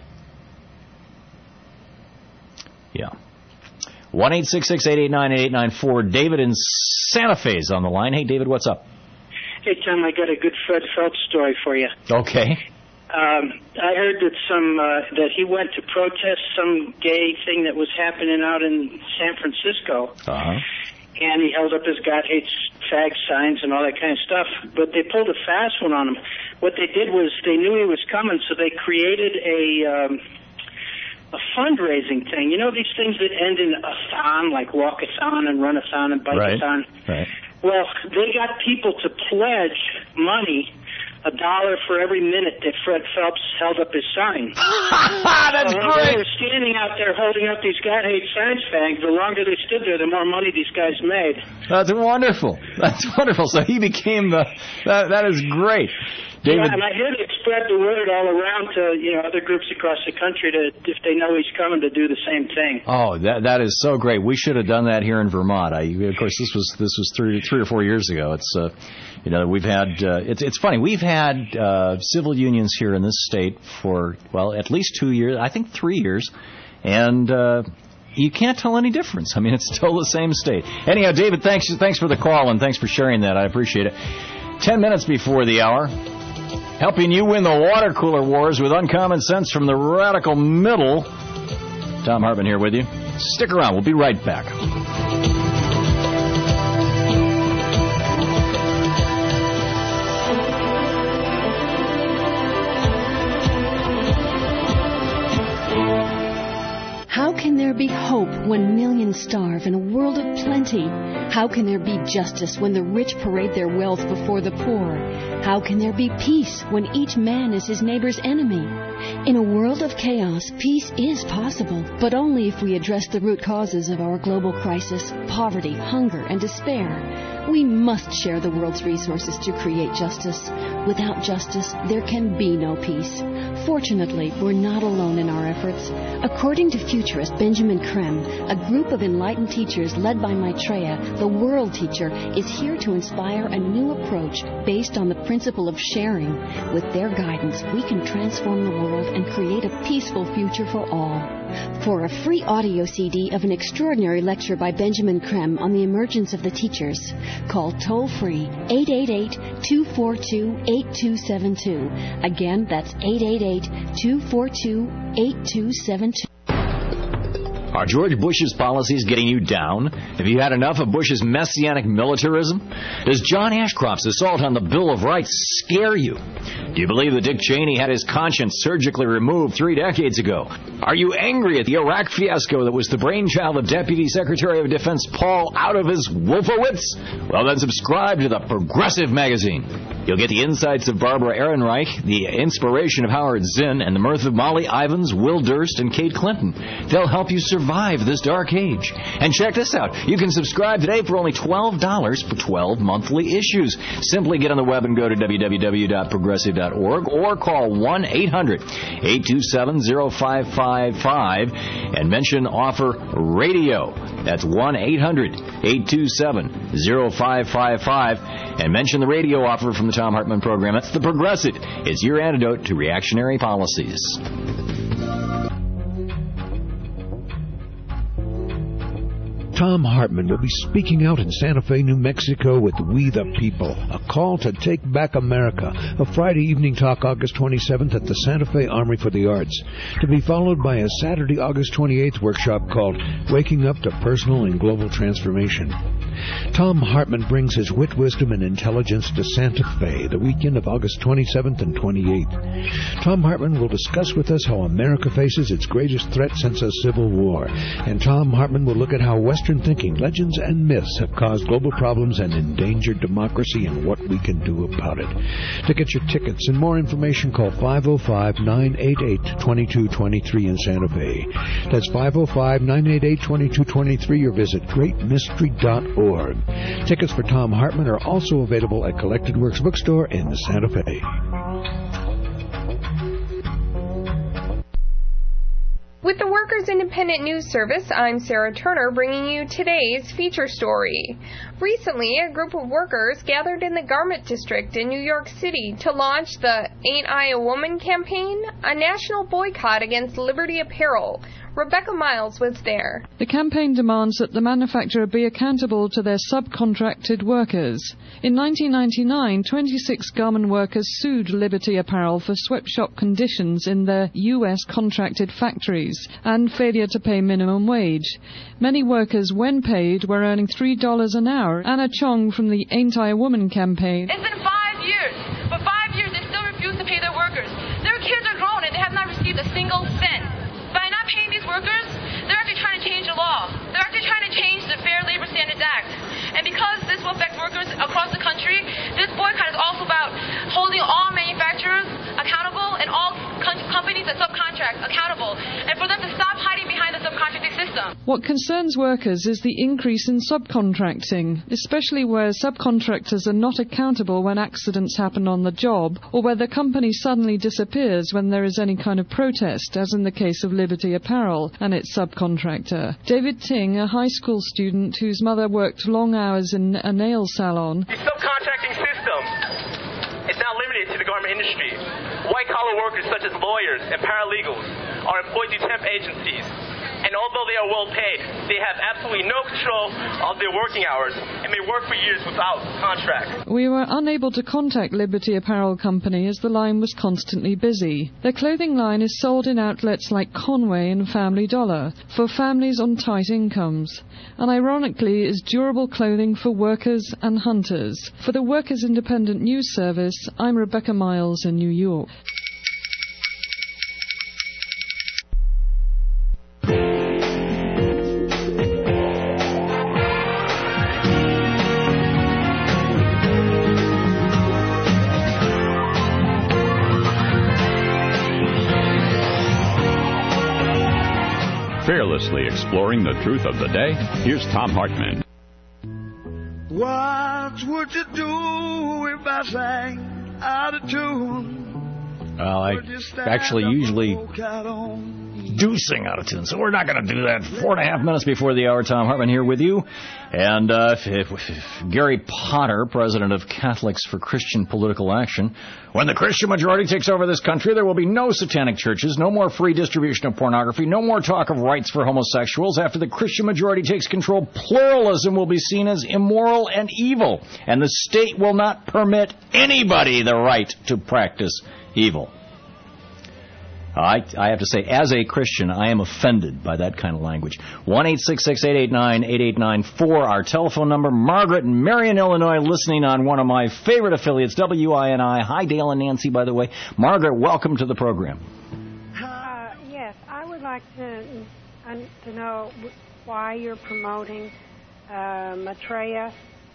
Yeah. one eight six six, eight eight nine, eight eight nine four. David in Santa Fe is on the line. Hey, David, what's up? Hey, Tom, I got a good Fred Phelps story for you. Okay. Um, I heard that some uh, that he went to protest some gay thing that was happening out in San Francisco. Uh-huh. And he held up his God hates fag signs and all that kind of stuff. But they pulled a fast one on him. What they did was they knew he was coming, so they created a um, a fundraising thing. You know these things that end in a thon, like walk-a-thon and run-a-thon and bike-a-thon? Right. Right. Well, they got people to pledge money, a dollar for every minute that Fred Phelps held up his sign. That's so great. They were standing out there holding up these God hate signs fags. The longer they stood there, the more money these guys made. That's wonderful. That's wonderful. So he became the... That, that is great. David. Yeah, and I hear they spread the word all around to, you know, other groups across the country to, if they know he's coming, to do the same thing. Oh, that that is so great. We should have done that here in Vermont. I, of course, this was this was three three or four years ago. It's uh, you know, we've had uh, it's it's funny. We've had uh, civil unions here in this state for well, at least two years. I think three years, and. Uh, You can't tell any difference. I mean, it's still the same state. Anyhow, David, thanks thanks for the call, and thanks for sharing that. I appreciate it. Ten minutes before the hour, helping you win the water cooler wars with uncommon sense from the radical middle. Tom Hartman here with you. Stick around. We'll be right back. How can there be hope when millions starve in a world of plenty? How can there be justice when the rich parade their wealth before the poor? How can there be peace when each man is his neighbor's enemy? In a world of chaos, peace is possible, but only if we address the root causes of our global crisis, poverty, hunger, and despair. We must share the world's resources to create justice. Without justice, there can be no peace. Fortunately, we're not alone in our efforts. According to futurist Benjamin Creme, a group of enlightened teachers led by Maitreya, the world teacher, is here to inspire a new approach based on the principle of sharing. With their guidance, we can transform the world and create a peaceful future for all. For a free audio C D of an extraordinary lecture by Benjamin Creme on the emergence of the teachers, call toll-free eight eight eight, two four two, eight two seven two. Again, that's eight eight eight, two four two, eight two seven two. Are George Bush's policies getting you down? Have you had enough of Bush's messianic militarism? Does John Ashcroft's assault on the Bill of Rights scare you? Do you believe that Dick Cheney had his conscience surgically removed three decades ago? Are you angry at the Iraq fiasco that was the brainchild of Deputy Secretary of Defense Paul out of his Wolfowitz? Well, then subscribe to the Progressive magazine. You'll get the insights of Barbara Ehrenreich, the inspiration of Howard Zinn, and the mirth of Molly Ivins, Will Durst, and Kate Clinton. They'll help you survive this dark age. And check this out. You can subscribe today for only twelve dollars for twelve monthly issues. Simply get on the web and go to w w w dot progressive dot org or call one eight hundred eight two seven zero five five five and mention offer radio. That's one eight hundred eight two seven zero five five five and mention the radio offer from the Tom Hartman program. That's the Progressive. It's your antidote to reactionary policies. Tom Hartman will be speaking out in Santa Fe, New Mexico with We the People, a call to take back America, a Friday evening talk August twenty-seventh at the Santa Fe Armory for the Arts, to be followed by a Saturday, August twenty-eighth workshop called Waking Up to Personal and Global Transformation. Tom Hartman brings his wit, wisdom, and intelligence to Santa Fe the weekend of August twenty-seventh and twenty-eighth. Tom Hartman will discuss with us how America faces its greatest threat since the Civil War, and Tom Hartman will look at how Western thinking, legends, and myths have caused global problems and endangered democracy and what we can do about it. To get your tickets and more information, call five oh five, nine eight eight, two two two three in Santa Fe. That's five oh five, nine eight eight, two two two three or visit great mystery dot org. Tickets for Tom Hartman are also available at Collected Works Bookstore in Santa Fe. With the Workers Independent News Service, I'm Sarah Turner bringing you today's feature story. Recently, a group of workers gathered in the Garment District in New York City to launch the Ain't I a Woman campaign, a national boycott against Liberty Apparel. Rebecca Miles was there. The campaign demands that the manufacturer be accountable to their subcontracted workers. In nineteen ninety-nine, twenty-six garment workers sued Liberty Apparel for sweatshop conditions in their U S contracted factories and failure to pay minimum wage. Many workers, when paid, were earning three dollars an hour. Anna Chong from the Ain't I a Woman campaign. It's been five years. For five years, they still refuse to pay their workers. Their kids are grown and they have not received a single cent. By not paying these workers, they're actually trying to change the law. They're actually trying to change the Fair Labor Standards Act. And because this will affect workers across the country, this boycott is also about holding all manufacturers accountable and all com- companies that subcontract accountable, and for them to stop hiding behind the subcontracting system. What concerns workers is the increase in subcontracting, especially where subcontractors are not accountable when accidents happen on the job, or where the company suddenly disappears when there is any kind of protest, as in the case of Liberty Apparel and its subcontractor. David Ting, a high school student whose mother worked long hours in a nail salon. The subcontracting system is not limited to the garment industry. White-collar workers such as lawyers and paralegals are employed through temp agencies. And although they are well paid, they have absolutely no control of their working hours and may work for years without contract. We were unable to contact Liberty Apparel Company as the line was constantly busy. Their clothing line is sold in outlets like Conway and Family Dollar for families on tight incomes, and ironically is durable clothing for workers and hunters. For the Workers Independent News Service, I'm Rebecca Miles in New York. Fearlessly exploring the truth of the day, here's Tom Hartman. What would you do if I sang out of tune? Well, I actually usually do sing out of tune, so we're not going to do that. Four and a half minutes before the hour, Tom Hartman here with you. And uh, if, if, if Gary Potter, president of Catholics for Christian Political Action, when the Christian majority takes over this country, there will be no satanic churches, no more free distribution of pornography, no more talk of rights for homosexuals. After the Christian majority takes control, pluralism will be seen as immoral and evil, and the state will not permit anybody the right to practice evil. I, I have to say, as a Christian, I am offended by that kind of language. one eight six six, eight eight nine, eight eight nine four, our telephone number. Margaret in Marion, Illinois, listening on one of my favorite affiliates, W I N I. Hi, Dale and Nancy, by the way. Margaret, welcome to the program. Uh, yes, I would like to, uh, to know why you're promoting uh, Maitreya.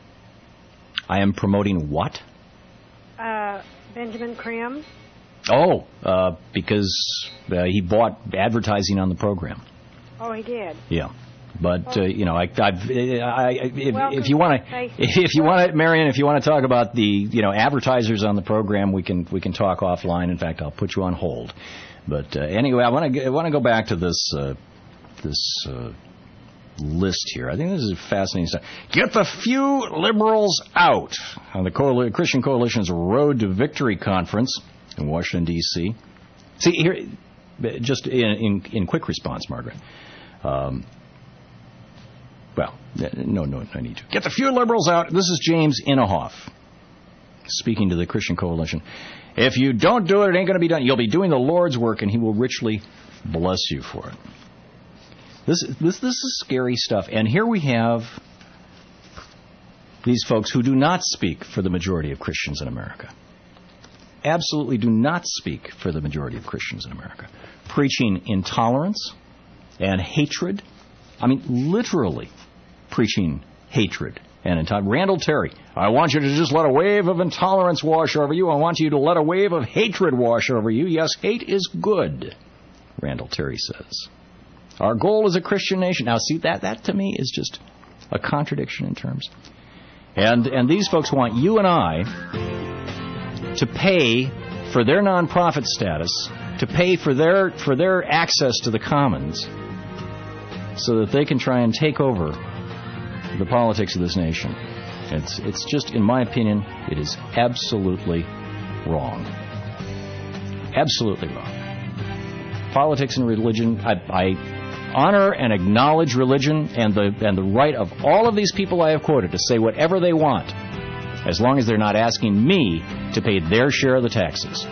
I am promoting what? Uh, Benjamin Creme. Oh, uh, because uh, he bought advertising on the program. Oh, he did. Yeah, but uh, you know, I, I've, I, if, Welcome if you want to, to if you want to, Marion, if you want to talk about the, you know, advertisers on the program, we can we can talk offline. In fact, I'll put you on hold. But uh, anyway, I want to I want to go back to this uh, this uh, list here. I think this is fascinating stuff. Get the few liberals out on the Coal- Christian Coalition's Road to Victory conference in Washington, D C See, here, just in, in, in quick response, Margaret. Um, well, no, no, I need to. Get the few liberals out. This is James Inhofe speaking to the Christian Coalition. If you don't do it, it ain't going to be done. You'll be doing the Lord's work, and He will richly bless you for it. This, this, this is scary stuff. And here we have these folks who do not speak for the majority of Christians in America. Absolutely do not speak for the majority of Christians in America. Preaching intolerance and hatred. I mean, literally preaching hatred and intolerance. Randall Terry, I want you to just let a wave of intolerance wash over you. I want you to let a wave of hatred wash over you. Yes, hate is good, Randall Terry says. Our goal is a Christian nation. Now, see, that, that to me is just a contradiction in terms. And, and these folks want you and I to pay for their nonprofit status, to pay for their for their access to the commons, so that they can try and take over the politics of this nation. It's it's just, in my opinion, it is absolutely wrong. Absolutely wrong. Politics and religion, I, I honor and acknowledge religion and the and the right of all of these people I have quoted to say whatever they want, as long as they're not asking me to pay their share of the taxes.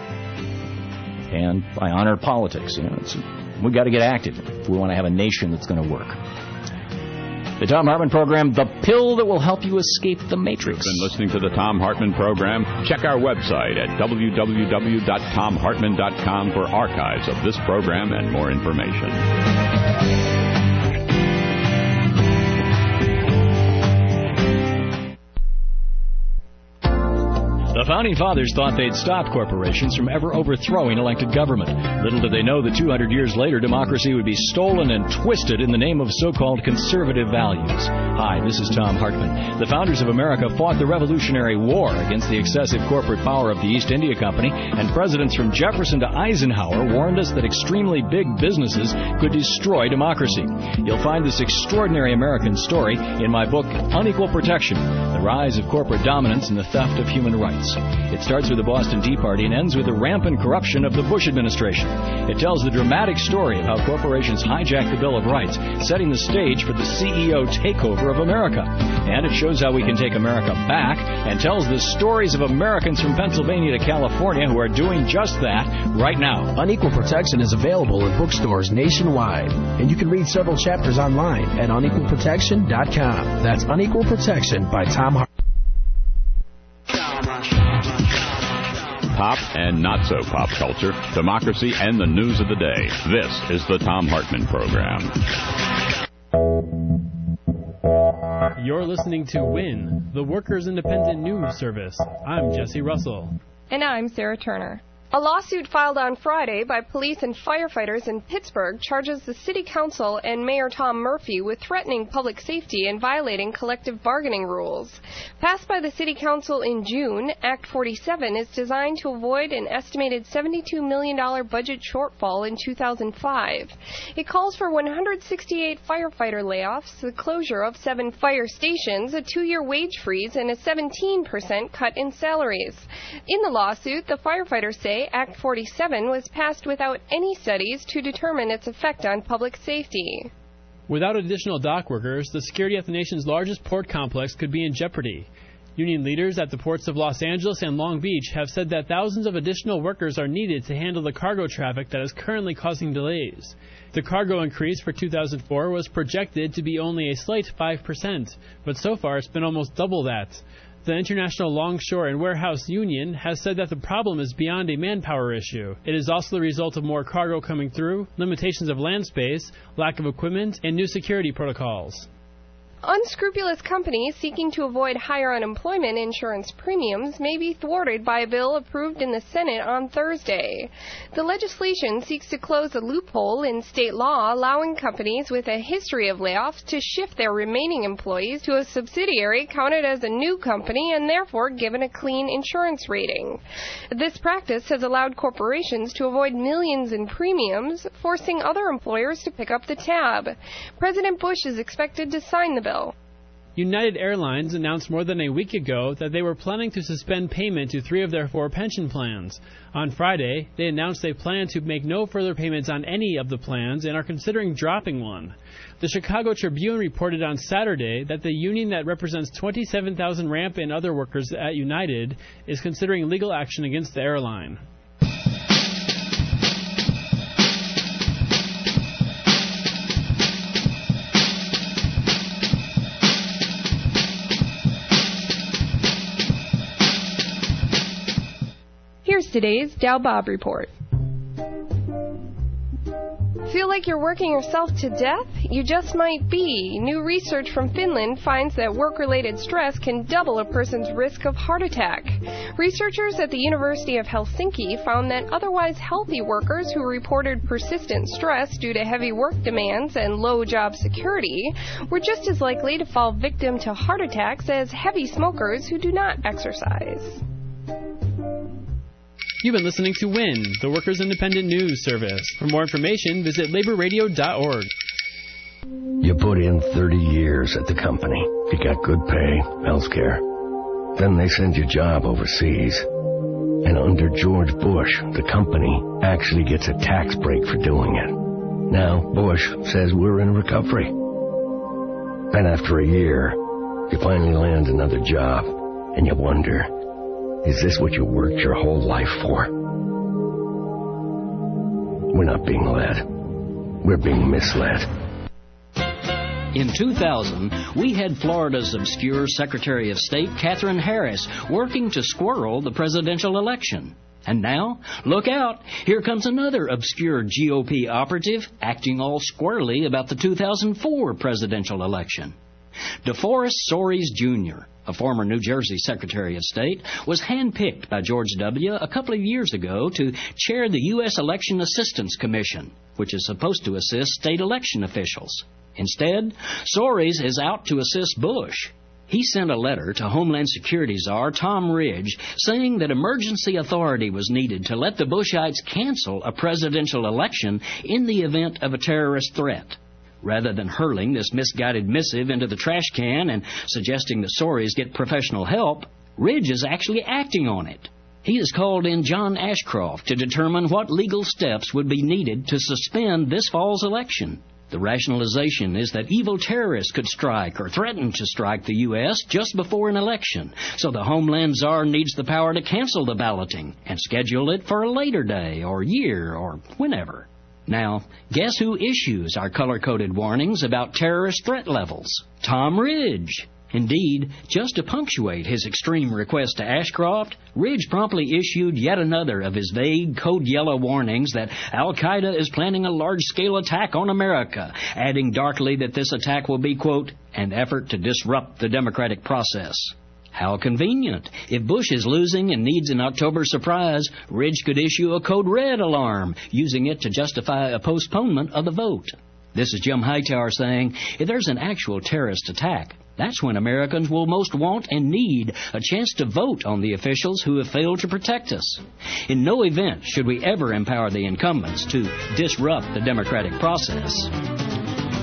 And I honor politics. You know, it's, we've got to get active if we want to have a nation that's going to work. The Thom Hartmann Program, the pill that will help you escape the matrix. You've been listening to the Thom Hartmann Program. Check our website at w w w dot tom hartmann dot com for archives of this program and more information. The Founding Fathers thought they'd stop corporations from ever overthrowing elected government. Little did they know that two hundred years later, democracy would be stolen and twisted in the name of so-called conservative values. Hi, this is Thom Hartmann. The founders of America fought the Revolutionary War against the excessive corporate power of the East India Company, and presidents from Jefferson to Eisenhower warned us that extremely big businesses could destroy democracy. You'll find this extraordinary American story in my book, Unequal Protection, The Rise of Corporate Dominance and the Theft of Human Rights. It starts with the Boston Tea Party and ends with the rampant corruption of the Bush administration. It tells the dramatic story of how corporations hijacked the Bill of Rights, setting the stage for the C E O takeover of America. And it shows how we can take America back and tells the stories of Americans from Pennsylvania to California who are doing just that right now. Unequal Protection is available in bookstores nationwide, and you can read several chapters online at unequal protection dot com. That's Unequal Protection by Thom Hartmann. Pop and not so pop culture, democracy and the news of the day. This is the Thom Hartmann Program. You're listening to WIN, the Workers' Independent News Service. I'm Jesse Russell. And I'm Sarah Turner. A lawsuit filed on Friday by police and firefighters in Pittsburgh charges the city council and Mayor Tom Murphy with threatening public safety and violating collective bargaining rules. Passed by the city council in June, Act forty-seven is designed to avoid an estimated seventy-two million dollars budget shortfall in two thousand five. It calls for one hundred sixty-eight firefighter layoffs, the closure of seven fire stations, a two-year wage freeze, and a seventeen percent cut in salaries. In the lawsuit, the firefighters say Act forty-seven was passed without any studies to determine its effect on public safety. Without additional dock workers, the security at the nation's largest port complex could be in jeopardy. Union leaders at the ports of Los Angeles and Long Beach have said that thousands of additional workers are needed to handle the cargo traffic that is currently causing delays. The cargo increase for two thousand four was projected to be only a slight five percent, but so far it's been almost double that. The International Longshore and Warehouse Union has said that the problem is beyond a manpower issue. It is also the result of more cargo coming through, limitations of land space, lack of equipment, and new security protocols. Unscrupulous companies seeking to avoid higher unemployment insurance premiums may be thwarted by a bill approved in the Senate on Thursday. The legislation seeks to close a loophole in state law allowing companies with a history of layoffs to shift their remaining employees to a subsidiary counted as a new company and therefore given a clean insurance rating. This practice has allowed corporations to avoid millions in premiums, forcing other employers to pick up the tab. President Bush is expected to sign the bill. United Airlines announced more than a week ago that they were planning to suspend payment to three of their four pension plans. On Friday, they announced they plan to make no further payments on any of the plans and are considering dropping one. The Chicago Tribune reported on Saturday that the union that represents twenty-seven thousand ramp and other workers at United is considering legal action against the airline. Here's today's Dow Bob Report. Feel like you're working yourself to death? You just might be. New research from Finland finds that work-related stress can double a person's risk of heart attack. Researchers at the University of Helsinki found that otherwise healthy workers who reported persistent stress due to heavy work demands and low job security were just as likely to fall victim to heart attacks as heavy smokers who do not exercise. You've been listening to W I N, the Workers' Independent News Service. For more information, visit labor radio dot org. You put in thirty years at the company. You got good pay, health care. Then they send you a job overseas. And under George Bush, the company actually gets a tax break for doing it. Now, Bush says we're in recovery. And after a year, you finally land another job, and you wonder, is this what you worked your whole life for? We're not being led. We're being misled. In two thousand, we had Florida's obscure Secretary of State, Katherine Harris, working to squirrel the presidential election. And now, look out, here comes another obscure G O P operative acting all squirrely about the two thousand four presidential election. DeForest Soares Junior, a former New Jersey Secretary of State, was handpicked by George W. a couple of years ago to chair the U S Election Assistance Commission, which is supposed to assist state election officials. Instead, Soares is out to assist Bush. He sent a letter to Homeland Security Czar Tom Ridge saying that emergency authority was needed to let the Bushites cancel a presidential election in the event of a terrorist threat. Rather than hurling this misguided missive into the trash can and suggesting that Soares get professional help, Ridge is actually acting on it. He has called in John Ashcroft to determine what legal steps would be needed to suspend this fall's election. The rationalization is that evil terrorists could strike or threaten to strike the U S just before an election, so the Homeland Czar needs the power to cancel the balloting and schedule it for a later day or year or whenever. Now, guess who issues our color-coded warnings about terrorist threat levels? Tom Ridge. Indeed, just to punctuate his extreme request to Ashcroft, Ridge promptly issued yet another of his vague code yellow warnings that Al-Qaeda is planning a large-scale attack on America, adding darkly that this attack will be, quote, an effort to disrupt the democratic process. How convenient. If Bush is losing and needs an October surprise, Ridge could issue a code red alarm, using it to justify a postponement of the vote. This is Jim Hightower saying, if there's an actual terrorist attack, that's when Americans will most want and need a chance to vote on the officials who have failed to protect us. In no event should we ever empower the incumbents to disrupt the democratic process.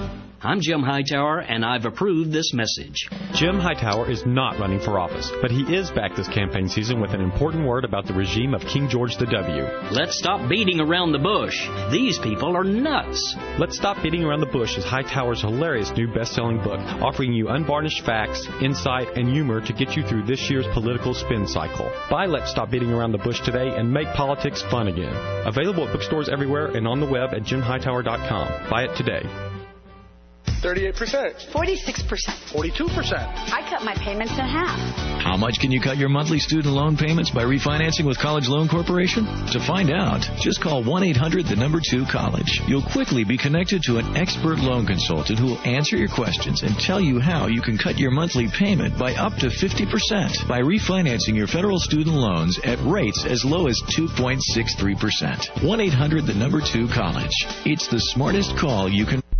I'm Jim Hightower, and I've approved this message. Jim Hightower is not running for office, but he is back this campaign season with an important word about the regime of King George the W. Let's stop beating around the bush. These people are nuts. Let's Stop Beating Around the Bush is Hightower's hilarious new best-selling book, offering you unvarnished facts, insight, and humor to get you through this year's political spin cycle. Buy Let's Stop Beating Around the Bush today and make politics fun again. Available at bookstores everywhere and on the web at jim hightower dot com. Buy it today. thirty-eight percent. forty-six percent. forty-two percent. I cut my payments in half. How much can you cut your monthly student loan payments by refinancing with College Loan Corporation? To find out, just call one eight hundred the number two college. You'll quickly be connected to an expert loan consultant who will answer your questions and tell you how you can cut your monthly payment by up to fifty percent by refinancing your federal student loans at rates as low as two point six three percent. one eight hundred the number two college. It's the smartest call you can.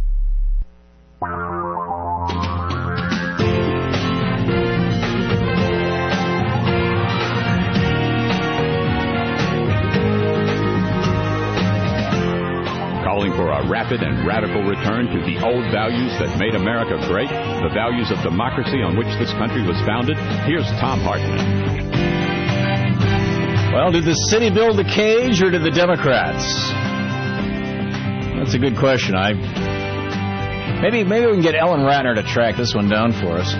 Calling for a rapid and radical return to the old values that made America great, the values of democracy on which this country was founded. Here's Thom Hartmann. Well, did the city build the cage, or did the Democrats? That's a good question. I maybe maybe we can get Ellen Ratner to track this one down for us.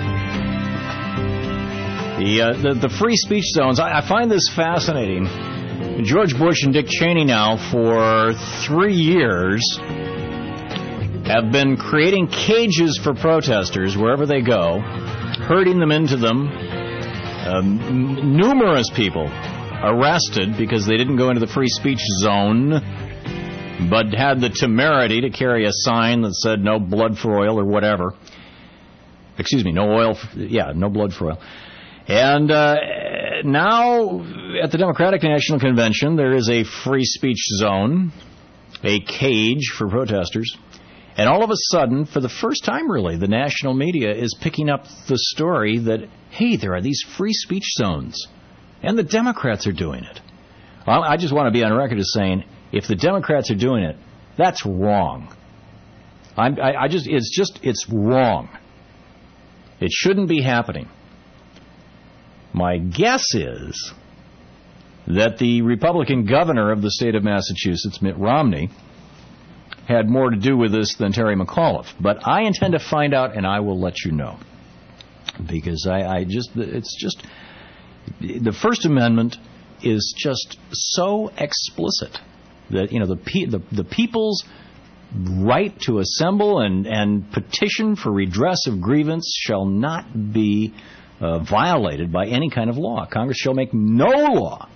The uh, the, the free speech zones. I, I find this fascinating. George Bush and Dick Cheney now for three years have been creating cages for protesters wherever they go, herding them into them. Um, numerous people arrested because they didn't go into the free speech zone, but had the temerity to carry a sign that said no blood for oil or whatever. Excuse me, no oil, for, yeah, no blood for oil. And uh, now at the Democratic National Convention, there is a free speech zone, a cage for protesters. And all of a sudden, for the first time really, the national media is picking up the story that, hey, there are these free speech zones. And the Democrats are doing it. Well, I just want to be on record as saying, if the Democrats are doing it, that's wrong. I'm, I, I just, it's just, it's wrong. It shouldn't be happening. My guess is that the Republican governor of the state of Massachusetts, Mitt Romney, had more to do with this than Terry McAuliffe. But I intend to find out, and I will let you know. Because I, I just, it's just, the First Amendment is just so explicit that, you know, the the, the people's right to assemble and, and petition for redress of grievance shall not be uh, violated by any kind of law. Congress shall make no law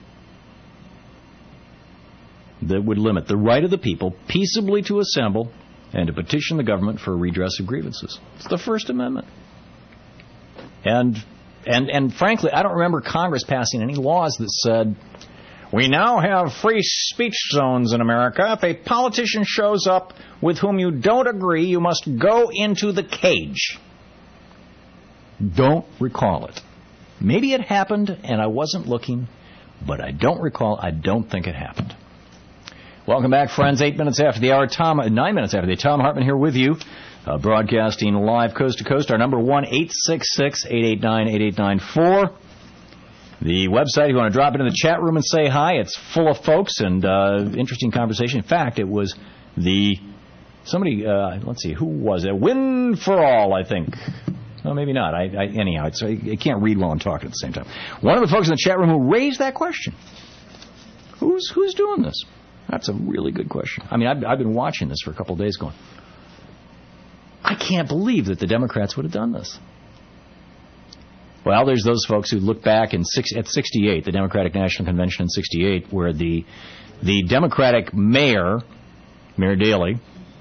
that would limit the right of the people peaceably to assemble and to petition the government for redress of grievances. It's the First Amendment. And and and frankly, I don't remember Congress passing any laws that said, we now have free speech zones in America. If a politician shows up with whom you don't agree, you must go into the cage. Don't recall it. Maybe it happened and I wasn't looking, but I don't recall. I don't think it happened. Welcome back, friends. Eight minutes after the hour, Tom, nine minutes after the Thom Hartmann here with you, uh, broadcasting live coast to coast. Our number one eight six six eight eight nine eight eight nine four. The website, if you want to drop into the chat room and say hi, it's full of folks and uh, interesting conversation. In fact, it was the somebody. Uh, let's see, who was it? Win for All, I think. No, maybe not. I, I, anyhow, it's, I, I can't read while I'm talking at the same time. One of the folks in the chat room who raised that question. Who's who's doing this? That's a really good question. I mean, I've, I've been watching this for a couple of days going, I can't believe that the Democrats would have done this. Well, there's those folks who look back in six, at sixty-eight, the Democratic National Convention in sixty-eight, where the the Democratic mayor, Mayor Daley,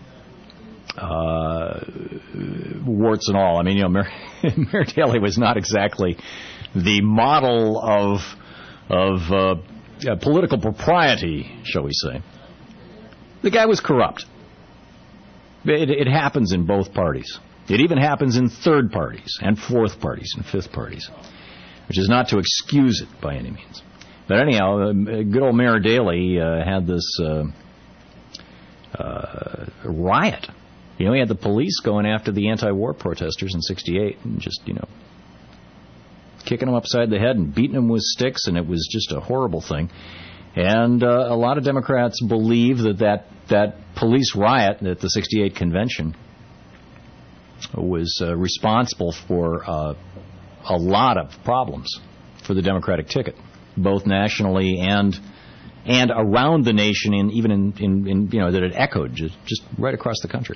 uh, warts and all. I mean, you know, Mayor, Mayor Daley was not exactly the model of of uh, uh, political propriety, shall we say. The guy was corrupt. It, it happens in both parties. It even happens in third parties and fourth parties and fifth parties, which is not to excuse it by any means. But anyhow, uh, good old Mayor Daley uh, had this uh, uh, riot You know, he had the police going after the anti-war protesters in sixty-eight and just, you know, kicking them upside the head and beating them with sticks, and it was just a horrible thing. And uh, a lot of Democrats believe that, that that police riot at the sixty-eight convention was uh, responsible for uh, a lot of problems for the Democratic ticket, both nationally and and around the nation, and even in, in, in you know that it echoed just, just right across the country.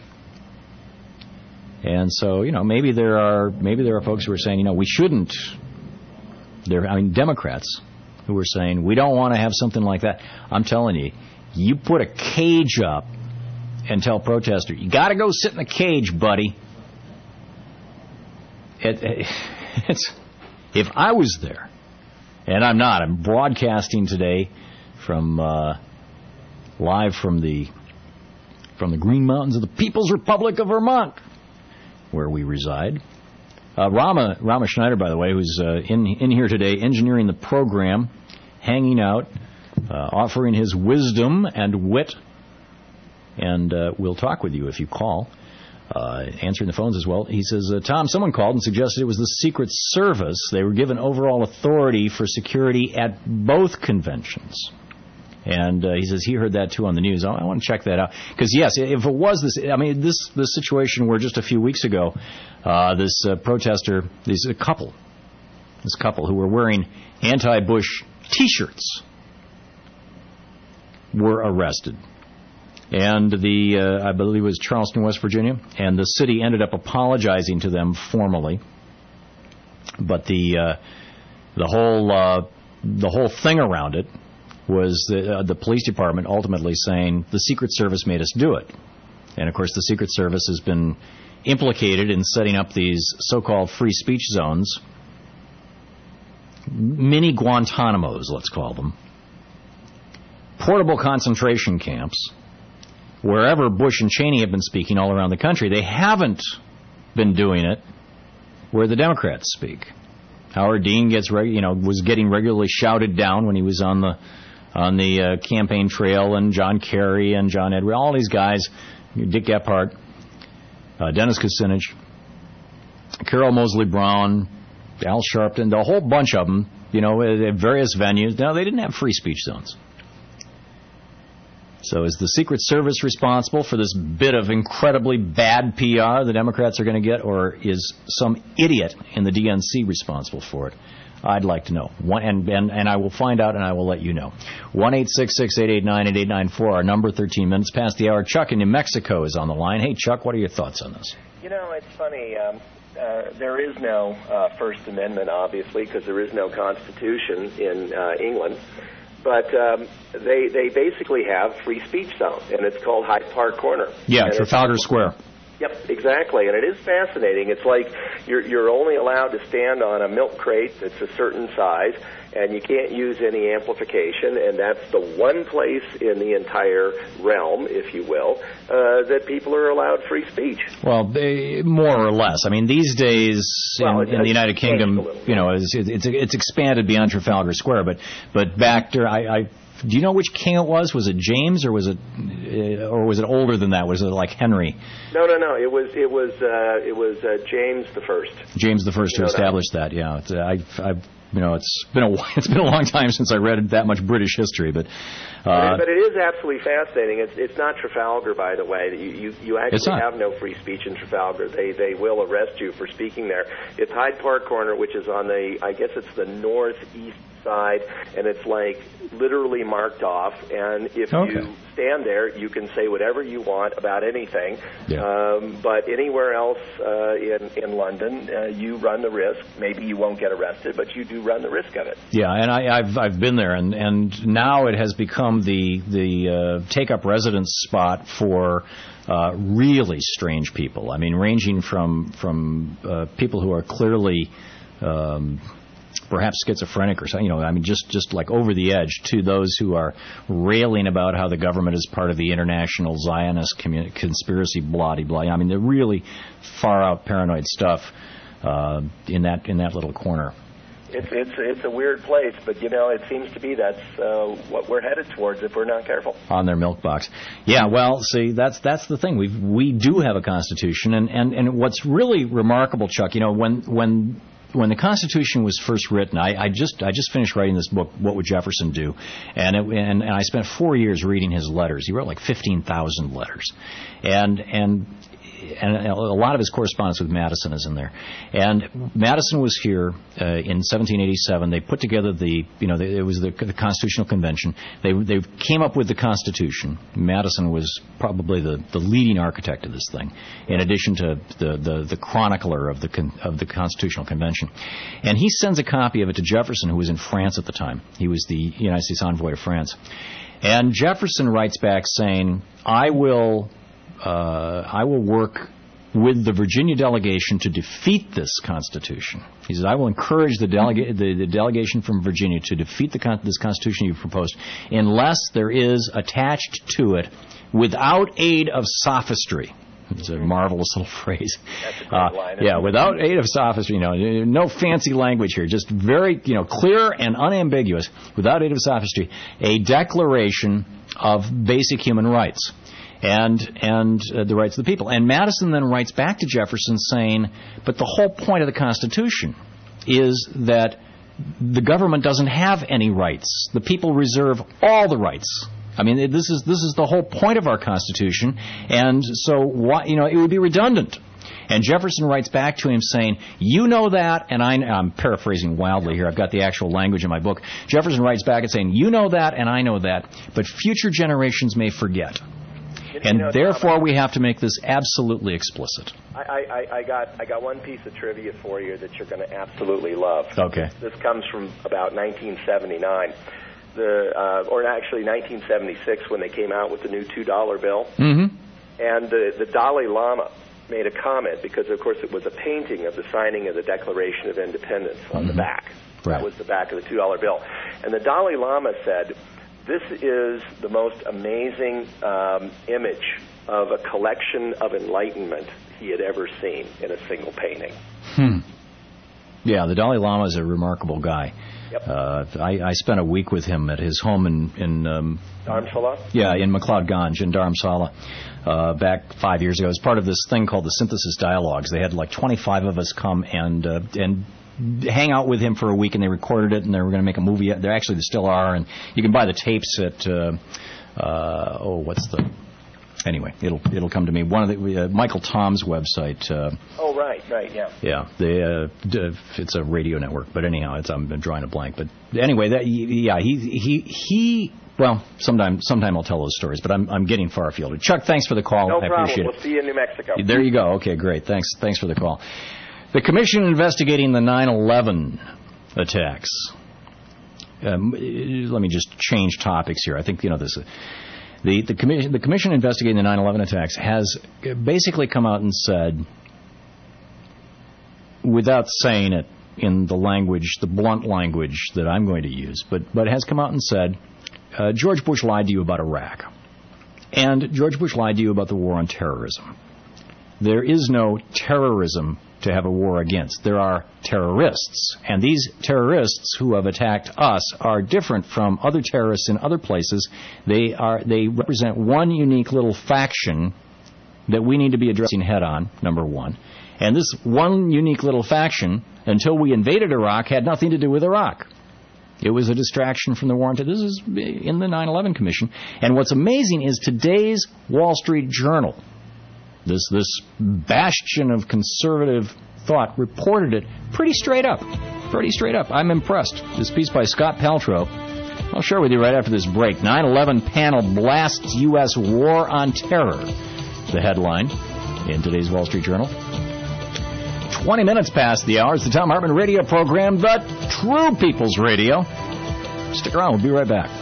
And so, you know, maybe there are maybe there are folks who are saying, you know, we shouldn't. There, I mean, Democrats who are saying we don't want to have something like that. I'm telling you, you put a cage up and tell protesters, you got to go sit in the cage, buddy. It, it, it's if I was there, and I'm not. I'm broadcasting today from uh, live from the from the Green Mountains of the People's Republic of Vermont, where we reside. Uh, Rama Rama Schneider, by the way, who's uh, in in here today, engineering the program, hanging out, uh, offering his wisdom and wit, and uh, we'll talk with you if you call. Uh, answering the phones as well. He says, uh, Tom, someone called and suggested it was the Secret Service. They were given overall authority for security at both conventions. And uh, he says he heard that, too, on the news. I, I want to check that out. Because, yes, if it was this, I mean, this, this situation where just a few weeks ago, uh, this uh, protester, this a couple, this couple who were wearing anti-Bush T-shirts were arrested. And the, uh, I believe it was Charleston, West Virginia, and the city ended up apologizing to them formally. But the uh, the whole uh, the whole thing around it was the, uh, the police department ultimately saying the Secret Service made us do it. And, of course, the Secret Service has been implicated in setting up these so-called free speech zones, mini Guantanamos, let's call them, portable concentration camps. Wherever Bush and Cheney have been speaking all around the country, they haven't been doing it where the Democrats speak. Howard Dean gets, reg- you know, was getting regularly shouted down when he was on the on the uh, campaign trail, and John Kerry and John Edwards, all these guys, Dick Gephardt, uh, Dennis Kucinich, Carol Moseley Brown, Al Sharpton, a whole bunch of them, you know, at various venues. Now, they didn't have free speech zones. So is the Secret Service responsible for this bit of incredibly bad P R the Democrats are going to get, or is some idiot in the D N C responsible for it? I'd like to know. One, and, and, and I will find out, and I will let you know. one eight six six, eight eight nine, eight eight nine four, our number, thirteen minutes past the hour. Chuck in New Mexico is on the line. Hey, Chuck, what are your thoughts on this? You know, it's funny. Um, uh, there is no uh, First Amendment, obviously, because there is no Constitution in uh, England. But um, they they basically have free speech zone, and it's called Hyde Park Corner. Yeah, Trafalgar Square. Yep, exactly, and it is fascinating. It's like you're you're only allowed to stand on a milk crate that's a certain size, and you can't use any amplification, and that's the one place in the entire realm, if you will, uh, that people are allowed free speech. Well, they, more or less. I mean, these days well, in, in the United Kingdom, you know, it's, it's it's expanded beyond Trafalgar Square, but but back there, I. I do you know which king it was? Was it James, or was it, uh, or was it older than that? Was it like Henry? No, no, no. It was, it was, uh, it was uh, James the First. James the First who established that. that. Yeah, it's, I've, I've, you know, it's been a it's been a long time since I read that much British history, but. Uh, but it is absolutely fascinating. It's it's not Trafalgar, by the way. You you, you actually have no free speech in Trafalgar. They they will arrest you for speaking there. It's Hyde Park Corner, which is on the, I guess it's the northeast side, and it's like literally marked off. And if okay. you stand there, you can say whatever you want about anything. Yeah. Um, but anywhere else uh, in in London, uh, you run the risk. Maybe you won't get arrested, but you do run the risk of it. Yeah, and I, I've I've been there, and, and now it has become the the uh, take up residence spot for uh, really strange people. I mean, ranging from from uh, people who are clearly um, perhaps schizophrenic or something, you know, I mean, just, just like over the edge, to those who are railing about how the government is part of the international Zionist commun- conspiracy, blah, blah. I mean, they're really far out paranoid stuff uh, in that in that little corner. It's it's it's a weird place, but you know it seems to be that's uh, what we're headed towards if we're not careful. On their milk box, yeah. Well, see, that's that's the thing. We we do have a Constitution, and, and, and what's really remarkable, Chuck, you know, when when when the Constitution was first written, I, I just I just finished writing this book, What Would Jefferson Do, and it, and, and I spent four years reading his letters. He wrote like fifteen thousand letters, and and. And a lot of his correspondence with Madison is in there. And Madison was here uh, in seventeen eighty-seven. They put together the, you know, the, it was the, the Constitutional Convention. They they came up with the Constitution. Madison was probably the, the leading architect of this thing, in addition to the, the, the chronicler of the con, of the Constitutional Convention. And he sends a copy of it to Jefferson, who was in France at the time. He was the United States envoy to France. And Jefferson writes back saying, I will... Uh, I will work with the Virginia delegation to defeat this Constitution. He says, I will encourage the, delega- the, the delegation from Virginia to defeat the con- this Constitution you've proposed unless there is attached to it, without aid of sophistry. It's a marvelous little phrase. That's a great uh, line. Yeah, without aid of sophistry, you know, no fancy language here, just very, you know, clear and unambiguous, without aid of sophistry, a declaration of basic human rights. And and uh, the rights of the people. And Madison then writes back to Jefferson saying, but the whole point of the Constitution is that the government doesn't have any rights. The people reserve all the rights. I mean, this is this is the whole point of our Constitution. And so, why, you know, it would be redundant. And Jefferson writes back to him saying, you know that, and I, I'm paraphrasing wildly here. I've got the actual language in my book. Jefferson writes back and saying, you know that, and I know that, but future generations may forget. And you know, therefore, Tom, we have to make this absolutely explicit. I, I, I got I got one piece of trivia for you that you're going to absolutely love. Okay. This, this comes from about nineteen seventy-nine, the uh, or actually nineteen seventy-six when they came out with the new two dollar bill. Mm-hmm. And the, the Dalai Lama made a comment because, of course, it was a painting of the signing of the Declaration of Independence on mm-hmm. the back. Right. That was the back of the two dollar bill. And the Dalai Lama said, this is the most amazing um, image of a collection of enlightenment he had ever seen in a single painting. Hmm. Yeah, the Dalai Lama is a remarkable guy. Yep. Uh, I, I spent a week with him at his home in... in um, Dharamsala? Yeah, in McLeod-Ganj, in Dharamsala, uh, back five years ago. It was part of this thing called the Synthesis Dialogues. They had like twenty-five of us come and uh, and... hang out with him for a week, and they recorded it, and they were going to make a movie. They actually they still are, and you can buy the tapes at uh, uh, oh, what's the? Anyway, it'll it'll come to me. One of the uh, Michael Tom's website. Uh, oh right, right, yeah. Yeah, they, uh, it's a radio network, but anyhow, it's I'm drawing a blank. But anyway, that yeah, he he he. Well, sometime sometime I'll tell those stories, but I'm I'm getting far afield. Chuck, thanks for the call. No I problem. appreciate We'll it. see you in New Mexico. There you go. Okay, great. Thanks thanks for the call. The commission investigating the nine eleven attacks. Um, let me just change topics here. I think you know this. The the commission the commission investigating the nine eleven attacks has basically come out and said, without saying it in the language, the blunt language that I'm going to use, but but has come out and said, uh, George Bush lied to you about Iraq, and George Bush lied to you about the war on terrorism. There is no terrorism to have a war against. There are terrorists, and these terrorists who have attacked us are different from other terrorists in other places. They are they represent one unique little faction that we need to be addressing head on, number one. And this one unique little faction, until we invaded Iraq, had nothing to do with Iraq. It was a distraction from the war on terror. This is in the nine eleven Commission. And what's amazing is today's Wall Street Journal, This this bastion of conservative thought, reported it pretty straight up. Pretty straight up. I'm impressed. This piece by Scott Paltrow, I'll share with you right after this break. nine eleven panel blasts U S war on terror. The headline in today's Wall Street Journal. twenty minutes past the hour. It's the Thom Hartmann radio program, the True People's Radio. Stick around. We'll be right back.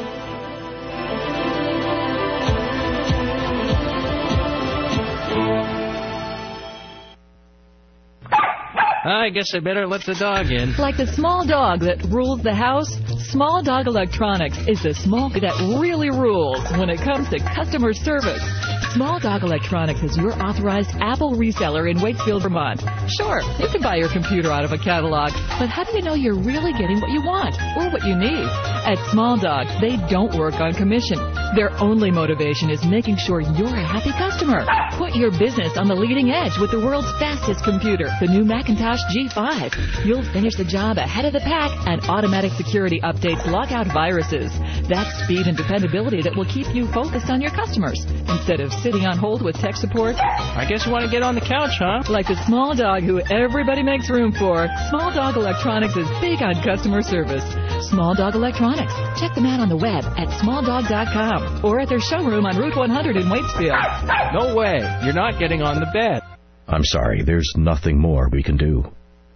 I guess I better let the dog in. Like the small dog that rules the house, Small Dog Electronics is the small that really rules when it comes to customer service. Small Dog Electronics is your authorized Apple reseller in Waitsfield, Vermont. Sure, you can buy your computer out of a catalog, but how do you know you're really getting what you want or what you need? At Small Dog, they don't work on commission. Their only motivation is making sure you're a happy customer. Put your business on the leading edge with the world's fastest computer, the new Macintosh G five. You'll finish the job ahead of the pack, and automatic security updates lock out viruses. That's speed and dependability that will keep you focused on your customers instead of sitting on hold with tech support. I guess you want to get on the couch, huh? Like the Small Dog who everybody makes room for, Small Dog Electronics is big on customer service. Small Dog Electronics. Check them out on the web at small dog dot com or at their showroom on Route one hundred in Waitsfield. No way. You're not getting on the bed. I'm sorry. There's nothing more we can do.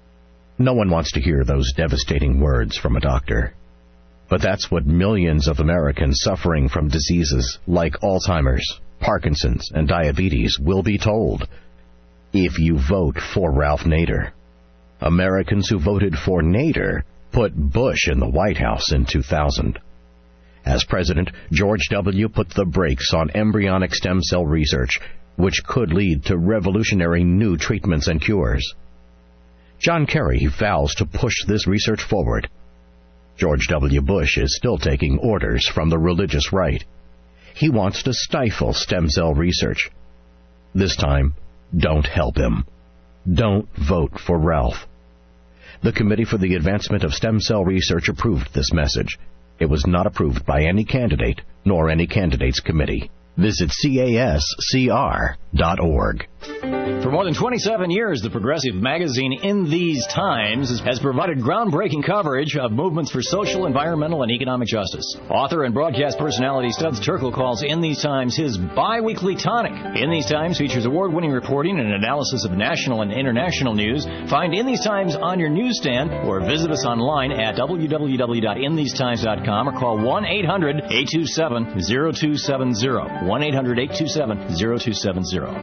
No one wants to hear those devastating words from a doctor. But that's what millions of Americans suffering from diseases like Alzheimer's, Parkinson's, and diabetes will be told if you vote for Ralph Nader. Americans who voted for Nader put Bush in the White House in two thousand. As president, George W. put the brakes on embryonic stem cell research, which could lead to revolutionary new treatments and cures. John Kerry vows to push this research forward. George W. Bush is still taking orders from the religious right. He wants to stifle stem cell research. This time, don't help him. Don't vote for Ralph. The Committee for the Advancement of Stem Cell Research approved this message. It was not approved by any candidate, nor any candidate's committee. Visit C A S C R dot org. For more than twenty-seven years, the progressive magazine In These Times has provided groundbreaking coverage of movements for social, environmental, and economic justice. Author and broadcast personality Studs Terkel calls In These Times his bi-weekly tonic. In These Times features award-winning reporting and analysis of national and international news. Find In These Times on your newsstand or visit us online at w w w dot in these times dot com or call one eight hundred eight two seven zero two seven zero. one eight hundred eight two seven zero two seven zero.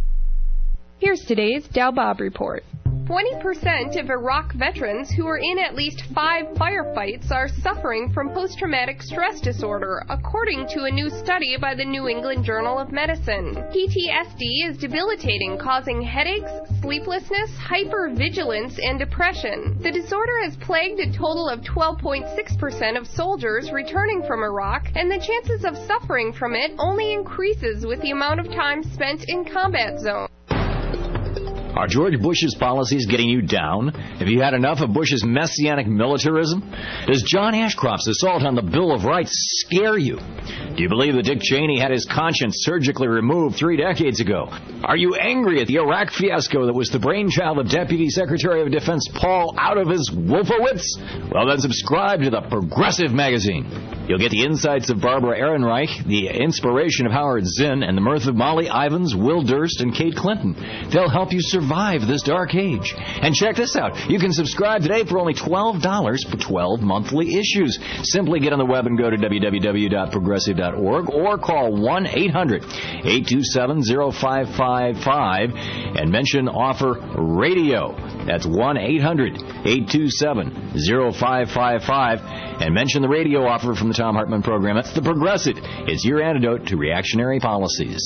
Here's today's Dow Bob Report. twenty percent of Iraq veterans who are in at least five firefights are suffering from post-traumatic stress disorder, according to a new study by the New England Journal of Medicine. P T S D is debilitating, causing headaches, sleeplessness, hypervigilance, and depression. The disorder has plagued a total of twelve point six percent of soldiers returning from Iraq, and the chances of suffering from it only increases with the amount of time spent in combat zones. Are George Bush's policies getting you down? Have you had enough of Bush's messianic militarism? Does John Ashcroft's assault on the Bill of Rights scare you? Do you believe that Dick Cheney had his conscience surgically removed three decades ago? Are you angry at the Iraq fiasco that was the brainchild of Deputy Secretary of Defense Paul out of his Wolfowitz? Well, then subscribe to the Progressive Magazine. You'll get the insights of Barbara Ehrenreich, the inspiration of Howard Zinn, and the mirth of Molly Ivins, Will Durst, and Kate Clinton. They'll help you survive this dark age. And check this out. You can subscribe today for only twelve dollars for twelve monthly issues. Simply get on the web and go to w w w dot progressive dot org or call one eight hundred eight two seven zero five five five and mention offer radio. That's one eight hundred eight two seven zero five five five and mention the radio offer from the Tom Hartman program. That's the Progressive. It's your antidote to reactionary policies.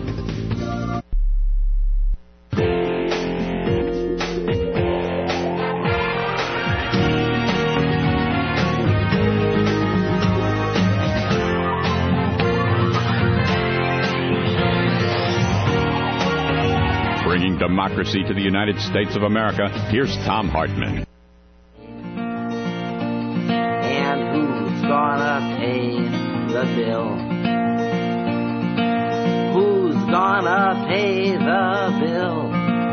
Bringing democracy to the United States of America, here's Tom Hartman. Gonna pay the bill? Who's gonna pay the bill?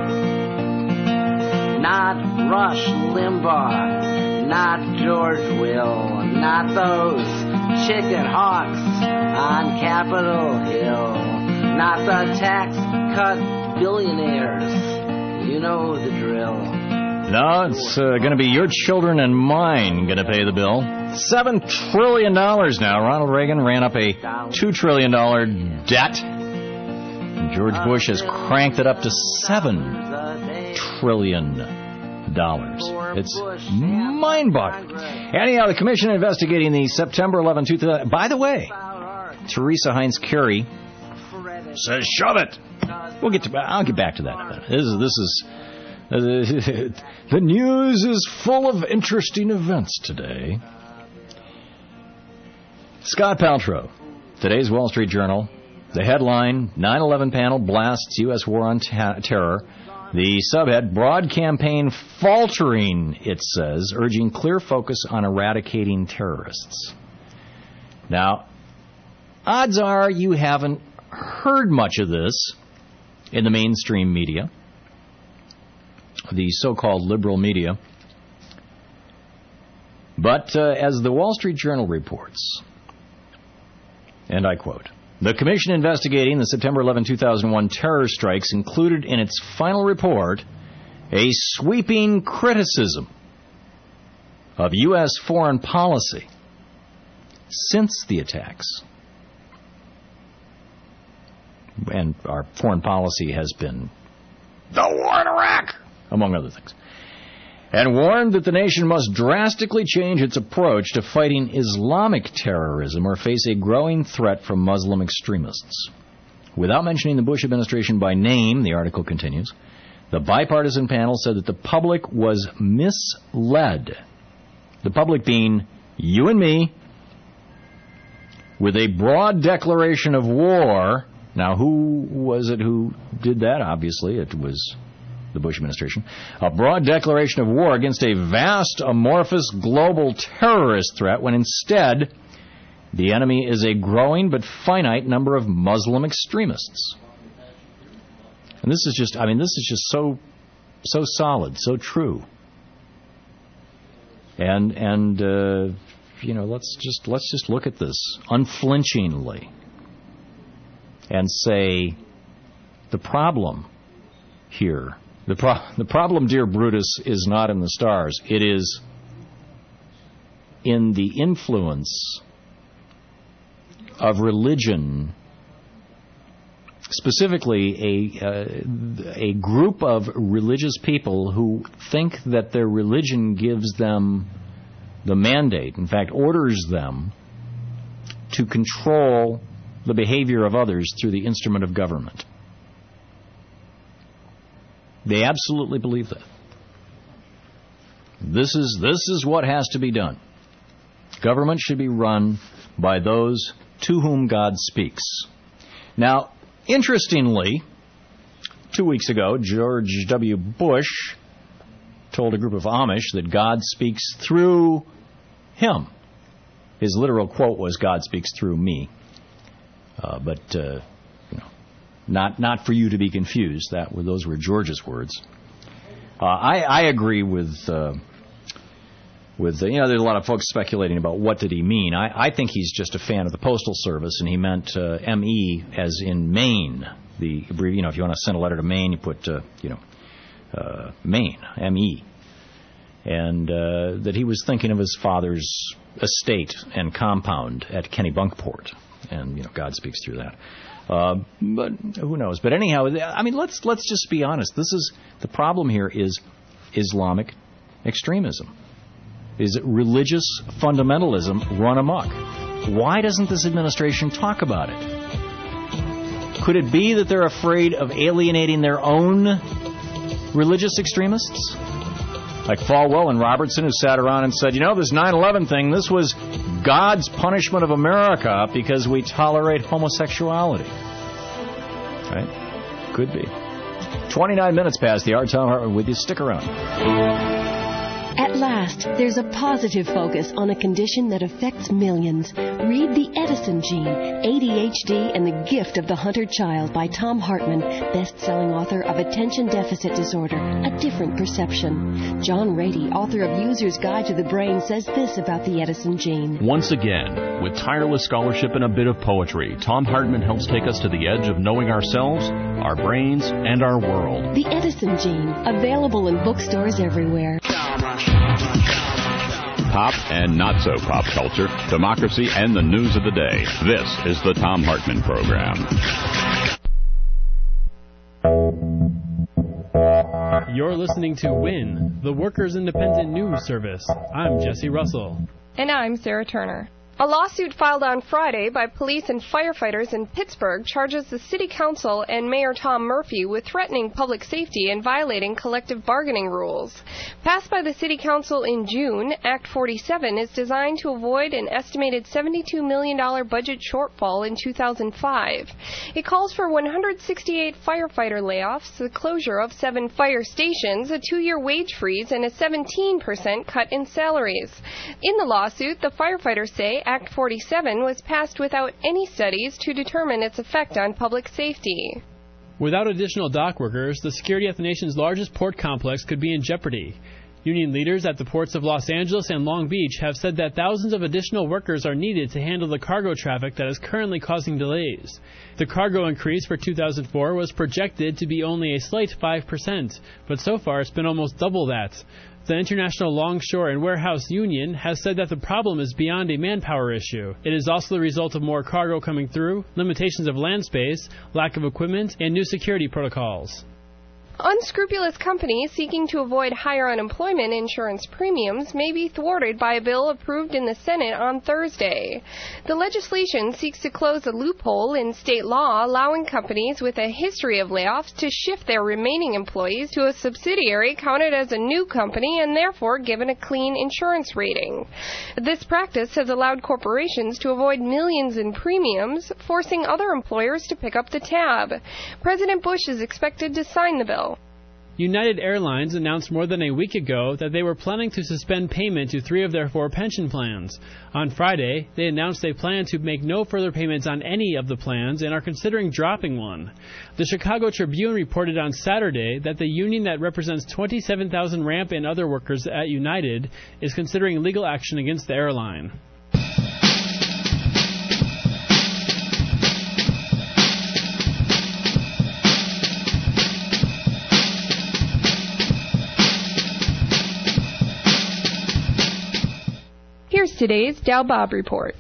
Not Rush Limbaugh, not George Will, not those chicken hawks on Capitol Hill, not the tax cut billionaires. You know the drill. No, it's uh, going to be your children and mine going to pay the bill. Seven trillion dollars now. Ronald Reagan ran up a two trillion dollar debt. And George Bush has cranked it up to seven trillion dollars. It's mind-boggling. Anyhow, the commission investigating the September eleventh, two thousand. By the way, Teresa Heinz Kerry says shove it. We'll get to. I'll get back to that in a minute. This is. This is uh, the news is full of interesting events today. Scott Paltrow, today's Wall Street Journal. The headline: nine eleven panel blasts U S war on ta- terror. The subhead: broad campaign faltering. It says, urging clear focus on eradicating terrorists. Now, odds are you haven't heard much of this in the mainstream media, the so-called liberal media. But uh, as the Wall Street Journal reports, and I quote, the commission investigating the September eleventh, two thousand one terror strikes included in its final report a sweeping criticism of U S foreign policy since the attacks. And our foreign policy has been the war in Iraq, among other things. And warned that the nation must drastically change its approach to fighting Islamic terrorism or face a growing threat from Muslim extremists. Without mentioning the Bush administration by name, the article continues, the bipartisan panel said that the public was misled. The public being you and me, with a broad declaration of war. Now, who was it who did that? Obviously, it was the Bush administration. A broad declaration of war against a vast, amorphous, global terrorist threat, when instead the enemy is a growing but finite number of Muslim extremists. And this is just, I mean, this is just so, so solid, so true. And, and, uh, you know, let's just, let's just look at this unflinchingly and say the problem here, the, pro- the problem, dear Brutus, is not in the stars. It is in the influence of religion, specifically a, uh, a group of religious people who think that their religion gives them the mandate, in fact, orders them to control the behavior of others through the instrument of government. They absolutely believe that. This is this is what has to be done. Government should be run by those to whom God speaks. Now, interestingly, two weeks ago, George W. Bush told a group of Amish that God speaks through him. His literal quote was, God speaks through me. Uh, but, uh, you know, not not for you to be confused. That were, those were George's words. Uh, I, I agree with, uh, with uh, you know, there's a lot of folks speculating about what did he mean. I, I think he's just a fan of the Postal Service, and he meant uh, M E as in Maine. The, you know, if you want to send a letter to Maine, you put, uh, you know, uh, Maine, M E. And uh, that he was thinking of his father's estate and compound at Kennebunkport. And, you know, God speaks through that. Uh, but who knows? But anyhow, I mean, let's let's just be honest. This is the problem here is Islamic extremism. Is religious fundamentalism run amok? Why doesn't this administration talk about it? Could it be that they're afraid of alienating their own religious extremists? Like Falwell and Robertson, who sat around and said, you know, this nine eleven thing, this was God's punishment of America because we tolerate homosexuality. Right? Could be. twenty-nine minutes past the hour. Tom Hartman with you. Stick around. At last, there's a positive focus on a condition that affects millions. Read The Edison Gene, A D H D and the Gift of the Hunter Child by Tom Hartman, best-selling author of Attention Deficit Disorder, A Different Perception. John Rady, author of User's Guide to the Brain, says this about the Edison Gene. Once again, with tireless scholarship and a bit of poetry, Tom Hartman helps take us to the edge of knowing ourselves, our brains, and our world. The Edison Gene, available in bookstores everywhere. Pop and not so pop culture, democracy, and the news of the day. This is the Tom Hartman Program. You're listening to WIN, the Workers' Independent News Service. I'm Jesse Russell. And I'm Sarah Turner. A lawsuit filed on Friday by police and firefighters in Pittsburgh charges the City Council and Mayor Tom Murphy with threatening public safety and violating collective bargaining rules. Passed by the City Council in June, Act forty-seven is designed to avoid an estimated seventy-two million dollars budget shortfall in two thousand five. It calls for one hundred sixty-eight firefighter layoffs, the closure of seven fire stations, a two-year wage freeze, and a seventeen percent cut in salaries. In the lawsuit, the firefighters say Act forty-seven was passed without any studies to determine its effect on public safety. Without additional dock workers, the security at the nation's largest port complex could be in jeopardy. Union leaders at the ports of Los Angeles and Long Beach have said that thousands of additional workers are needed to handle the cargo traffic that is currently causing delays. The cargo increase for two thousand four was projected to be only a slight five percent, but so far it's been almost double that. The International Longshore and Warehouse Union has said that the problem is beyond a manpower issue. It is also the result of more cargo coming through, limitations of land space, lack of equipment, and new security protocols. Unscrupulous companies seeking to avoid higher unemployment insurance premiums may be thwarted by a bill approved in the Senate on Thursday. The legislation seeks to close a loophole in state law allowing companies with a history of layoffs to shift their remaining employees to a subsidiary counted as a new company and therefore given a clean insurance rating. This practice has allowed corporations to avoid millions in premiums, forcing other employers to pick up the tab. President Bush is expected to sign the bill. United Airlines announced more than a week ago that they were planning to suspend payment to three of their four pension plans. On Friday, they announced they plan to make no further payments on any of the plans and are considering dropping one. The Chicago Tribune reported on Saturday that the union that represents twenty-seven thousand ramp and other workers at United is considering legal action against the airline. Here's today's Dow Bob Report.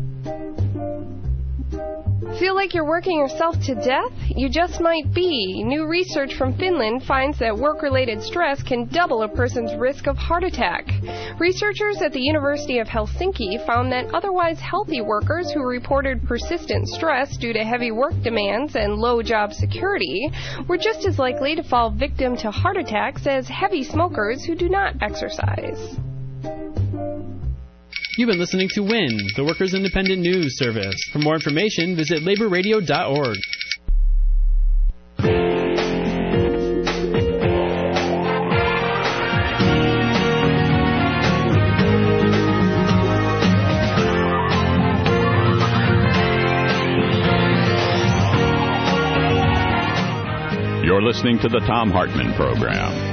Feel like you're working yourself to death? You just might be. New research from Finland finds that work-related stress can double a person's risk of heart attack. Researchers at the University of Helsinki found that otherwise healthy workers who reported persistent stress due to heavy work demands and low job security were just as likely to fall victim to heart attacks as heavy smokers who do not exercise. You've been listening to W I N, the Workers' Independent News Service. For more information, visit labor radio dot org. You're listening to the Thom Hartmann Program.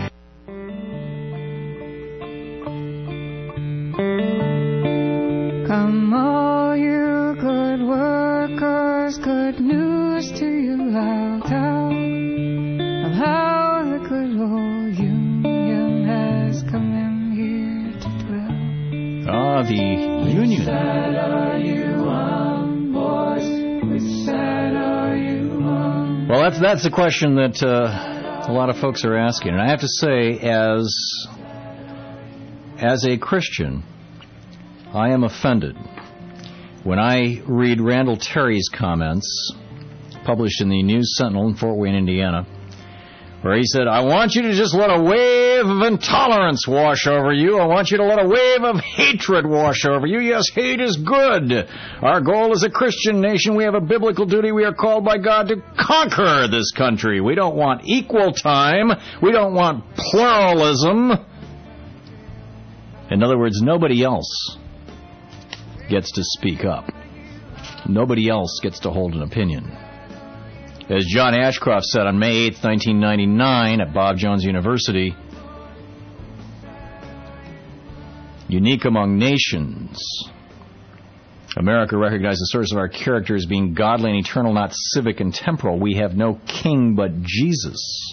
Come all you good workers, good news to you I'll tell of how the good old union has come in here to dwell. Ah, the union. Which side are you on, boys? Which side are you on? Well, that's that's the question that uh, a lot of folks are asking, and I have to say, as as a Christian, I am offended when I read Randall Terry's comments published in the News Sentinel in Fort Wayne, Indiana, where he said, I want you to just let a wave of intolerance wash over you. I want you to let a wave of hatred wash over you. Yes, hate is good. Our goal as a Christian nation, we have a biblical duty. We are called by God to conquer this country. We don't want equal time. We don't want pluralism. In other words, nobody else gets to speak up. Nobody else gets to hold an opinion. As John Ashcroft said on May eighth, nineteen ninety-nine at Bob Jones University, unique among nations, America recognizes the source of our character as being godly and eternal, not civic and temporal. We have no king but Jesus.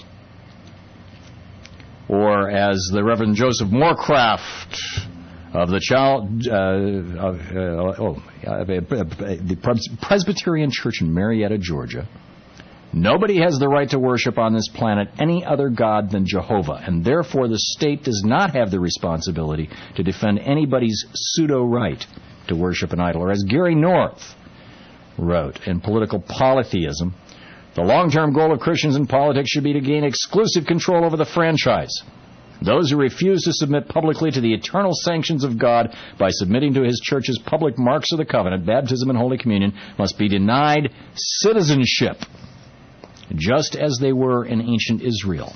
Or as the Reverend Joseph Moorcraft of the child, uh, of, uh, oh, uh, the Presbyterian Church in Marietta, Georgia. Nobody has the right to worship on this planet any other God than Jehovah, and therefore the state does not have the responsibility to defend anybody's pseudo right to worship an idol. Or as Gary North wrote in Political Polytheism, the long-term goal of Christians in politics should be to gain exclusive control over the franchise. Those who refuse to submit publicly to the eternal sanctions of God by submitting to His church's public marks of the covenant, baptism and Holy Communion, must be denied citizenship, just as they were in ancient Israel.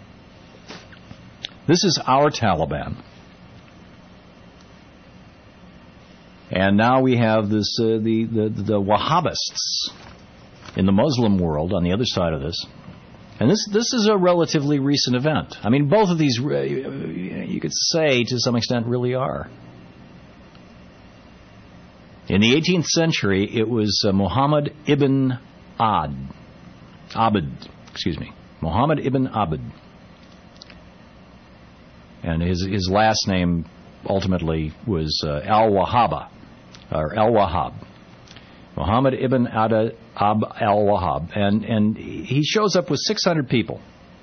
This is our Taliban. And now we have this uh, the, the, the Wahhabists in the Muslim world on the other side of this. And this this is a relatively recent event. I mean, both of these, uh, you could say, to some extent, really are. In the eighteenth century, it was uh, Muhammad ibn Ad, Abd, excuse me, Muhammad ibn Abd. And his his last name ultimately was uh, Al-Wahhab, or Al-Wahhab. Muhammad ibn Ad Ab al-Wahhab. And, and he shows up with six hundred people.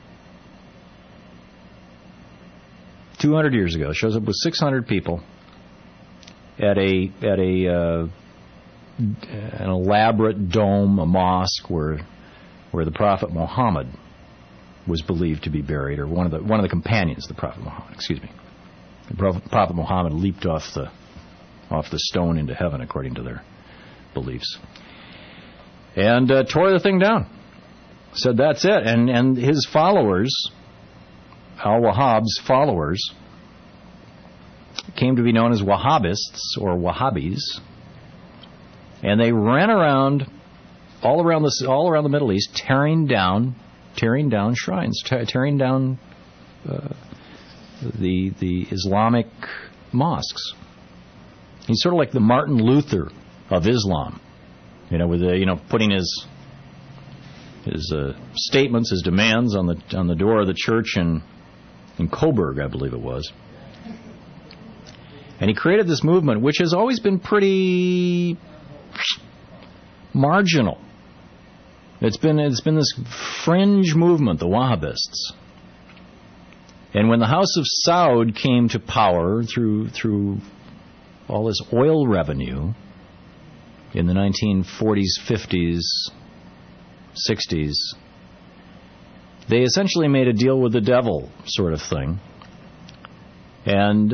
two hundred years ago, shows up with six hundred people at a at a uh, an elaborate dome, a mosque where where the Prophet Muhammad was believed to be buried, or one of the one of the companions of the Prophet Muhammad. Excuse me. The Prophet, Prophet Muhammad leaped off the off the stone into heaven, according to their beliefs, and uh, tore the thing down. Said that's it, and and his followers, Al-Wahhab's followers, came to be known as Wahhabists or Wahhabis, and they ran around all around the all around the Middle East, tearing down, tearing down shrines, te- tearing down uh, the the Islamic mosques. He's sort of like the Martin Luther of Islam, you know, with the, you know putting his his uh, statements, his demands on the on the door of the church in in Coburg, I believe it was. And he created this movement, which has always been pretty marginal. It's been it's been this fringe movement, the Wahhabists. And when the House of Saud came to power through through all this oil revenue in the nineteen forties, fifties, sixties, they essentially made a deal with the devil sort of thing, and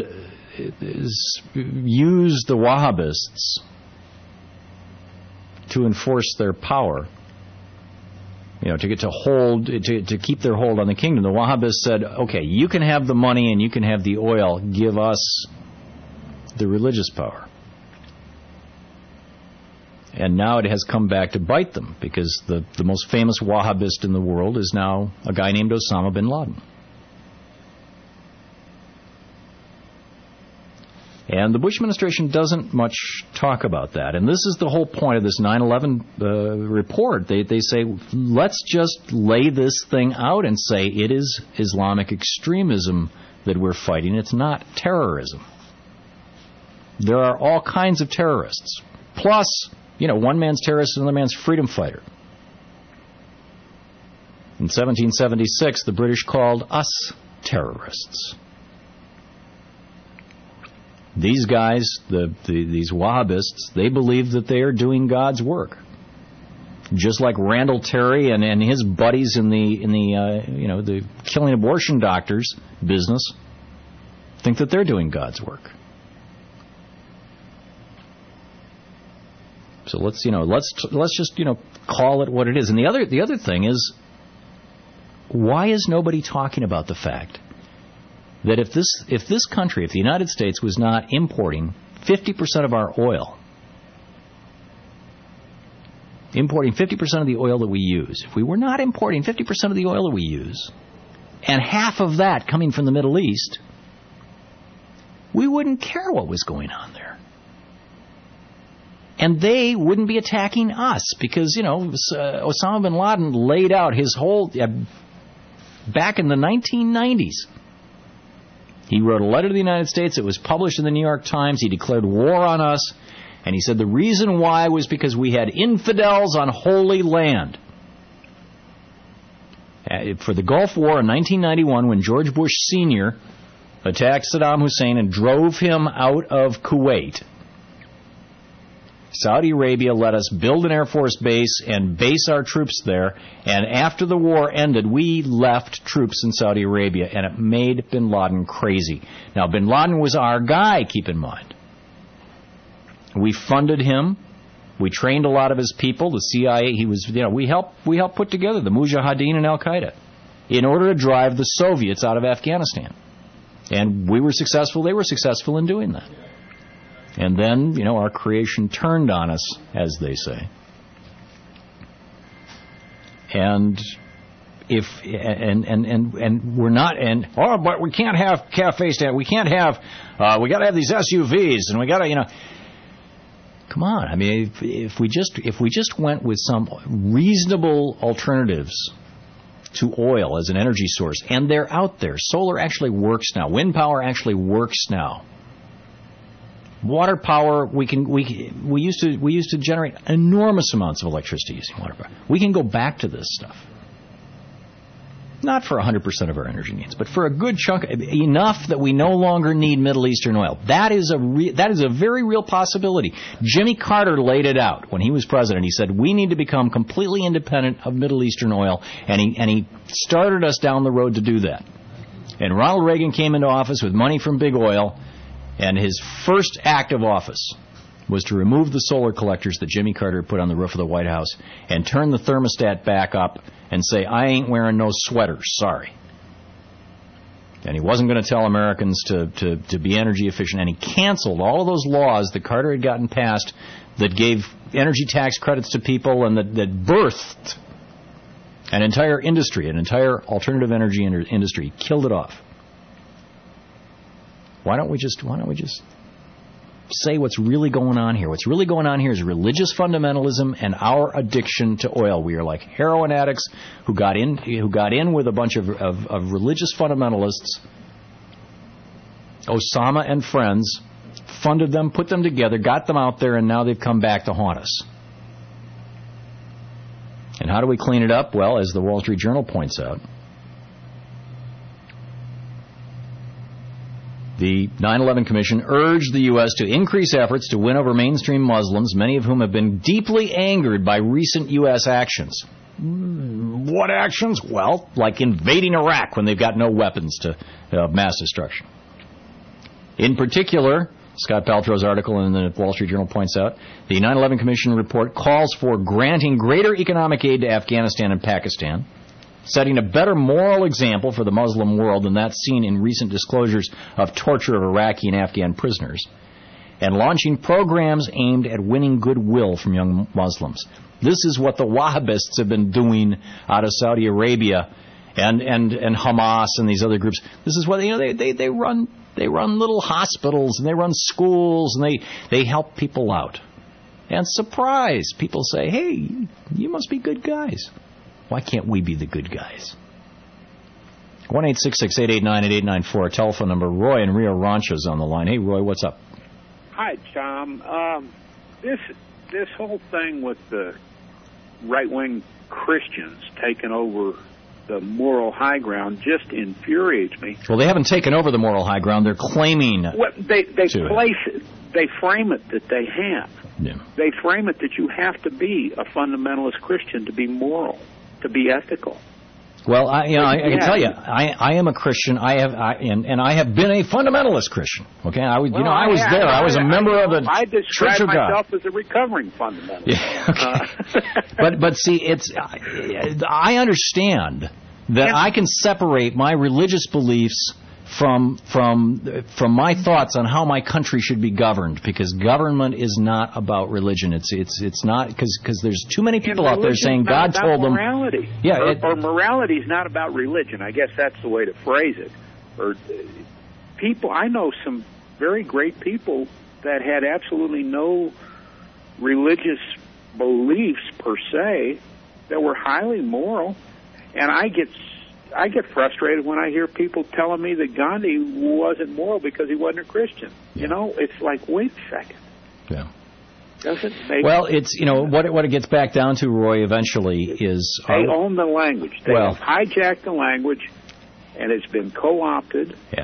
used the Wahhabists to enforce their power, you know, to get to hold, to, to keep their hold on the kingdom. The Wahhabists said, okay, you can have the money and you can have the oil, give us the religious power. And now it has come back to bite them, because the, the most famous Wahhabist in the world is now a guy named Osama bin Laden. And the Bush administration doesn't much talk about that. And this is the whole point of this nine eleven uh, report. They, they say, let's just lay this thing out and say it is Islamic extremism that we're fighting. It's not terrorism. There are all kinds of terrorists. Plus, you know, one man's terrorist, another man's freedom fighter. In seventeen seventy-six, the British called us terrorists. These guys, the, the these Wahhabists, they believe that they are doing God's work. Just like Randall Terry and, and his buddies in the in the uh, you know the killing abortion doctors business think that they're doing God's work. So let's you know let's let's just you know call it what it is. And the other the other thing is, why is nobody talking about the fact that if this if this country, if the United States was not importing fifty percent of our oil, importing fifty percent of the oil that we use, if we were not importing fifty percent of the oil that we use, and half of that coming from the Middle East, we wouldn't care what was going on there. And they wouldn't be attacking us because, you know, uh, Osama bin Laden laid out his whole, uh, back in the nineteen nineties. He wrote a letter to the United States. It was published in the New York Times. He declared war on us. And he said the reason why was because we had infidels on holy land. Uh, for the Gulf War in nineteen ninety-one, when George Bush Senior attacked Saddam Hussein and drove him out of Kuwait, Saudi Arabia let us build an Air Force base and base our troops there, and after the war ended, we left troops in Saudi Arabia, and it made bin Laden crazy. Now, bin Laden was our guy, keep in mind. We funded him. We trained a lot of his people. The C I A, he was, you know, we helped, we helped put together the Mujahideen and Al-Qaeda in order to drive the Soviets out of Afghanistan. And we were successful, they were successful in doing that. And then, you know, our creation turned on us, as they say. And if and and and and we're not and oh, but we can't have cafe stand. We can't have. Uh, we got to have these S U Vs, and we got to, you know. Come on, I mean, if, if we just if we just went with some reasonable alternatives to oil as an energy source, and they're out there. Solar actually works now. Wind power actually works now. Water power, we can we we used to we used to generate enormous amounts of electricity using water power. We can go back to this stuff. Not for one hundred percent of our energy needs, but for a good chunk, enough that we no longer need Middle Eastern oil. That is a re, that is a very real possibility. Jimmy Carter laid it out when he was president. He said we need to become completely independent of Middle Eastern oil, and he and he started us down the road to do that. And Ronald Reagan came into office with money from big oil. And his first act of office was to remove the solar collectors that Jimmy Carter put on the roof of the White House and turn the thermostat back up and say, I ain't wearing no sweaters, sorry. And he wasn't going to tell Americans to, to, to be energy efficient, and he canceled all of those laws that Carter had gotten passed that gave energy tax credits to people and that, that birthed an entire industry, an entire alternative energy industry, killed it off. Why don't we just why don't we just say what's really going on here? What's really going on here is religious fundamentalism and our addiction to oil. We are like heroin addicts who got in who got in with a bunch of, of, of religious fundamentalists. Osama and friends funded them, put them together, got them out there, and now they've come back to haunt us. And how do we clean it up? Well, as the Wall Street Journal points out, the nine eleven Commission urged the U S to increase efforts to win over mainstream Muslims, many of whom have been deeply angered by recent U S actions. What actions? Well, like invading Iraq when they've got no weapons to uh, mass destruction. In particular, Scott Paltrow's article in the Wall Street Journal points out, the nine eleven Commission report calls for granting greater economic aid to Afghanistan and Pakistan, setting a better moral example for the Muslim world than that seen in recent disclosures of torture of Iraqi and Afghan prisoners, and launching programs aimed at winning goodwill from young Muslims. This is what the Wahhabists have been doing out of Saudi Arabia and, and, and Hamas and these other groups. This is what, you know, they, they, they run they run little hospitals and they run schools and they, they help people out. And surprise, people say, hey, you must be good guys. Why can't we be the good guys? one eight six six, eight eight nine, eight eight nine four, telephone number. Roy in Rio Rancho is on the line. Hey, Roy, what's up? Hi, Tom. Um, this this whole thing with the right-wing Christians taking over the moral high ground just infuriates me. Well, they haven't taken over the moral high ground. They're claiming well, they they to place it. They frame it that they have. Yeah. They frame it that you have to be a fundamentalist Christian to be moral, to be ethical. Well, I, you know, I, I can yeah. tell you, I, I am a Christian. I have, I, and, and I have been a fundamentalist Christian. Okay, I, well, you know, I was I, there. I, I was a member I, of the I Church of God. describe myself as a recovering fundamentalist. Yeah, okay. uh, but but see, it's I understand that I can separate my religious beliefs from from from my thoughts on how my country should be governed, because government is not about religion. It's it's it's not because because there's too many people out there saying God told them. Morality. Yeah, or, it, or morality is not about religion. I guess that's the way to phrase it. Or people, I know some very great people that had absolutely no religious beliefs per se that were highly moral, and I get. I get frustrated when I hear people telling me that Gandhi wasn't moral because he wasn't a Christian. Yeah. You know, it's like, wait a second. Yeah. Doesn't make well, it's, you know, what it, what it gets back down to, Roy, eventually is... They our, own the language. They well, have hijacked the language, and it's been co-opted. Yeah.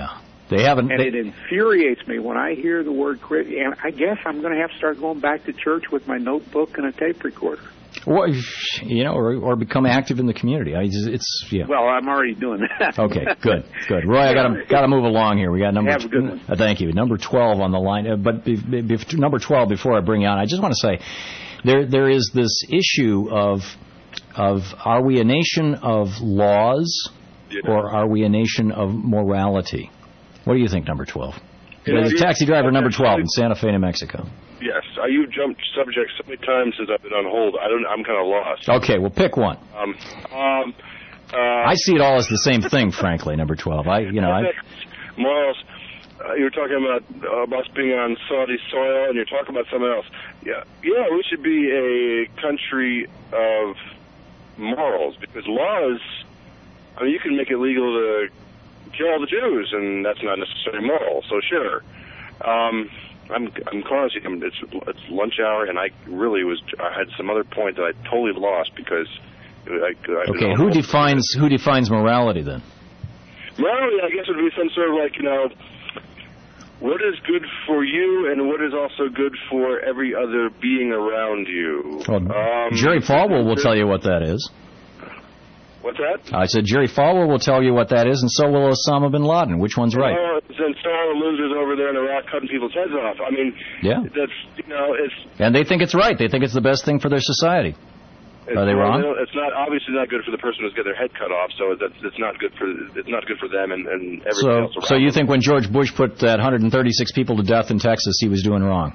They haven't. And they, it infuriates me when I hear the word crit. And I guess I'm going to have to start going back to church with my notebook and a tape recorder. Well, you know, or, or become active in the community. I, it's yeah. Well, I'm already doing that. Okay, good, good. Roy, I got to got to move along here. We got number. Have a good one. Uh, thank you. Number twelve on the line. Uh, but be, be, be, number twelve. Before I bring you on, I just want to say, there there is this issue of of are we a nation of laws yeah. or are we a nation of morality? What do you think, number twelve? You know, the taxi driver number twelve in Santa Fe, New Mexico. Yes, uh, you've jumped subjects so many times since I've been on hold. I don't. I'm kind of lost. Okay, well, pick one. Um, um, uh, I see it all as the same thing, frankly. Number twelve. I, you know, I. Morals. Uh, you're talking about uh, us being on Saudi soil, and you're talking about something else. Yeah, yeah. We should be a country of morals because laws. I mean, you can make it legal to kill all the Jews, and that's not necessarily moral. So sure. Um, I'm I'm calling you. It's it's lunch hour, and I really was. I had some other point that I totally lost because. I, I okay, who defines who defines morality then? Morality, I guess, would be some sort of like you know, what is good for you, and what is also good for every other being around you. Well, um, Jerry Falwell will tell you what that is. What's that? I said Jerry Falwell will tell you what that is, and so will Osama bin Laden. Which one's right? Oh, and so are the losers over there in Iraq cutting people's heads off. I mean, yeah. that's, you know, it's... And they think it's right. They think it's the best thing for their society. Are they wrong? It's not obviously not good for the person who's got their head cut off, so that's it's not good for it's not good for them and, and everything so, else around. So you them. think when George Bush put that one hundred thirty-six people to death in Texas, he was doing wrong?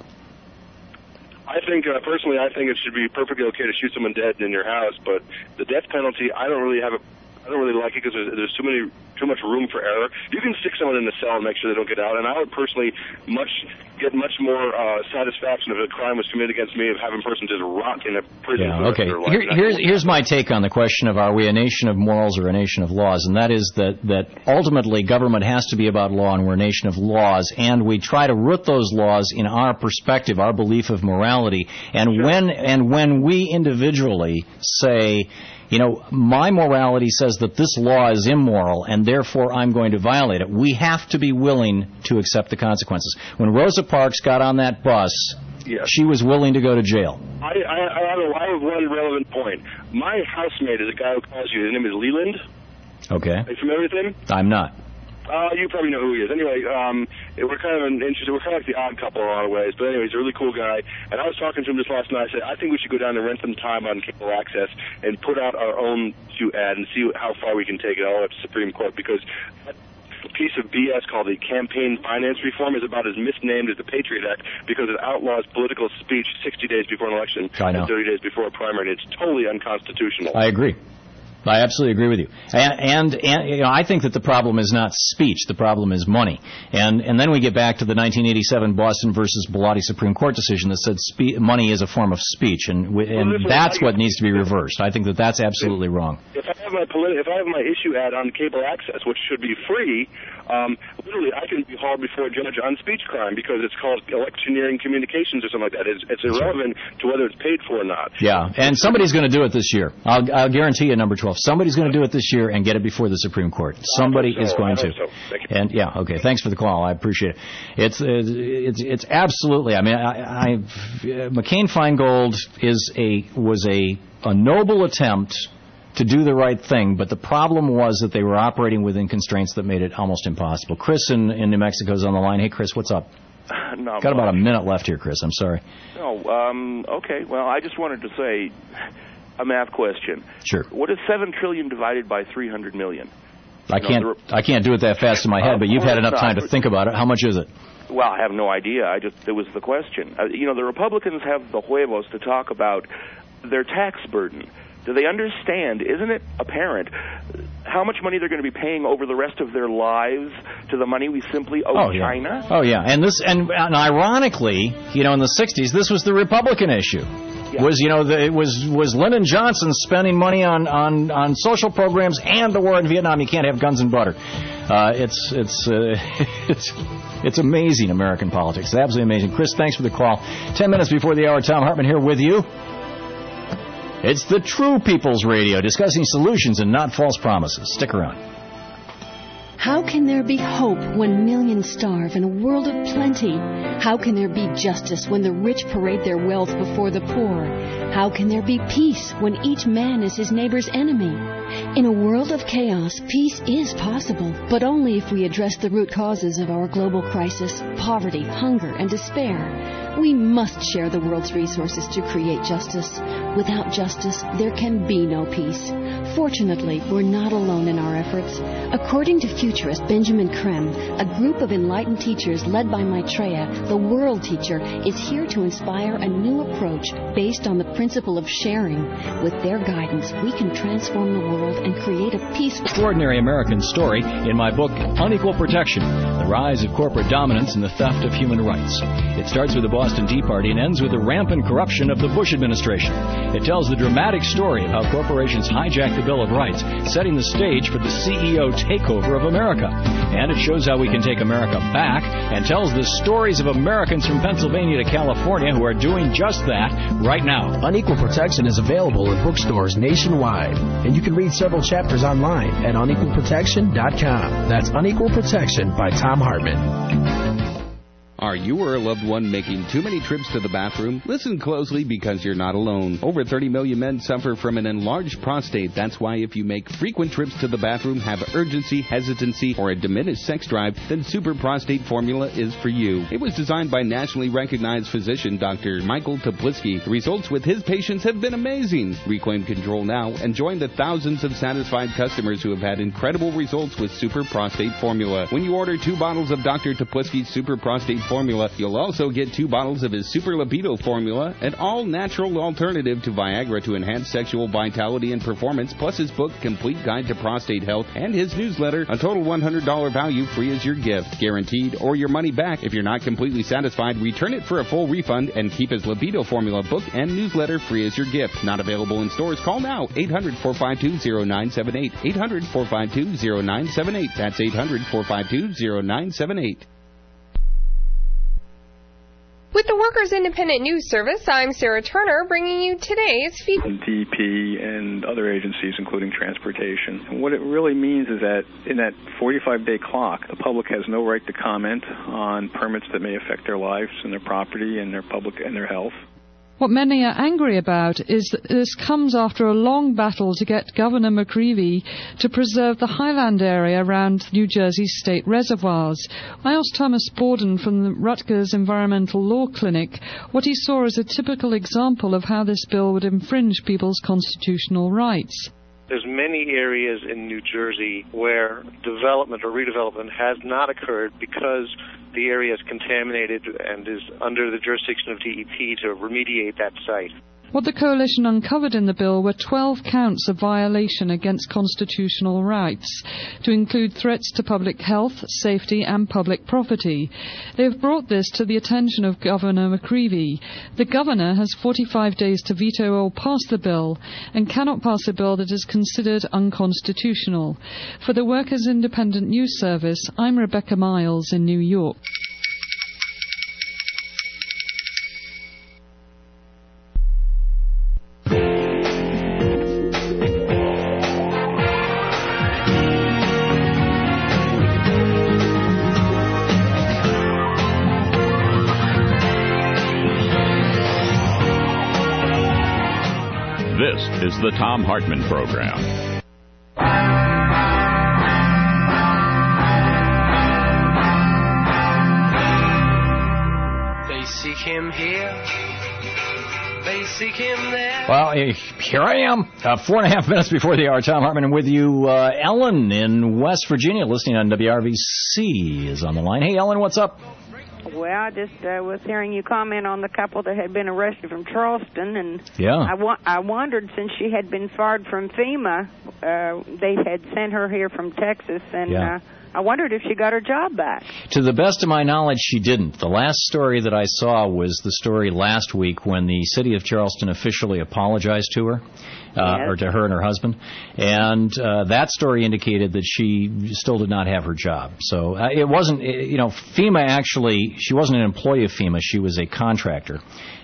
I think, uh, personally, I think it should be perfectly okay to shoot someone dead in your house, but the death penalty, I don't really have a I don't really like it because there's, there's too many, too much room for error. You can stick someone in the cell and make sure they don't get out, and I would personally much get much more uh, satisfaction if a crime was committed against me of having a person just rot in a prison. Yeah, okay. Here, here's here's my take on the question of are we a nation of morals or a nation of laws, and that is that that ultimately government has to be about law, and we're a nation of laws, and we try to root those laws in our perspective, our belief of morality, and sure. when and when we individually say, you know, my morality says that this law is immoral, and therefore I'm going to violate it. We have to be willing to accept the consequences. When Rosa Parks got on that bus, yes. she was willing to go to jail. I, I, I, have, a, I have one relevant point. My housemate is a guy who calls you. His name is Leland. Okay. Are you familiar with him? I'm not. Uh, you probably know who he is. Anyway, um, we're kind of an interesting. We're kind of like the odd couple in a lot of ways. But anyway, he's a really cool guy. And I was talking to him just last night. I said, I think we should go down and rent some time on cable access and put out our own issue ad and see how far we can take it all up to Supreme Court, because that piece of B S called the Campaign Finance Reform is about as misnamed as the Patriot Act because it outlaws political speech sixty days before an election I know. and thirty days before a primary. And it's totally unconstitutional. I agree. I absolutely agree with you. And, and, and you know, I think that the problem is not speech. The problem is money. And and then we get back to the nineteen eighty-seven Boston versus Bilotti Supreme Court decision that said spe- money is a form of speech, and w- and well, that's what needs to be reversed. I think that that's absolutely wrong. If I have my politi- if I have my issue ad on cable access, which should be free, um, literally I can be hauled before a judge on speech crime because it's called electioneering communications or something like that. It's, it's irrelevant to whether it's paid for or not. Yeah, and somebody's going to do it this year. I'll, I'll guarantee you, number twelve. Somebody's going to do it this year and get it before the Supreme Court. Somebody so. is going to. So. And yeah, okay. Thanks for the call. I appreciate it. It's it's it's absolutely. I mean, I, I McCain-Feingold is a was a a noble attempt to do the right thing, but the problem was that they were operating within constraints that made it almost impossible. Chris in, in New Mexico is on the line. Hey, Chris, what's up? Not Got much. about a minute left here, Chris. I'm sorry. No, um, okay. Well, I just wanted to say a math question. Sure. What is seven trillion divided by three hundred million? I can't. Know, I can't do it that fast in my head, but you've had enough time to think about it. How much is it? Well, I have no idea. I just it was the question. Uh, you know, the Republicans have the huevos to talk about their tax burden. Do they understand? Isn't it apparent how much money they're going to be paying over the rest of their lives to the money we simply owe oh, yeah. China? Oh yeah, and this and, and ironically, you know, in the sixties, this was the Republican issue. Yeah. Was you know the, it was was Lyndon Johnson spending money on, on, on social programs and the war in Vietnam? You can't have guns and butter. Uh, it's it's uh, it's it's amazing American politics. It's absolutely amazing. Chris, thanks for the call. Ten minutes before the hour, Tom Hartman here with you. It's the True People's Radio, discussing solutions and not false promises. Stick around. How can there be hope when millions starve in a world of plenty? How can there be justice when the rich parade their wealth before the poor? How can there be peace when each man is his neighbor's enemy? In a world of chaos, peace is possible, but only if we address the root causes of our global crisis, poverty, hunger, and despair. We must share the world's resources to create justice. Without justice, there can be no peace. Fortunately, we're not alone in our efforts. According to futurist Benjamin Creme, a group of enlightened teachers led by Maitreya, the world teacher, is here to inspire a new approach based on the principle of sharing. With their guidance, we can transform the world and create a peaceful... Extraordinary American story in my book, Unequal Protection, The Rise of Corporate Dominance and the Theft of Human Rights. It starts with the Boston Tea Party and ends with the rampant corruption of the Bush administration. It tells the dramatic story of how corporations hijacked the Bill of Rights, setting the stage for the C E O takeover of America. And it shows how we can take America back and tells the stories of Americans from Pennsylvania to California who are doing just that right now. Unequal Protection is available in bookstores nationwide, and you can read several chapters online at unequal protection dot com. That's Unequal Protection by Thom Hartmann. Are you or a loved one making too many trips to the bathroom? Listen closely because you're not alone. Over thirty million men suffer from an enlarged prostate. That's why if you make frequent trips to the bathroom, have urgency, hesitancy, or a diminished sex drive, then Super Prostate Formula is for you. It was designed by nationally recognized physician Doctor Michael Toplitzky. The results with his patients have been amazing. Reclaim control now and join the thousands of satisfied customers who have had incredible results with Super Prostate Formula. When you order two bottles of Doctor Toplitzky's Super Prostate Formula, you'll also get two bottles of his Super Libido Formula, an all-natural alternative to Viagra to enhance sexual vitality and performance, plus his book, Complete Guide to Prostate Health, and his newsletter, a total one hundred dollars value free as your gift. Guaranteed or your money back. If you're not completely satisfied, return it for a full refund and keep his Libido Formula book and newsletter free as your gift. Not available in stores? Call now. eight hundred, four five two, zero nine seven eight. eight hundred, four five two, zero nine seven eight. That's eight hundred, four five two, zero nine seven eight. With the Workers Independent News Service, I'm Sarah Turner, bringing you today's feed. D P and other agencies, including transportation. And what it really means is that in that forty-five day clock, the public has no right to comment on permits that may affect their lives and their property and their public and their health. What many are angry about is that this comes after a long battle to get Governor McCreevy to preserve the highland area around New Jersey's state reservoirs. I asked Thomas Borden from the Rutgers Environmental Law Clinic what he saw as a typical example of how this bill would infringe people's constitutional rights. There's many areas in New Jersey where development or redevelopment has not occurred because the area is contaminated and is under the jurisdiction of D E P to remediate that site. What the coalition uncovered in the bill were twelve counts of violation against constitutional rights, to include threats to public health, safety, and public property. They have brought this to the attention of Governor McCreevy. The governor has forty-five days to veto or pass the bill, and cannot pass a bill that is considered unconstitutional. For the Workers' Independent News Service, I'm Rebecca Miles in New York. This is the Thom Hartmann Program. They seek him here, they seek him there. Well, here I am, uh, four and a half minutes before the hour. Thom Hartmann with you. Uh, Ellen in West Virginia, listening on W R V C, is on the line. Hey, Ellen, what's up? Well, I just uh, was hearing you comment on the couple that had been arrested from Charleston, and yeah. I, wa- I wondered, since she had been fired from FEMA, uh, they had sent her here from Texas, and yeah. uh, I wondered if she got her job back. To the best of my knowledge, she didn't. The last story that I saw was the story last week when the city of Charleston officially apologized to her. Uh, yes. Or to her and her husband, and uh, that story indicated that she still did not have her job. So uh, it wasn't, it, you know, FEMA actually she wasn't an employee of FEMA. She was a contractor,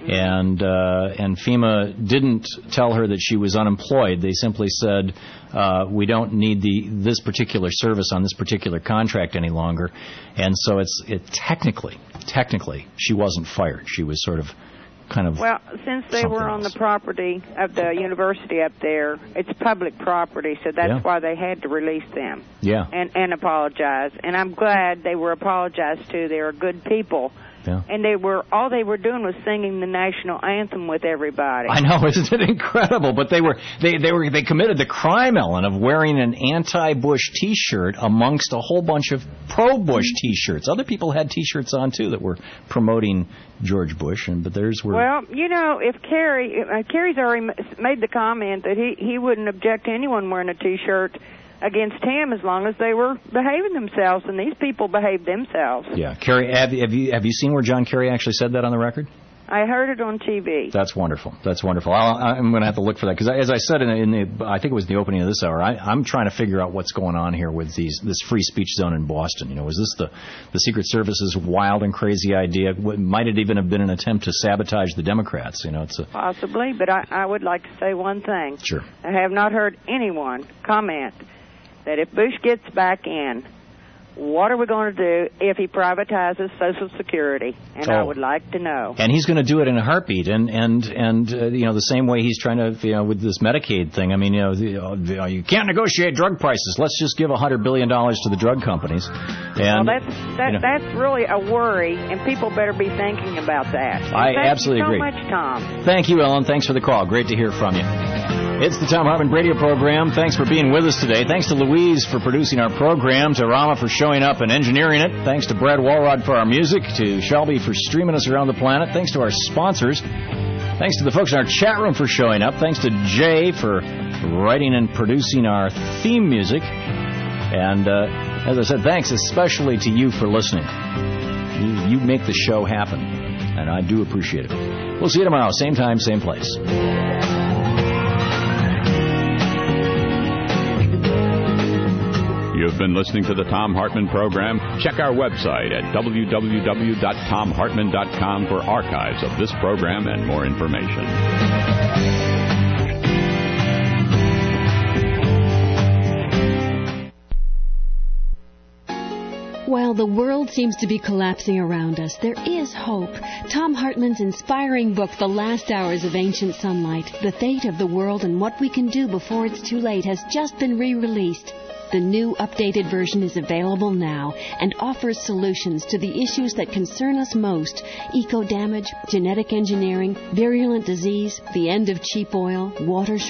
and uh, and FEMA didn't tell her that she was unemployed. They simply said, uh, we don't need the this particular service on this particular contract any longer, and so it's it technically technically she wasn't fired. She was sort of kind of well, since they were on else. the property of the university up there, it's public property, so that's yeah. why they had to release them. Yeah. And and apologize. And I'm glad they were apologized to. They are good people. Yeah. And they were all they were doing was singing the national anthem with everybody. I know, isn't it incredible? But they were they, they were they committed the crime, Ellen, of wearing an anti-Bush T-shirt amongst a whole bunch of pro-Bush T-shirts. Other people had T-shirts on too that were promoting George Bush, and but theirs were. Well, you know, if Kerry uh, Kerry's already made the comment that he he wouldn't object to anyone wearing a T-shirt against him as long as they were behaving themselves, and these people behaved themselves. Yeah, Kerry, have, have you have you seen where John Kerry actually said that on the record? I heard it on T V. That's wonderful. That's wonderful. I'll, I'm going to have to look for that because, as I said in, in the, I think it was the opening of this hour, I, I'm trying to figure out what's going on here with these this free speech zone in Boston. You know, was this the the Secret Service's wild and crazy idea? Might it even have been an attempt to sabotage the Democrats? You know, it's a, possibly. But I, I would like to say one thing. Sure. I have not heard anyone comment that if Bush gets back in, what are we going to do if he privatizes Social Security? And oh. I would like to know. And he's going to do it in a heartbeat, and and and uh, you know the same way he's trying to, you know, with this Medicaid thing. I mean, you know, the, uh, you can't negotiate drug prices. Let's just give a hundred billion dollars to the drug companies. And well, that's that, you know, that's really a worry, and people better be thinking about that. I Thank absolutely you so agree. much, Tom. Thank you, Ellen. Thanks for the call. Great to hear from you. It's the Tom Hartman Radio Program. Thanks for being with us today. Thanks to Louise for producing our program, to Rama for showing up and engineering it. Thanks to Brad Walrod for our music, to Shelby for streaming us around the planet. Thanks to our sponsors. Thanks to the folks in our chat room for showing up. Thanks to Jay for writing and producing our theme music. And uh, as I said, thanks especially to you for listening. You, you make the show happen, and I do appreciate it. We'll see you tomorrow, same time, same place. You've been listening to the Tom Hartman Program. Check our website at w w w dot tom hartman dot com for archives of this program and more information. While the world seems to be collapsing around us, there is hope. Tom Hartman's inspiring book, The Last Hours of Ancient Sunlight, The Fate of the World and What We Can Do Before It's Too Late, has just been re-released. The new, updated version is available now and offers solutions to the issues that concern us most: eco-damage, genetic engineering, virulent disease, the end of cheap oil, water